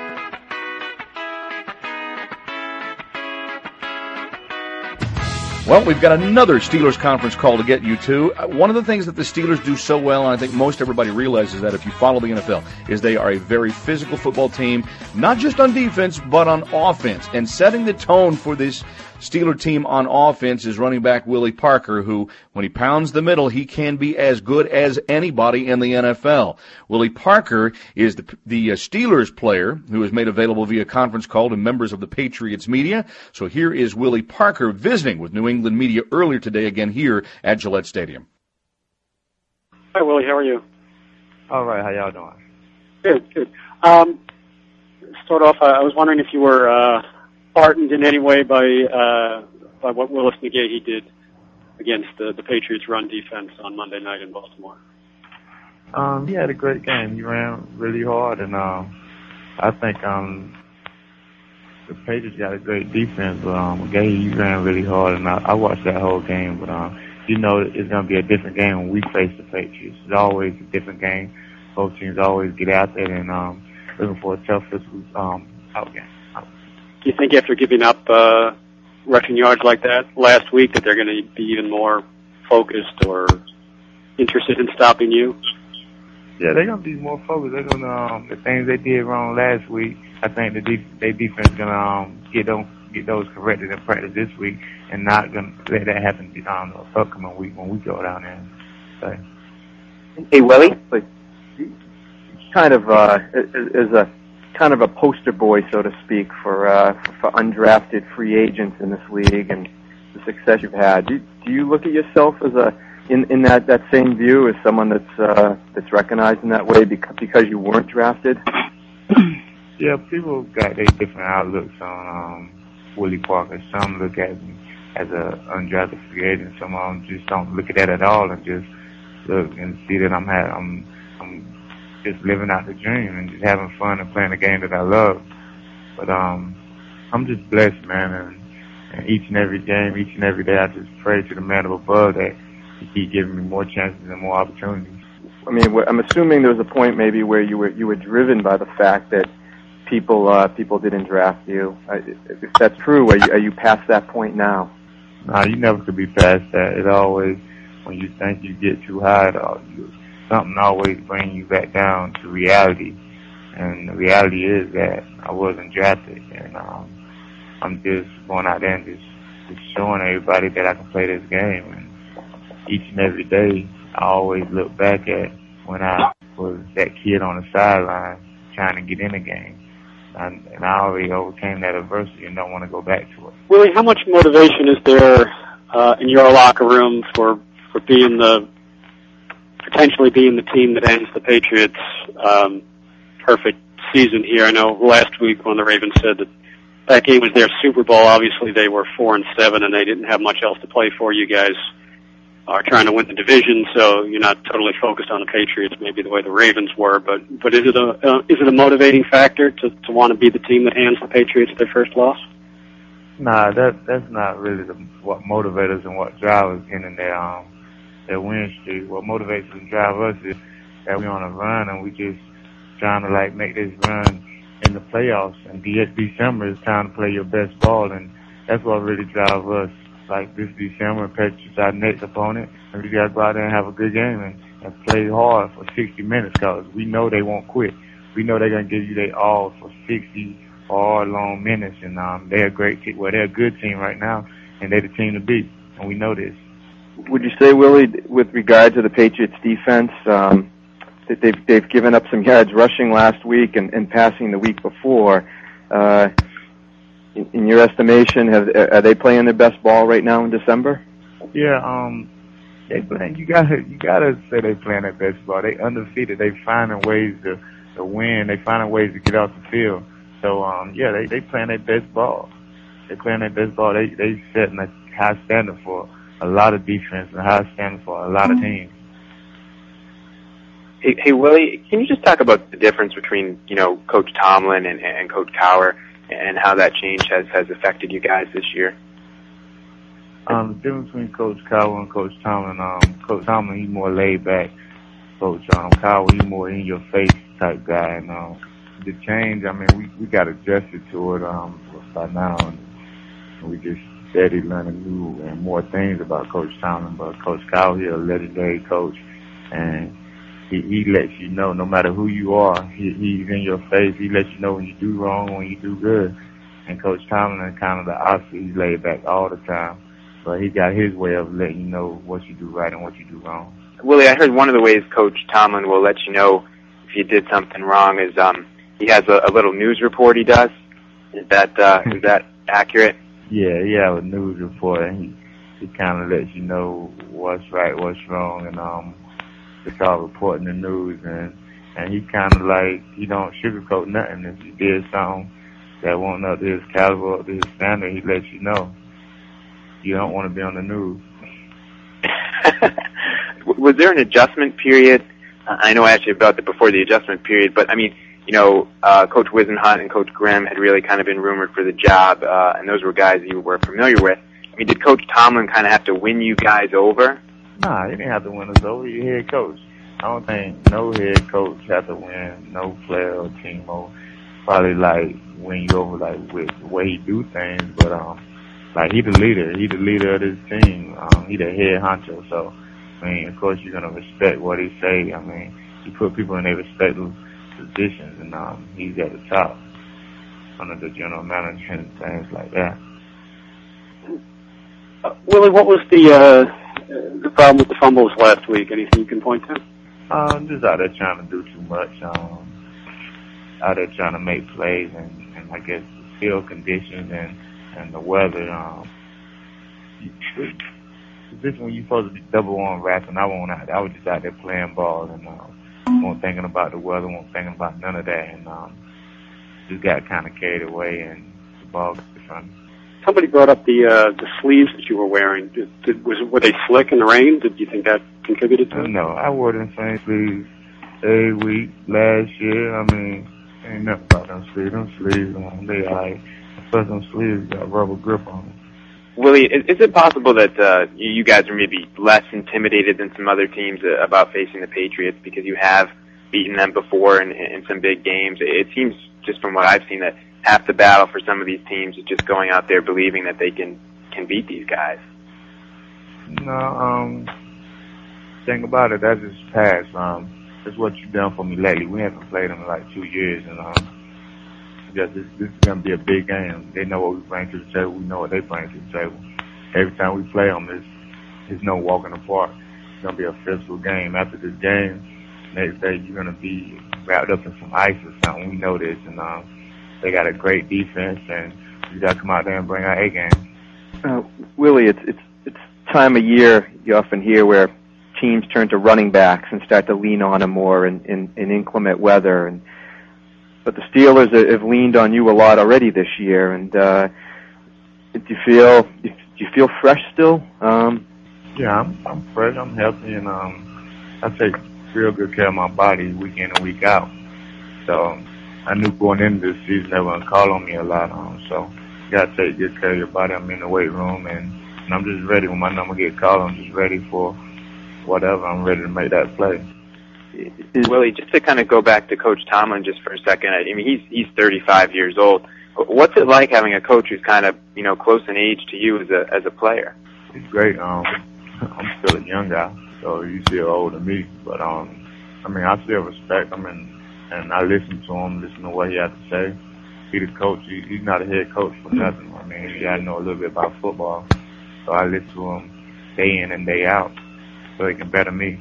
Well, we've got another Steelers conference call to get you to. One of the things that the Steelers do so well, and I think most everybody realizes that if you follow the N F L, is they are a very physical football team, not just on defense, but on offense. And setting the tone for this Steeler team on offense is running back Willie Parker, who, when he pounds the middle, he can be as good as anybody in the N F L. Willie Parker is the, the uh, Steelers player who is made available via conference call to members of the Patriots media. So here is Willie Parker visiting with New England media earlier today, again here at Gillette Stadium. Hi, Willie. How are you? All right. How y'all doing? Good, good. Um, start off, uh, I was wondering if you were uh, heartened in any way by uh, by what Willis McGahee did against the, the Patriots' run defense on Monday night in Baltimore. Um, he had a great game. He ran really hard, and um, I think um, the Patriots got a great defense. But um, McGahee, he ran really hard, and I, I watched that whole game. But um, you know, it's going to be a different game when we face the Patriots. It's always a different game. Both teams always get out there and um, looking for a tough physical um, out game. Do you think after giving up uh, rushing yards like that last week that they're going to be even more focused or interested in stopping you? Yeah, they're going to be more focused. They're going to, um, the things they did wrong last week, I think the def- their defense is going to um, get, those, get those corrected in practice this week and not going to let that happen um, the upcoming week when we go down there and play. Hey, Willie, but kind of uh, is a kind of a poster boy, so to speak, for uh, for undrafted free agents in this league and the success you've had. Do, do you look at yourself as a in in that, that same view as someone that's uh, that's recognized in that way because because you weren't drafted? Yeah, people got their different outlooks on um, Willie Parker. Some look at him as a undrafted free agent. Some of them just don't look at that at all and just look and see that I'm ha- I'm I'm just living out the dream and just having fun and playing the game that I love. But um, I'm just blessed, man, and, and each and every game, each and every day, I just pray to the man above that he keep giving me more chances and more opportunities. I mean, I'm assuming there was a point maybe where you were you were driven by the fact that people uh, people didn't draft you. If that's true, are you, are you past that point now? Nah, you never could be past that. It always, when you think you get too high, you something always brings you back down to reality. And the reality is that I wasn't drafted. And um, I'm just going out there and just, just showing everybody that I can play this game. And each and every day, I always look back at when I was that kid on the sideline trying to get in the game. And, and I already overcame that adversity and don't want to go back to it. Willie, how much motivation is there uh, in your locker room for, for being the potentially being the team that ends the Patriots' um, perfect season here? I know last week when the Ravens said that that game was their Super Bowl, obviously they were four and seven and they didn't have much else to play for. You guys are trying to win the division, so you're not totally focused on the Patriots, maybe the way the Ravens were. But but is it a uh, is it a motivating factor to to want to be the team that hands the Patriots their first loss? Nah, that that's not really the, what motivates us and what drives us in their um their win streak. What motivates us and drives us is that we're on a run and we just trying to like make this run in the playoffs. And de- December is time to play your best ball, and that's what really drives us. Like this December, Patriots our next opponent, and we gotta go out there and have a good game and, and play hard for sixty minutes, because we know they won't quit. We know they're gonna give you their all for sixty hard, long minutes, and um, they're a great team. Well, they're a good team right now, and they're the team to beat, and we know this. Would you say, Willie, with regard to the Patriots defense, um, that they've they've given up some yards rushing last week and, and passing the week before? Uh, in, in your estimation, have, are they playing their best ball right now in December? Yeah, um, they playing. You gotta you gotta say they playing their best ball. They undefeated. They finding ways to to win. They finding ways to get off the field. So um, yeah, they they playing their best ball. They playing their best ball. They they setting a high standard for a lot of defense and a high standard for a lot of teams. Hey, hey, Willie, can you just talk about the difference between, you know, Coach Tomlin and, and Coach Cowher, and how that change has, has affected you guys this year? Um, the difference between Coach Cowher and Coach Tomlin, um, Coach Tomlin, he's more laid back. Coach um, Cowher, he's more in your face type guy. And um, the change, I mean, we we got adjusted to it um by now, and we just steady learning new and more things about Coach Tomlin. But Coach Cowher, he's a legendary coach, and He, he lets you know, no matter who you are, he, he's in your face. He lets you know when you do wrong, when you do good. And Coach Tomlin is kind of the opposite. He's laid back all the time. But he got his way of letting you know what you do right and what you do wrong. Willie, I heard one of the ways Coach Tomlin will let you know if you did something wrong is um he has a, a little news report he does. Is that uh, is that accurate? Yeah, he has a news report, and he, he kind of lets you know what's right, what's wrong, and um. It's all reporting the news, and and he kind of like, he don't sugarcoat nothing. If you did something that wasn't up to his caliber, up to his standard, he lets you know. You don't want to be on the news. Was there an adjustment period? I know I asked you about it before the adjustment period, but I mean, you know, uh, Coach Wisenhunt and Coach Grimm had really kind of been rumored for the job, uh, and those were guys you were familiar with. I mean, did Coach Tomlin kind of have to win you guys over? Nah, he didn't have to win us over. You're head coach. I don't think no head coach has to win no player or team over. Probably like win you over like with the way he do things, but um, like he the leader. He the leader of this team. Um, he the head honcho. So I mean, of course you're gonna respect what he say. I mean, he put people in their respectful positions, and um, he's at the top under the general manager and things like that. Uh, Willie, what was the uh, the problem with the fumbles last week? Anything you can point to? Um, just out there trying to do too much. Um, out there trying to make plays, and, and I guess the field conditions and and the weather. Um, this when you're supposed to be double on wrapping. I won't out. I was just out there playing ball, and um, wasn't thinking about the weather. Wasn't thinking about none of that, and um, just got kind of carried away, and the ball got funny. Somebody brought up the uh, the sleeves that you were wearing. Did, did, was were they slick in the rain? Did you think that contributed to it? No, I wore them same sleeves every week last year. I mean, ain't nothing about them sleeves. Them sleeves, um, they like, plus them sleeves got rubber grip on them. Willie, is, is it possible that uh, you guys are maybe less intimidated than some other teams uh, about facing the Patriots because you have beaten them before in, in some big games? It seems, just from what I've seen, that half the battle for some of these teams is just going out there believing that they can, can beat these guys. No, um, thing about it, that's just past. Um, that's what you've done for me lately. We haven't played them in like two years, and um, just this, this is gonna be a big game. They know what we bring to the table. We know what they bring to the table. Every time we play them, it's it's no walk in the park. It's gonna be a physical game. After this game, next day you're gonna be wrapped up in some ice or something. We know this, and um. They got a great defense, and you got to come out there and bring our A game. Uh, Willie, it's it's it's time of year you often hear where teams turn to running backs and start to lean on them more in, in, in inclement weather. And but the Steelers have leaned on you a lot already this year. And uh, do you feel do you feel fresh still? Um, Yeah, I'm, I'm fresh, I'm healthy, and um, I take real good care of my body week in and week out. So I knew going into this season they were going to call on me a lot. Um, so you got to take good care of your body. I'm in the weight room, and, and I'm just ready. When my number gets called, I'm just ready for whatever. I'm ready to make that play. Willie, just to kind of go back to Coach Tomlin just for a second. I mean, he's he's thirty-five years old. What's it like having a coach who's kind of, you know, close in age to you as a as a player? It's great. Um, I'm still a young guy, so he's still older than me. But um, I mean, I still respect him, and and I listen to him, listen to what he has to say. He's the coach. He, he's not a head coach for nothing. I mean, he got to know a little bit about football. So I listen to him day in and day out, so he can better me.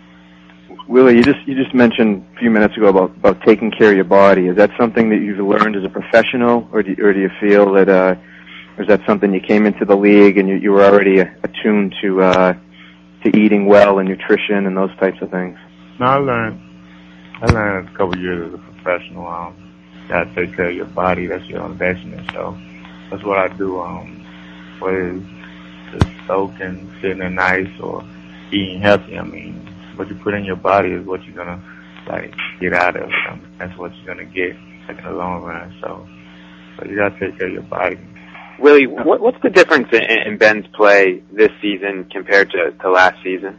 Willie, you just you just mentioned a few minutes ago about, about taking care of your body. Is that something that you've learned as a professional, or do, or do you feel that, uh, or is that something you came into the league and you, you were already attuned to uh, to eating well and nutrition and those types of things? No, I learned. I learned a couple of years as a professional. Um, gotta take care of your body. That's your investment. So that's what I do. Um, whether it's just soaking, sitting in ice, or eating healthy. I mean, what you put in your body is what you're gonna like get out of it. I mean, that's what you're gonna get like, in the long run. So, so you gotta take care of your body. Willie, what, what's the difference in, in Ben's play this season compared to, to last season?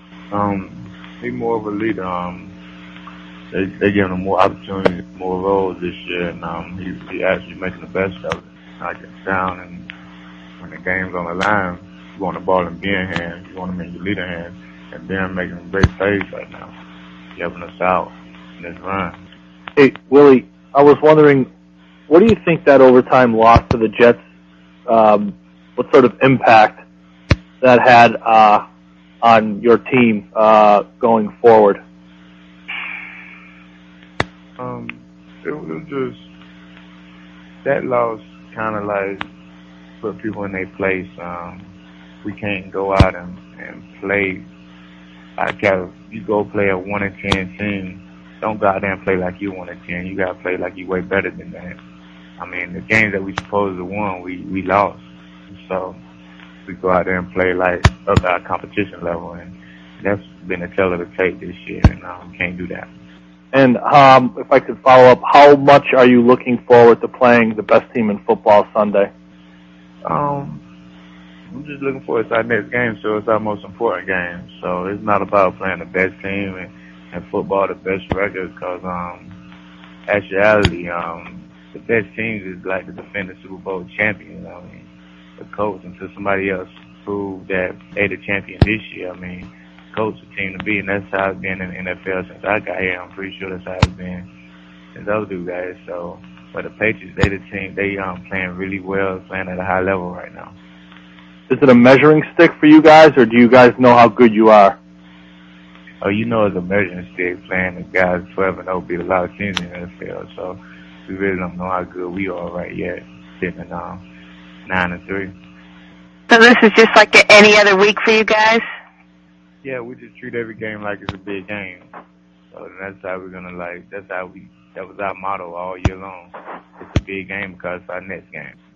Um, he's more of a leader. Um, they they giving him more opportunities, more roles this year, and um, he he actually making the best of it. Knocking it down, and when the game's on the line, you want the ball in Ben's hands. You want him in your leader hands. And Ben making great plays right now, helping us out in this run. Hey, Willie, I was wondering, what do you think that overtime loss to the Jets, um, what sort of impact that had uh, on your team uh, going forward? Um, it was just, that loss kind of like put people in their place. Um, we can't go out and, and play. I gotta, you go play a one and ten team. Don't go out there and play like you one and ten. You gotta play like you way better than that. I mean, the games that we supposed to won, we we lost. So we go out there and play like up to our competition level, and that's been a tell of the tape this year, and um, can't do that. And um, if I could follow up, how much are you looking forward to playing the best team in football Sunday? Um. I'm just looking forward to our next game, so it's our most important game. So it's not about playing the best team and, and football, the best record, because um, actuality, um, the best teams is like the defending Super Bowl champion. I mean, the coach, until somebody else proved that they the champion this year. I mean, coach the team to be, and that's how it's been in the N F L since I got here. I'm pretty sure that's how it's been since those two guys. So, but the Patriots, they the team, they um playing really well, playing at a high level right now. Is it a measuring stick for you guys, or do you guys know how good you are? Oh, you know it's a measuring stick. Playing the guys twelve and oh beat a lot of teams in the N F L, so we really don't know how good we are right yet, sitting at um, nine and three. So this is just like any other week for you guys? Yeah, we just treat every game like it's a big game. So that's how we're gonna like. That's how we. That was our motto all year long. It's a big game because it's our next game.